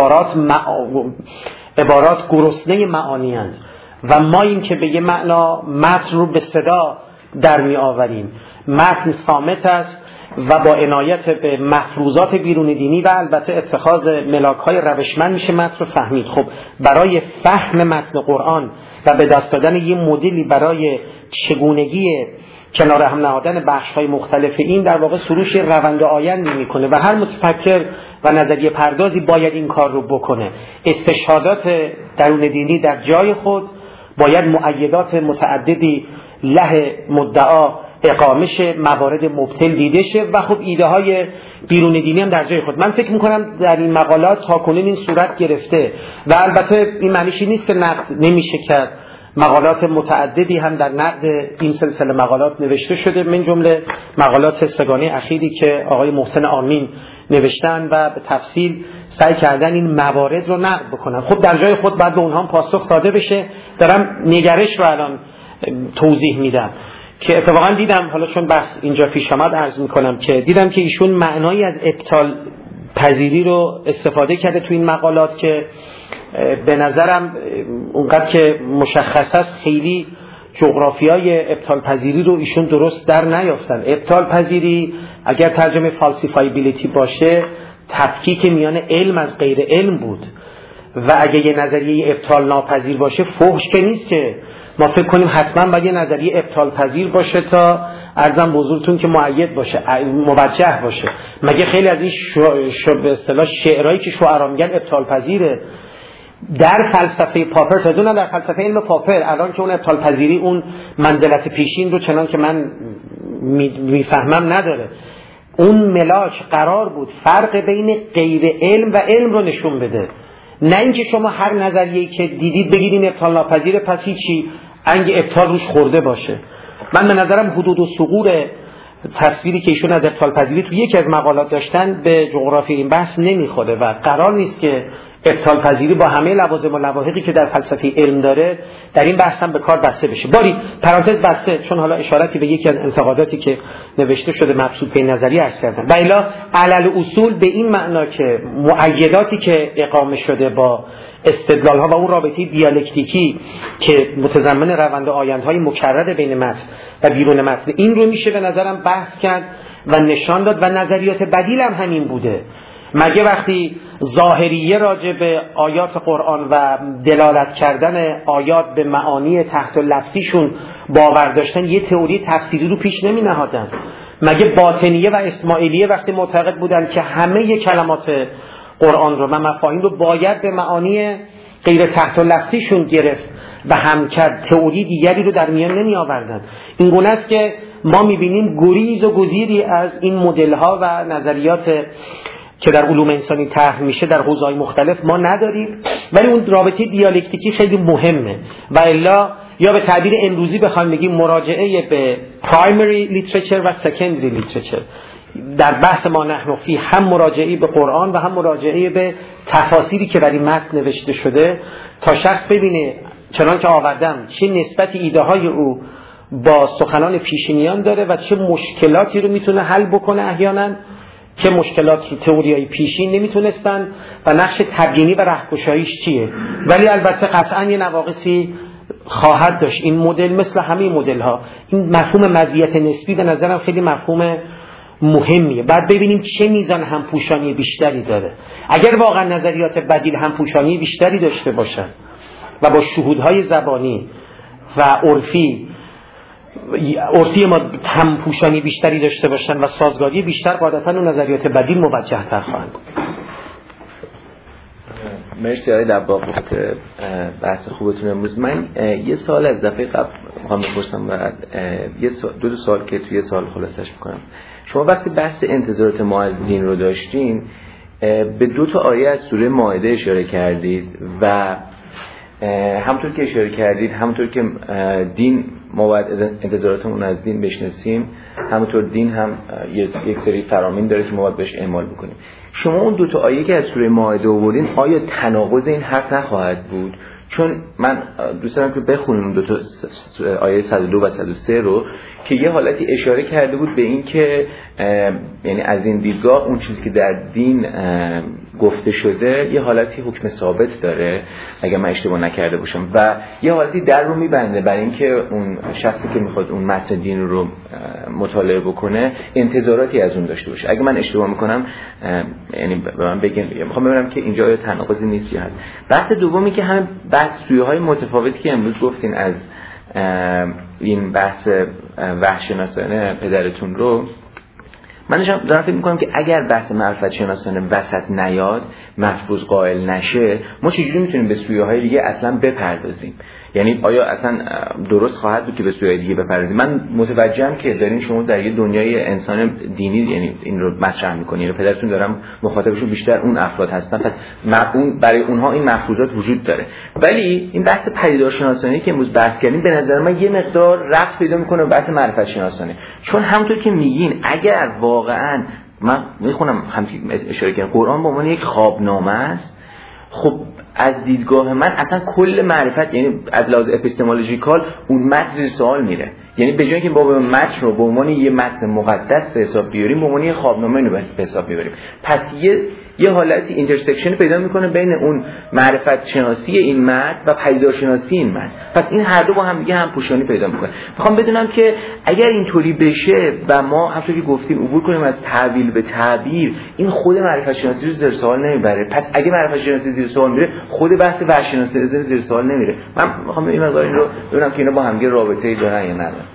عبارات گرسنه معانی هستند و ما این که به یه معنا متن رو به صدا در می آوریم. متن صامت است و با عنایت به مفروضات بیرون دینی و البته اتخاذ ملاک‌های روشمند میشه متن رو فهمید. خب برای فهم متن قرآن و به دست دادن یه مدلی برای چگونگی کنار هم نهادن بخش‌های مختلف این در واقع سروش روند آیندی میکنه و هر متفکر و نظریه پردازی باید این کار رو بکنه. استشهادات درون دینی در جای خود، باید مؤیدات متعددی له مدعا اقامه شه، موارد مبطل دیده شه و خب ایده های بیرون دینی هم در جای خود. من فکر میکنم در این مقالات تاکنون این صورت گرفته و البته این معنیشی نیست که نقد نمیشه کرد. مقالات متعددی هم در نقد این سلسله مقالات نوشته شده، من جمله مقالات سگانه اخیری که آقای محسن آمین نوشتن و به تفصیل سعی کردن این موارد رو نقد بکنن. خب در جای خود بعد به اونها هم پاسخ داده بشه. دارم نگرش رو الان توضیح میدم که اتفاقا دیدم، حالا چون بحث اینجا پیش آمد عرض میکنم که دیدم که ایشون معنایی از ابطال پذیری رو استفاده کرده تو این مقالات که به نظرم اونقدر که مشخص است خیلی جغرافیای ابطال پذیری رو ایشون درست در نیافتن. ابطال پذیری اگر ترجمه فالسیفایبیلیتی باشه تفکیک میان علم از غیر علم بود و اگه یه نظریه ابطال ناپذیر باشه فحش که نیست که ما فکر کنیم حتما باید یه نظریه ابطال پذیر باشه تا ارزم بزرگتون که مؤید باشه، موجه باشه. مگه خیلی از این به اصطلاح شعرهایی که شعرا میگن ابطال پذیره در فلسفه پاپر، تازه نه در فلسفه علم پاپر الان که اون ابطال پذیری اون منزلت پیشین رو چنان که من میفهمم نداره. اون ملاک قرار بود فرق بین غیر علم و علم رو نشون بده، نه اینکه شما هر نظریه‌ای که دیدید بگید این ابطال ناپذیره پس هیچی انگ ابطال روش خورده باشه. من به نظرم حدود و ثغور تصویری که ایشون از ابطال پذیری تو یکی از مقالات داشتن به جغرافی این بحث نمیخوره و قرار نیست که ابطال پذیری با همه لوازم و لواحقی که در فلسفه علم داره در این بحث هم به کار بسته بشه. باری پرانتز بسته، چون حالا اشارتی به یکی از انتقاداتی که نوشته شده مبسوط به نظری عرض کردم. و الا علل اصول به این معنا که مؤیداتی که اقامه شده با استدلال ها و اون رابطه دیالکتیکی که متضمن روند آیندهای مکرر بین متن و بیرون متن، این رو میشه به نظرم بحث کرد و نشان داد و نظریات بدیل هم همین بوده. مگه وقتی ظاهریه راجع به آیات قرآن و دلالت کردن آیات به معانی تحت لفظیشون باور داشتن یه تئوری تفسیری رو پیش نمی نهادن؟ مگه باطنیه و اسماعیلیه وقتی معتقد بودن که همه کلمات قرآن رو و مفاهیم رو باید به معانی غیر تحت لفظیشون گرفت و هم کرد، تئوری دیگری رو در میان نمی آوردن؟ این گونه است که ما میبینیم گریز و گزیری از این مدل ها و نظریات که در علوم انسانی طرح میشه در حوزه‌های مختلف ما نداریم، ولی اون رابطه دیالکتیکی خیلی مهمه. و الا یا به تعبیر امروزی بخوایم بگیم مراجعه به primary literature و secondary literature در بحث ما نحن فی، هم مراجعه به قرآن و هم مراجعه به تفاسیری که برای متن نوشته شده تا شخص ببینه چنان که آوردم چه نسبت ایده های او با سخنان پیشینیان داره و چه مشکلاتی رو میتونه حل بکنه احیانا که مشکلات رو تئوریای پیشین نمیتونستن و نقش تبیینی و رهگشاییش چیه. ولی البته قطعا یه نواقصی خواهد داشت این مدل، مثل همه مدل ها. این مفهوم مزیت نسبی به نظرم خیلی مفهوم مهمیه. بعد ببینیم چه میزان همپوشانی بیشتری داره. اگر واقعا نظریات بدیل همپوشانی بیشتری داشته باشن و با شهودهای زبانی و عرفی ما همپوشانی بیشتری داشته باشن و سازگاری بیشتر، قاعدتاً اون نظریات بدیل موجه تر خواهند بود. مرسی آقای دباغ بحث خوبتون امروز. من یه سوال از دفعه قبل میخوام بپرسم و دو سوال که توی سوال خلاصش میکنم. شما وقتی بحث انتظارات ما از دین رو داشتین به 2 آیه از سوره مائده اشاره کردید و همونطور که اشاره کردید همونطور که دین ما باید انتظاراتمون از دین بشناسیم، همونطور دین هم یک سری فرامین داره که ما باید بهش اعمال بکنیم. شما اون 2 آیه که از سوره مائده آوردین آیا تناقض این حرف نخواهد بود؟ چون من دوست دارم که بخونیم 2 آیه 102 و 103 رو که یه حالتی اشاره کرده بود به این که یعنی از این دیدگاه اون چیزی که در دین گفته شده یه حالتی حکم ثابت داره اگر من اشتباه نکرده باشم و یه حالتی در رو میبنده برای اینکه اون شخصی که میخواد اون متن دین رو مطالعه بکنه انتظاراتی از اون داشته باشه. اگه من اشتباه میکنم یعنی به من بگین، میخوام ببینم که اینجا یه تناقضی نیست یا هست. بحث دومی که همین بحث سویه‌های متفاوتی که امروز گفتین از این بحث وحش شناسانه پدرتون رو، من دارم فکر میکنم که اگر بحث معرفت شناسانه وسط نیاد، مفروض قائل نشه، ما چجوری میتونیم به سویه‌های دیگه اصلا بپردازیم؟ یعنی آیا اصلا درست خواهد بود که به سویه دیگه بپردازیم؟ من متوجهم که دارین شما در یه دنیای انسان دینی یعنی این رو مطرح میکنین، پدرتون دارم مخاطبشون بیشتر اون افراد هستن، پس برای اونها این مفروضات وجود داره. ولی این بحث پدیدارشناسانی که امروز بحث کردیم به نظر من یه مقدار ربط پیدا میکنه به بحث معرفت شناسانه، چون همونطور که میگین اگر واقعا من میخونم همین اشاره کردم قرآن به عنوان یک خوابنامه است، خب از دیدگاه من اصلا کل معرفت یعنی از لحاظ اپیستمولوژیکال اون متن زیر سوال میره. یعنی به جای اینکه با متن رو به عنوان یه متن مقدس به حساب بیاریم، به عنوان یه خوابنامه رو به حساب میبریم. پس یه حالتی اینترسکشن پیدا میکنه بین اون معرفت شناسی این متن و پدیدار شناسی این متن. پس این هر دو با هم دیگه هم پوشانی پیدا میکنه. میخوام بدونم که اگر اینطوری بشه و ما همونطور که گفتیم عبور کنیم از تعبیر به تعبیر، این خود معرفت شناسی رو زیر سوال نمیبره. پس اگه معرفت شناسی زیر سوال میره، خود بحث وحش شناسی زیر سوال نمیره. من میخوام این مقدار این رو ببینم که اینا با هم دیگه رابطه‌ای دارن یا ندارن.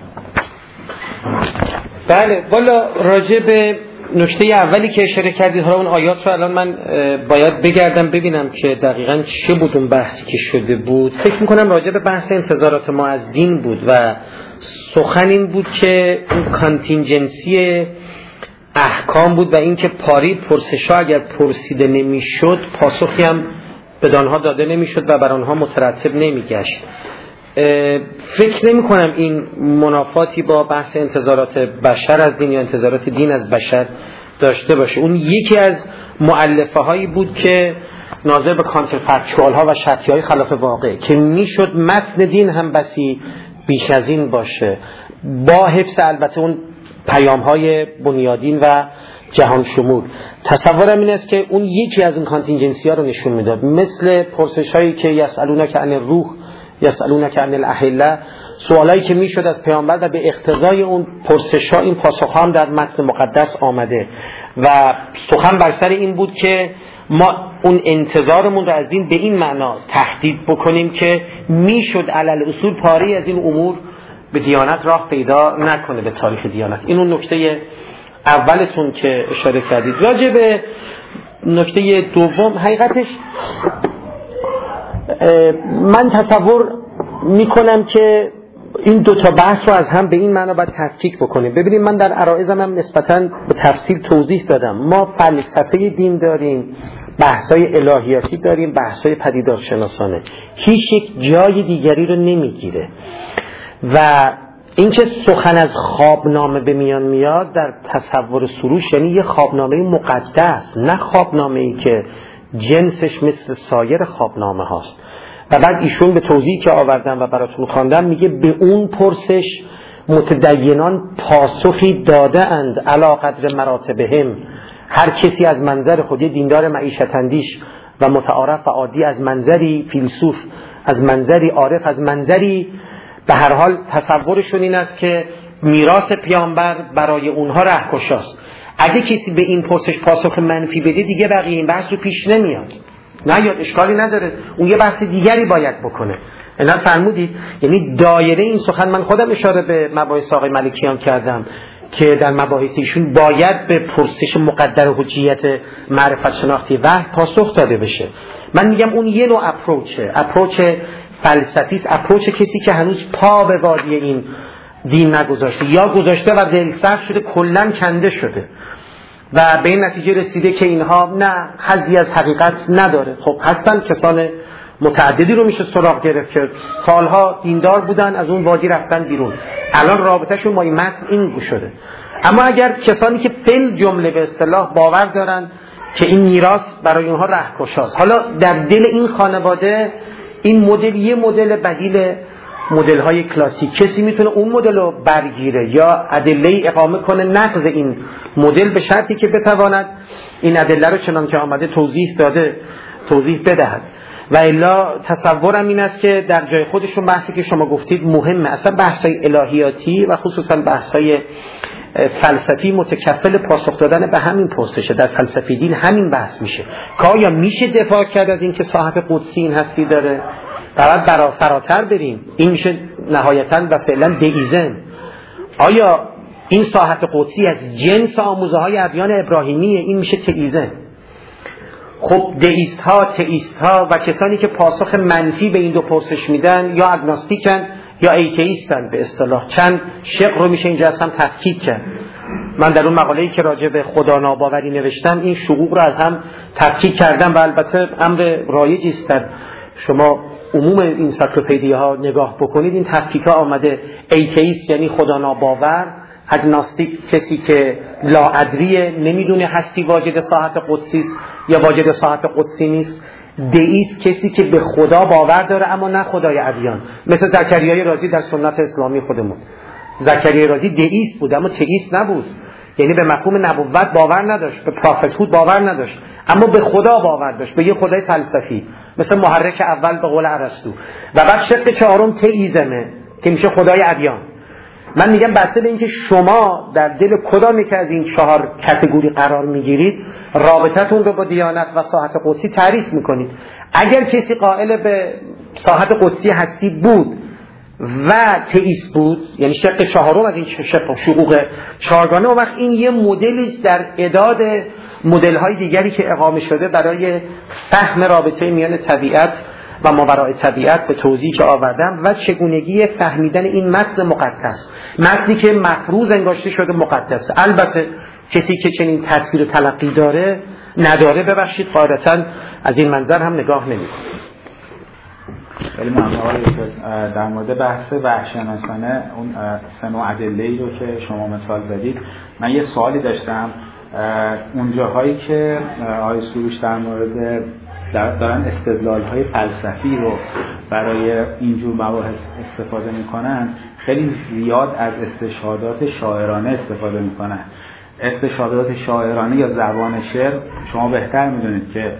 بله، والا راجع به نکته اولی که اشاره کردید، حالا اون آیات رو الان من باید بگردم ببینم که دقیقاً چه بود اون بحثی که شده بود. فکر میکنم راجع به بحث انتظارات ما از دین بود و سخن این بود که اون کانتینجنسی احکام بود و اینکه پرسش‌ها اگر پرسیده نمی‌شد پاسخی هم به آنها داده نمی‌شد و بر آنها مترتب نمی‌گشت. فکر نمی‌کنم این منافاتی با بحث انتظارات بشر از دین یا انتظارات دین از بشر داشته باشه. اون یکی از مؤلفه هایی بود که ناظر به کانترفکچوال ها و شرطی های خلاف واقع که میشد متن دین هم بسی بیش از این باشه، با حفظ البته اون پیام های بنیادین و جهان شمول. تصورم این است که اون یکی از اون کانتینجنسی ها رو نشون میداد، مثل پرسش هایی که یسالونک عن الروح، یسالونک عن الاحله، سوالایی که میشد از پیامبر و به اقتضای اون پرسش ها این پاسخ هم در متن مقدس آمده و سخن بر سر این بود که ما اون انتظارمون رو از دین به این معنا تحدید بکنیم که میشد علل اصول پاری از این امور به دیانت راه پیدا نکنه، به تاریخ دیانت. این اون نکته اولتون که اشاره کردید. راجع به نکته دوم، حقیقتش من تصور میکنم که این دو تا بحث رو از هم به این معنا باید تفکیک بکنیم. ببینید من در عرایضم هم نسبتاً به تفصیل توضیح دادم. ما فلسفه دین داریم، بحث‌های الهیاتی داریم، بحث‌های پدیدارشناسانه. هیچ یک جای دیگری رو نمیگیره. و اینکه سخن از خوابنامه به میان میاد در تصور سروش، یعنی یه خوابنامه مقدس، نه خوابنامه‌ای که جنسش مثل سایر خوابنامه هاست. و بعد ایشون به توضیحی که آوردم و براتون خواندم میگه به اون پرسش متدینان پاسخی داده اند علی قدر مراتبهم. هر کسی از منظر خودی، دیندار معیشت اندیش و متعارف و عادی، از منظری فیلسوف، از منظری عارف، از منظری به هر حال تصورشون این است که میراث پیامبر برای اونها رهکشاست. اگه کسی به این پرسش پاسخ منفی بده دیگه بقیه این بحث رو پیش نمیاد. نه یاد اشکالی نداره، اون یه بحث دیگری باید بکنه. اینا فرمودید، یعنی دایره این سخن، من خودم اشاره به مباحث آقای ملکیان کردم که در مباحث ایشون باید به پرسش مقدر حجیت معرفت شناختی وحی پاسخ داده بشه. من میگم اون یه نوع اپروچ فلسفی است، اپروچ کسی که هنوز پا به وادی این دین نگذاشته یا گذاشته و دلسرد شده، کلاً کنده شده و به این نتیجه رسیده که اینها نه حظی از حقیقت نداره. خب هستن کسان متعددی رو میشه سراغ گرفت که سالها دیندار بودن، از اون وادی رفتن بیرون، الان رابطهشون با این متن این شده. اما اگر کسانی که فل جمله به اصطلاح باور دارن که این میراث برای اونها رهکشاست، حالا در دل این خانواده این مدل یه مدل بدیل مدل های کلاسیک، کسی میتونه اون مدل رو برگیره یا ادله اقامه کنه نقض این مدل، به شرطی که بتواند این ادله رو چنان که آمده توضیح بدهد. و الا تصورم این است که در جای خودشون بحثی که شما گفتید مهمه. اصلا بحثای الهیاتی و خصوصا بحثای فلسفی متکفل پاسخ دادن به همین پرسشه. در فلسفه دین همین بحث میشه که آیا میشه دفاع کرد از این که صاحب قدسی این هستی داره؟ باید فراتر بریم، این میشه نهایتاً و فعلا دئیزم. آیا این صاحب قدسی از جنس آموزه های ادیان ابراهیمیه؟ این میشه تئیزم. خب دئیست ها، تئیست ها و کسانی که پاسخ منفی به این دو پرسش میدن یا اگنوستیکن یا ایتئیستن به اصطلاح. چند شق رو میشه اینجا اصلا تفکیک کرد. من در اون مقاله‌ای که راجع به خدا ناباوری نوشتم این شقوق رو از هم تفکیک کردم و البته امر رایجی است. در شما عموم انسایکلوپدیاها نگاه بکنید این تفکیک‌ها آمده. ایتئیست یعنی خدا ناباور، اگنوستیک کسی که لاادریه، نمیدونه هستی واجد صاحب قدسی است یا واجد صاحب قدسی نیست. دئیست کسی که به خدا باور داره اما نه خدای ادیان، مثل زکریای رازی در سنت اسلامی خودمون. زکریای رازی دئیست بود اما تئیست نبود، یعنی به مفهوم نبوت باور نداشت، به پروفتهود باور نداشت، اما به خدا باور داشت، به یه خدای فلسفی مثل محرک اول به قول ارسطو. و بعد شق چهارم تئیزمه که میشه خدای ادیان. من میگم بسته به اینکه شما در دل کدامی که از این چهار کاتگوری قرار میگیرید رابطتون رو با دیانت و صاحب قدسی تعریف میکنید. اگر کسی قائل به صاحب قدسی هستی بود و تئیست بود، یعنی شق چهارم از این شقوق چهارگانه، و وقت این یه مدلی در اعداد مدل‌های دیگری که اقامه شده برای فهم رابطه میان طبیعت و ماوراء طبیعت به توضیح که آوردم و چگونگی فهمیدن این متن مقدس، متنی که مفروض انگاشته شده مقدس. البته کسی که چنین تصویر و تلقی نداره ببخشید قاعدتاً از این منظر هم نگاه نمی‌کنه. خیلی ممنون آقای استاد. در مورد بحث وحشی‌شناسانه اون سه نوع ادله‌ای رو که شما مثال زدید، من یه سوالی داشتم. اون جاهایی که آقای سروش در مورد دارن استدلال‌های فلسفی رو برای اینجور مباحث استفاده می‌کنن، خیلی زیاد از استشهادات شاعرانه استفاده می‌کنن. استشهادات شاعرانه یا زبان شعر شما بهتر می‌دونید که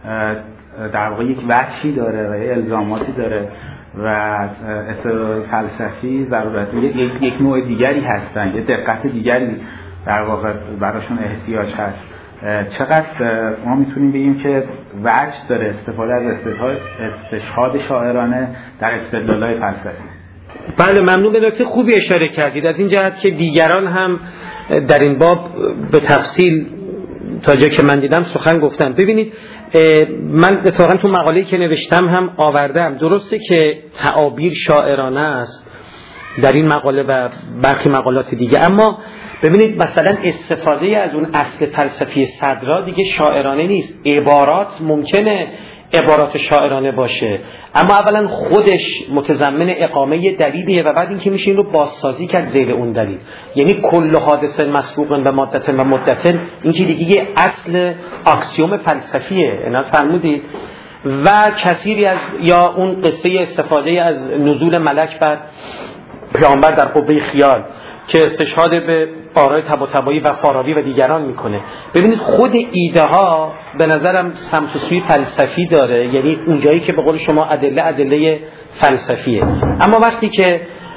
در واقع یک وجهی داره و یک الزاماتی داره و استدلال فلسفی ضرورت یک نوع دیگری هستن، یه دقت دیگری در واقع براشون احتیاج هست. چقدر ما میتونیم بگیم که وجه داره استفاده از استشهاد شاعرانه در استدلال‌های فلسفی؟ بله ممنون، به نکته خوبی اشاره کردید از این جهت که دیگران هم در این باب به تفصیل تا جایی که من دیدم سخن گفتن. ببینید من اتفاقا تو مقاله‌ای که نوشتم هم آوردم، درسته که تعابیر شاعرانه است در این مقاله و برخی مقالات دیگه، اما ببینید مثلا استفاده از اون اصل فلسفی صدرا دیگه شاعرانه نیست. عبارات ممکنه عبارات شاعرانه باشه، اما اولا خودش متضمن اقامه دلیلیه و بعد اینکه میشه این رو بازسازی کرد زیر اون دلیل. یعنی کل حادثه مسبوق به مادة و مدة، این که دیگه یه اصل اکسیوم فلسفیه، اینا فرمودید. و کثیری از یا اون قصه استفاده از نزول ملک بر پیامبر در قبه خیال که استشهاد به آرای طباطبایی و فارابی و دیگران میکنه. ببینید خود ایده ها به نظرم سمت و سوی فلسفی داره، یعنی اونجایی که به قول شما ادله فلسفیه. اما وقتی که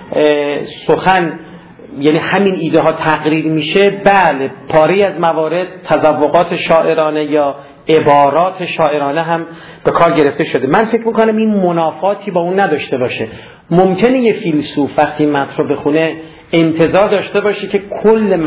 سخن یعنی همین ایده ها تقریر میشه، بله پاری از موارد تذوقات شاعرانه یا عبارات شاعرانه هم به کار گرفته شده. من فکر میکنم این منافاتی با اون نداشته باشه. ممکنه یه فیلسوف وقتی متن رو بخونه انتظار داشته باشه که کل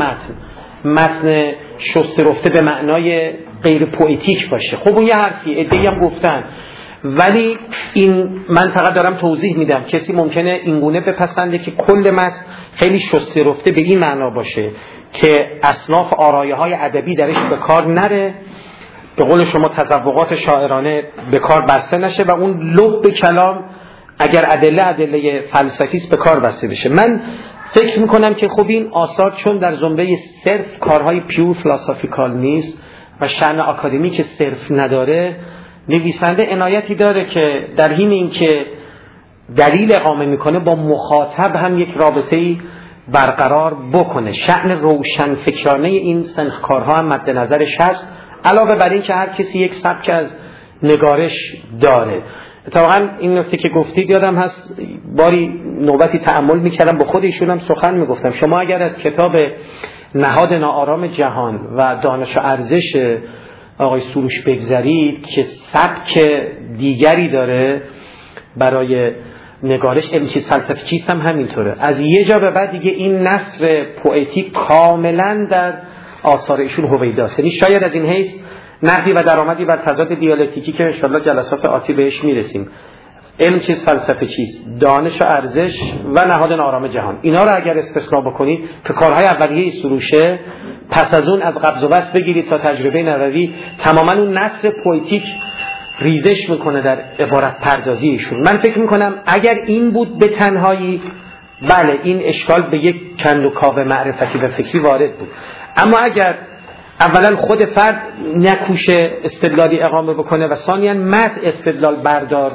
متن شسته رفته به معنای غیر پوئتیک باشه. خب اون یه حرفی، عده‌ای هم گفتن، ولی این من فقط دارم توضیح میدم. کسی ممکنه اینگونه بپسنده که کل متن خیلی شسته رفته به این معنا باشه که اصناف آرایه‌های ادبی درش به کار نره، به قول شما تذوقات شاعرانه به کار بسته نشه و اون لب کلام اگر ادله فلسفی است به کار بسته بشه. من فکر میکنم که خب این آثار چون در زمره صرف کارهای پیور فلسافیکال نیست و شأن آکادمیک صرف نداره، نویسنده عنایتی داره که در حین اینکه دلیل اقامه میکنه با مخاطب هم یک رابطه‌ای برقرار بکنه. شأن روشن فکرانه این سنخ کارها هم مد نظرش هست، علاوه بر این که هر کسی یک سبک از نگارش داره. اتفاقا این نکته که گفتید یادم هست باری نوبتی تأمل میکردم با خود ایشون هم سخن میگفتم. شما اگر از کتاب نهاد ناآرام جهان و دانش و ارزش آقای سروش بگذرید که سبک دیگری داره برای نگارش، علم چیز فلسفی چیست هم همینطوره. از یه جا به بعد دیگه این نثر پوئتیک کاملا در آثار ایشون هویداست. یعنی شاید از این حیث نقدی و درآمدی بر تضاد دیالکتیکی که انشالله جلسات آتی بهش میرسیم، علم چیز فلسفه چیست، دانش و ارزش و نهاد ناآرام جهان، اینا رو اگر استثنا بکنید که کارهای اولیه سروشه، پس از اون از قبض و بسط بگیرید تا تجربه نووی، تماما اون نثر پوئتیک ریزش میکنه در عبارت پردازی ایشون. من فکر میکنم اگر این بود به تنهایی، بله این اشکال به یک کند و کاو معرفتی و فکری وارد بود. اما اگر اولا خود فرد نکوشه استدلالی اقامه بکنه و ثانیاً متن استدلال بردار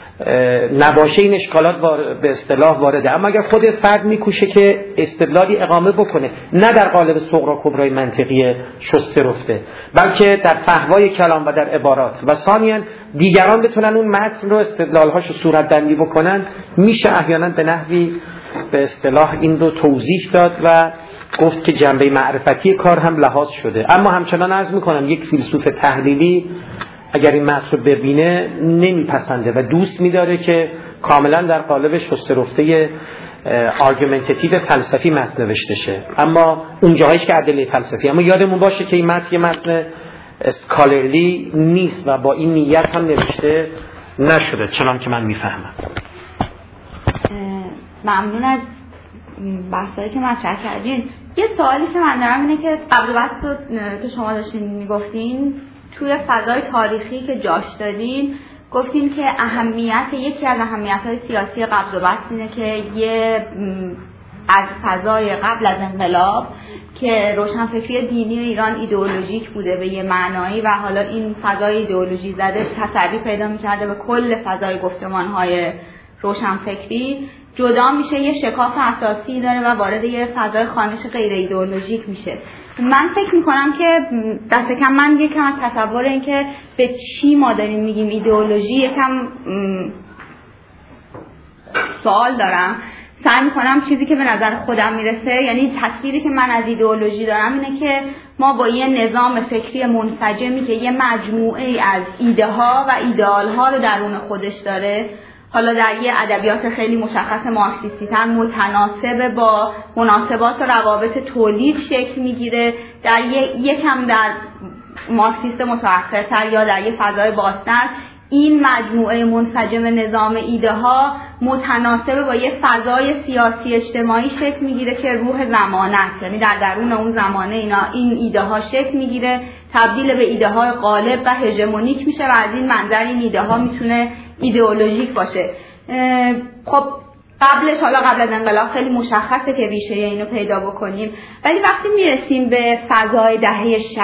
نباشه، این اشکالات به اصطلاح وارده. اما اگر خود فرد میکوشه که استدلالی اقامه بکنه، نه در قالب صغرا کبرای منطقی شسته رفته، بلکه در فحوای کلام و در عبارات، و ثانیاً دیگران بتونن اون متن رو استدلالهاشو صورت بندی بکنن، میشه احیانا به نحوی به اصطلاح این رو توضیح داد و گفت که جنبه معرفتی کار هم لحاظ شده. اما همچنان عرض میکنم یک فیلسوف تحلیلی اگر این متن رو ببینه نمیپسنده و دوست میداره که کاملا در قالب شسته رفته آرگومنتیتیو فلسفی متن نوشته شه، اما اون جاهایش که ادله فلسفی. اما یادمون باشه که این متن یه متن اسکالرلی نیست و با این نیت هم نوشته نشده چنان که من میفهمم. ممنون از بحثایی که مطرح کردین. یه سوالی که من دارم اینه که قبل بحث رو که شما داشتین میگفتین توی فضای تاریخی که جاش دادین گفتین که یکی از اهمیت‌های سیاسی قبض و بسط اینه که از فضای قبل از انقلاب که روشنفکری دینی ایران ایدئولوژیک بوده به یه معنایی و حالا این فضای ایدئولوژی زده تسری پیدا می‌کرده به کل فضای گفتمان‌های روشنفکری، جدا میشه، یه شکاف اساسی داره و وارد یه فضای خوانش غیر ایدئولوژیک میشه. من فکر میکنم که دست کم من یکم از تصور این که به چی ما داریم میگیم ایدئولوژی یکم سوال دارم. سعی میکنم چیزی که به نظر خودم میرسه، یعنی تصویری که من از ایدئولوژی دارم اینه که ما با یه نظام فکری منسجمی که یه مجموعه از ایده ها و ایدئال ها رو درون خودش داره، حالا در یه ادبیات خیلی مشخص مارکسیستی تر متناسب با مناسبات و روابط تولید شکل میگیره، در یکم در مارکسیست متأخرتر یا در یه فضای بازتر این مجموعه منسجم نظام ایده ها متناسب با یه فضای سیاسی اجتماعی شکل میگیره که روح زمانه است، یعنی در درون اون زمانه این ایده ها شکل میگیره، تبدیل به ایده های غالب و هژمونیک میشه و از این منظر این ایده ها میتونه ایدئولوژیک باشه. خب قبل از انقلاب خیلی مشخصه که ریشه اینو پیدا بکنیم، ولی وقتی میرسیم به فضای دهه 60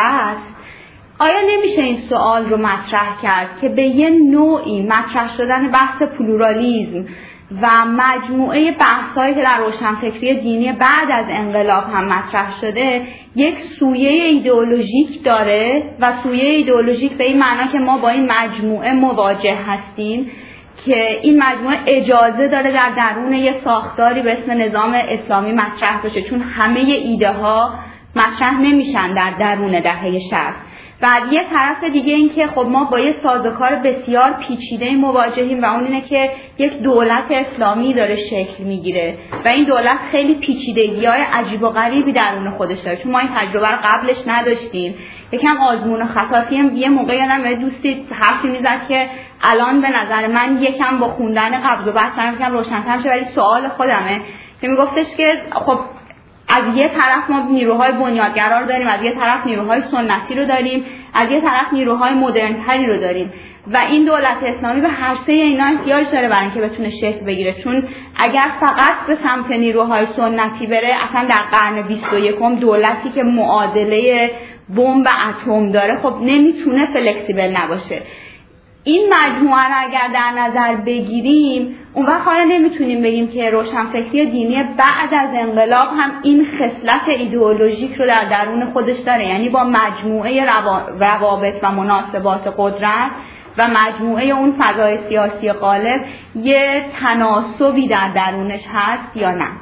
آیا نمیشه این سوال رو مطرح کرد که به یه نوعی مطرح شدن بحث پلورالیسم و مجموعه بحثایی که در روشنفکری دینی بعد از انقلاب هم مطرح شده یک سویه ایدئولوژیک داره و سویه ایدئولوژیک به این معنا که ما با این مجموعه مواجه هستیم که این مجموعه اجازه داره در درون یه ساختاری به اسم نظام اسلامی مطرح بشه، چون همه ایده ها مطرح نمیشن در درون دهه 60. و از یه طرف دیگه این که خب ما با یه سازوکار بسیار پیچیده مواجهیم و اون اینه که یک دولت اسلامی داره شکل میگیره و این دولت خیلی پیچیدگی‌های عجیب و غریبی درون خودش داره، چون ما این تجربه رو قبلش نداشتیم. یکم آزمون و خطاطی. یه موقع یادم یه دوستی حرفی میزد که الان به نظر من یکم با خوندن قبض و بسط یکم روشن‌تر میشه، ولی سوال خودمه که میگفتش که خب از یه طرف ما نیروهای بنیادگرا رو داریم، از یه طرف نیروهای سنتی رو داریم، از یه طرف نیروهای مدرن‌تری رو داریم و این دولت اسلامی به هر سه اینا احتیاج داره برای اینکه بتونه شکل بگیره، چون اگر فقط به سمت نیروهای سنتی بره اصلا در قرن 21 دولتی که معادله بمب و اتم داره خب نمیتونه فلکسیبل نباشه. این مجموعه را اگر در نظر بگیریم اون وقت حالا نمیتونیم بگیم که روشنفکری دینی بعد از انقلاب هم این خصلت ایدئولوژیک رو در درون خودش داره، یعنی با مجموعه روابط و مناسبات قدرت و مجموعه اون فضای سیاسی غالب یه تناسبی در درونش هست یا نه؟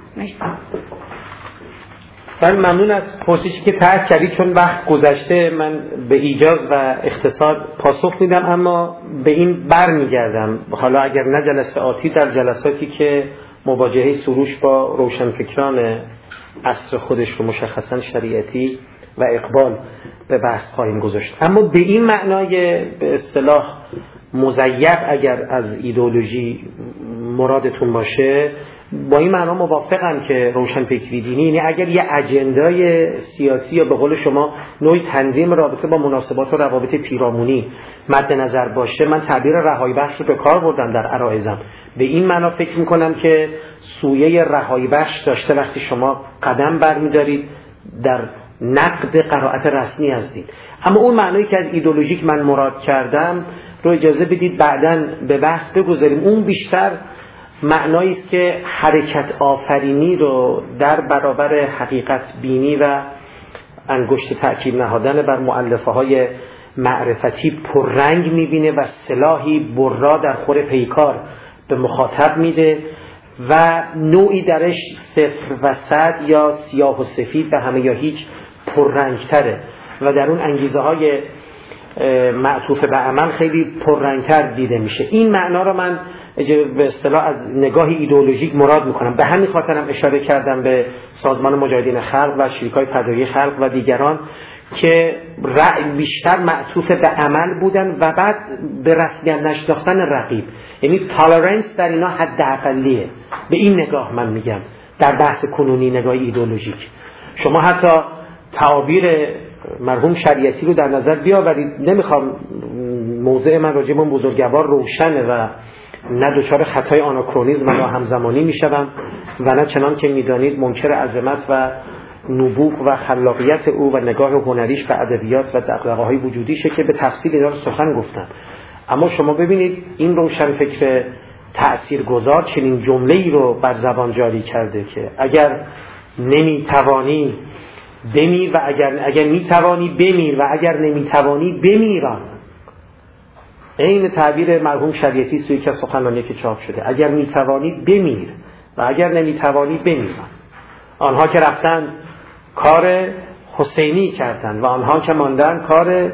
من ممنون از پرسشی که طرح کردی، چون وقت گذشته من به ایجاز و اختصار پاسخ میدم، اما به این بر میگردم حالا اگر نه جلسه آتی در جلساتی که مواجهه سروش با روشنفکران عصر خودش رو مشخصا شریعتی و اقبال به بحث خواهیم گذاشت. اما به این معنای به اصطلاح مزیف اگر از ایدئولوژی مرادتون باشه، با این معنا موافقم که روشنفکری دینی یعنی اگر یه اجندای سیاسی یا به قول شما نوعی تنظیم رابطه با مناسبات و روابط پیرامونی مد نظر باشه، من تعبیر رهایی بخش رو به کار بردم در عرایزم. به این معنا فکر میکنم که سویه رهایی بخش داشته وقتی شما قدم برمیدارید در نقد قرائت رسمی از دین. اما اون معنایی که از ایدئولوژیک من مراد کردم رو اجازه بدید بعداً به بحث بگذاریم. اون بیشتر معنایی است که حرکت آفرینی رو در برابر حقیقت بینی و انگشت تأکید نهادن بر مؤلفه های معرفتی پررنگ میبینه و سلاحی برا در خور پیکار به مخاطب میده و نوعی درش صفر و صد یا سیاه و سفید و همه یا هیچ پررنگتره و در اون انگیزه های معطوف به عمل خیلی پررنگتر دیده میشه. این معنا رو من به اصطلاح از نگاه ایدئولوژیک مراد میکنم. به همین خاطرم اشاره کردم به سازمان مجاهدین خلق و شریکای فدایی خلق و دیگران که بیشتر معطوف به عمل بودن و بعد به رسمیت نشناختن رقیب، یعنی تالرنس در اینا حد اقلیه. به این نگاه من میگم در بحث کنونی، نگاه ایدئولوژیک. شما حتی تعابیر مرحوم شریعتی رو در نظر بیاورید. نمیخوام، موضع من راجع به بزرگوار روشنه و نه دچار خطای آناکرونیسم و همزمانی میشوم و نه چنان که میدانید منکر عظمت و نبوغ و خلاقیت او و نگاه هنریش به ادبیات و دغدغه‌های وجودیشه که به تفصیل اینا رو سخن گفتم. اما شما ببینید این روشن فکر تأثیرگذار چنین جمله‌ای رو بر زبان جاری کرده که اگر نمیتوانی بمیر و اگر میتوانی بمیر و اگر نمیتوانی بمیران. این تعبیر مرحوم شریعتی سوی که سخنرانی که چاپ شده، اگر میتوانی بمیر و اگر نمیتوانی بمیران. آنها که رفتن کار حسینی کردن و آنها که ماندن کار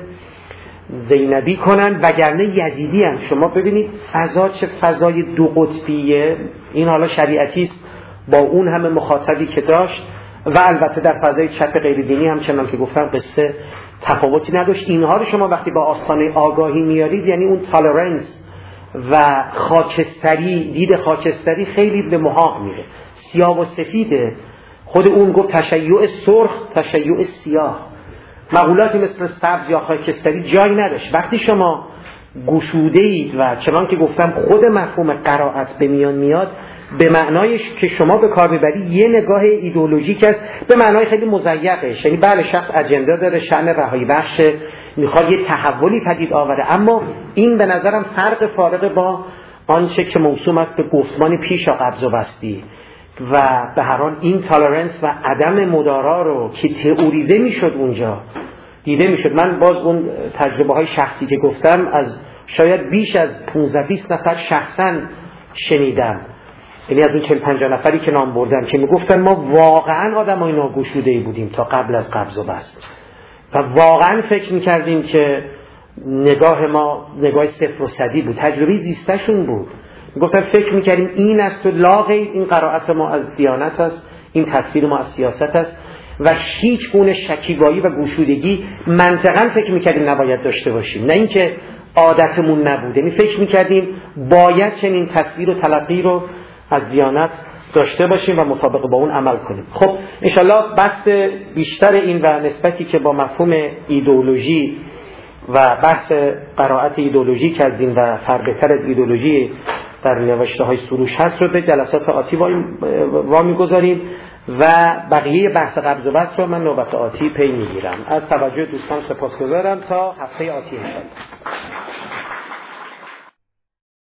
زینبی کنن وگرنه یزیدی هم. شما ببینید فضا چه فضای دو قطبیه. این حالا شریعتی است با اون همه مخاطبی که داشت و البته در فضای چپ غیر دینی هم چنان که گفتم قصه تفاوتی نداشت. اینها رو شما وقتی با آستانه آگاهی میارید، یعنی اون تالرنس و خاکستری، دید خاکستری خیلی به محاق میره. سیاه و سفیده. خود اون گفت تشیع سرخ، تشیع سیاه. مقولاتی مثل سبز یا خاکستری جایی نداشت. وقتی شما گشوده اید و چنان که گفتم خود مفهوم قرائت به میان میاد، به معنایش که شما به کار ببرید یه نگاه ایدئولوژیک است، به معنای خیلی مضیقش. یعنی بله شخص اجنده داره، شأن رهایی بخش، میخواد یه تحولی پدید آوره، اما این به نظرم فارق با آنچه که موسوم است به گفتمان پیش قبض و بستی و به هر حال این تالرنس و عدم مدارا رو که تئوریزه میشد اونجا دیده میشد. من باز اون تجربه های شخصی که گفتم از شاید بیش از 15-20 نفر شخصا شنیدم، یعنی از اون 40-50 نفری که نام بردم که میگفتن ما واقعا آدمای ناگشوده‌ای بودیم تا قبل از قبض و بست و واقعا فکر میکردیم که نگاه ما نگاه صفر و صدی بود، تجربه زیستشون بود. میگفتن فکر میکردیم این است و لاغی این قرائت ما از دیانت است، این تصویر ما از سیاست است و هیچ گونه شکیبایی و گشودگی منطقاً فکر میکردیم نباید داشته باشیم، نه اینکه عادتمون نبود. یعنی فکر میکردیم باید چنین تصویر و تلقی رو از دیانت داشته باشیم و مطابق با اون عمل کنیم. خب انشالله بحث بیشتر این و نسبتی که با مفهوم ایدئولوژی و بحث قرائت ایدئولوژیک از دین و فرق‌تر از ایدئولوژی در نوشته‌های سروش هست رو به جلسات آتی وامی گذاریم و بقیه بحث قبض و بسط رو من نوبت آتی پی میگیرم. از توجه دوستان سپاسگزارم. تا هفته آتی انشالله.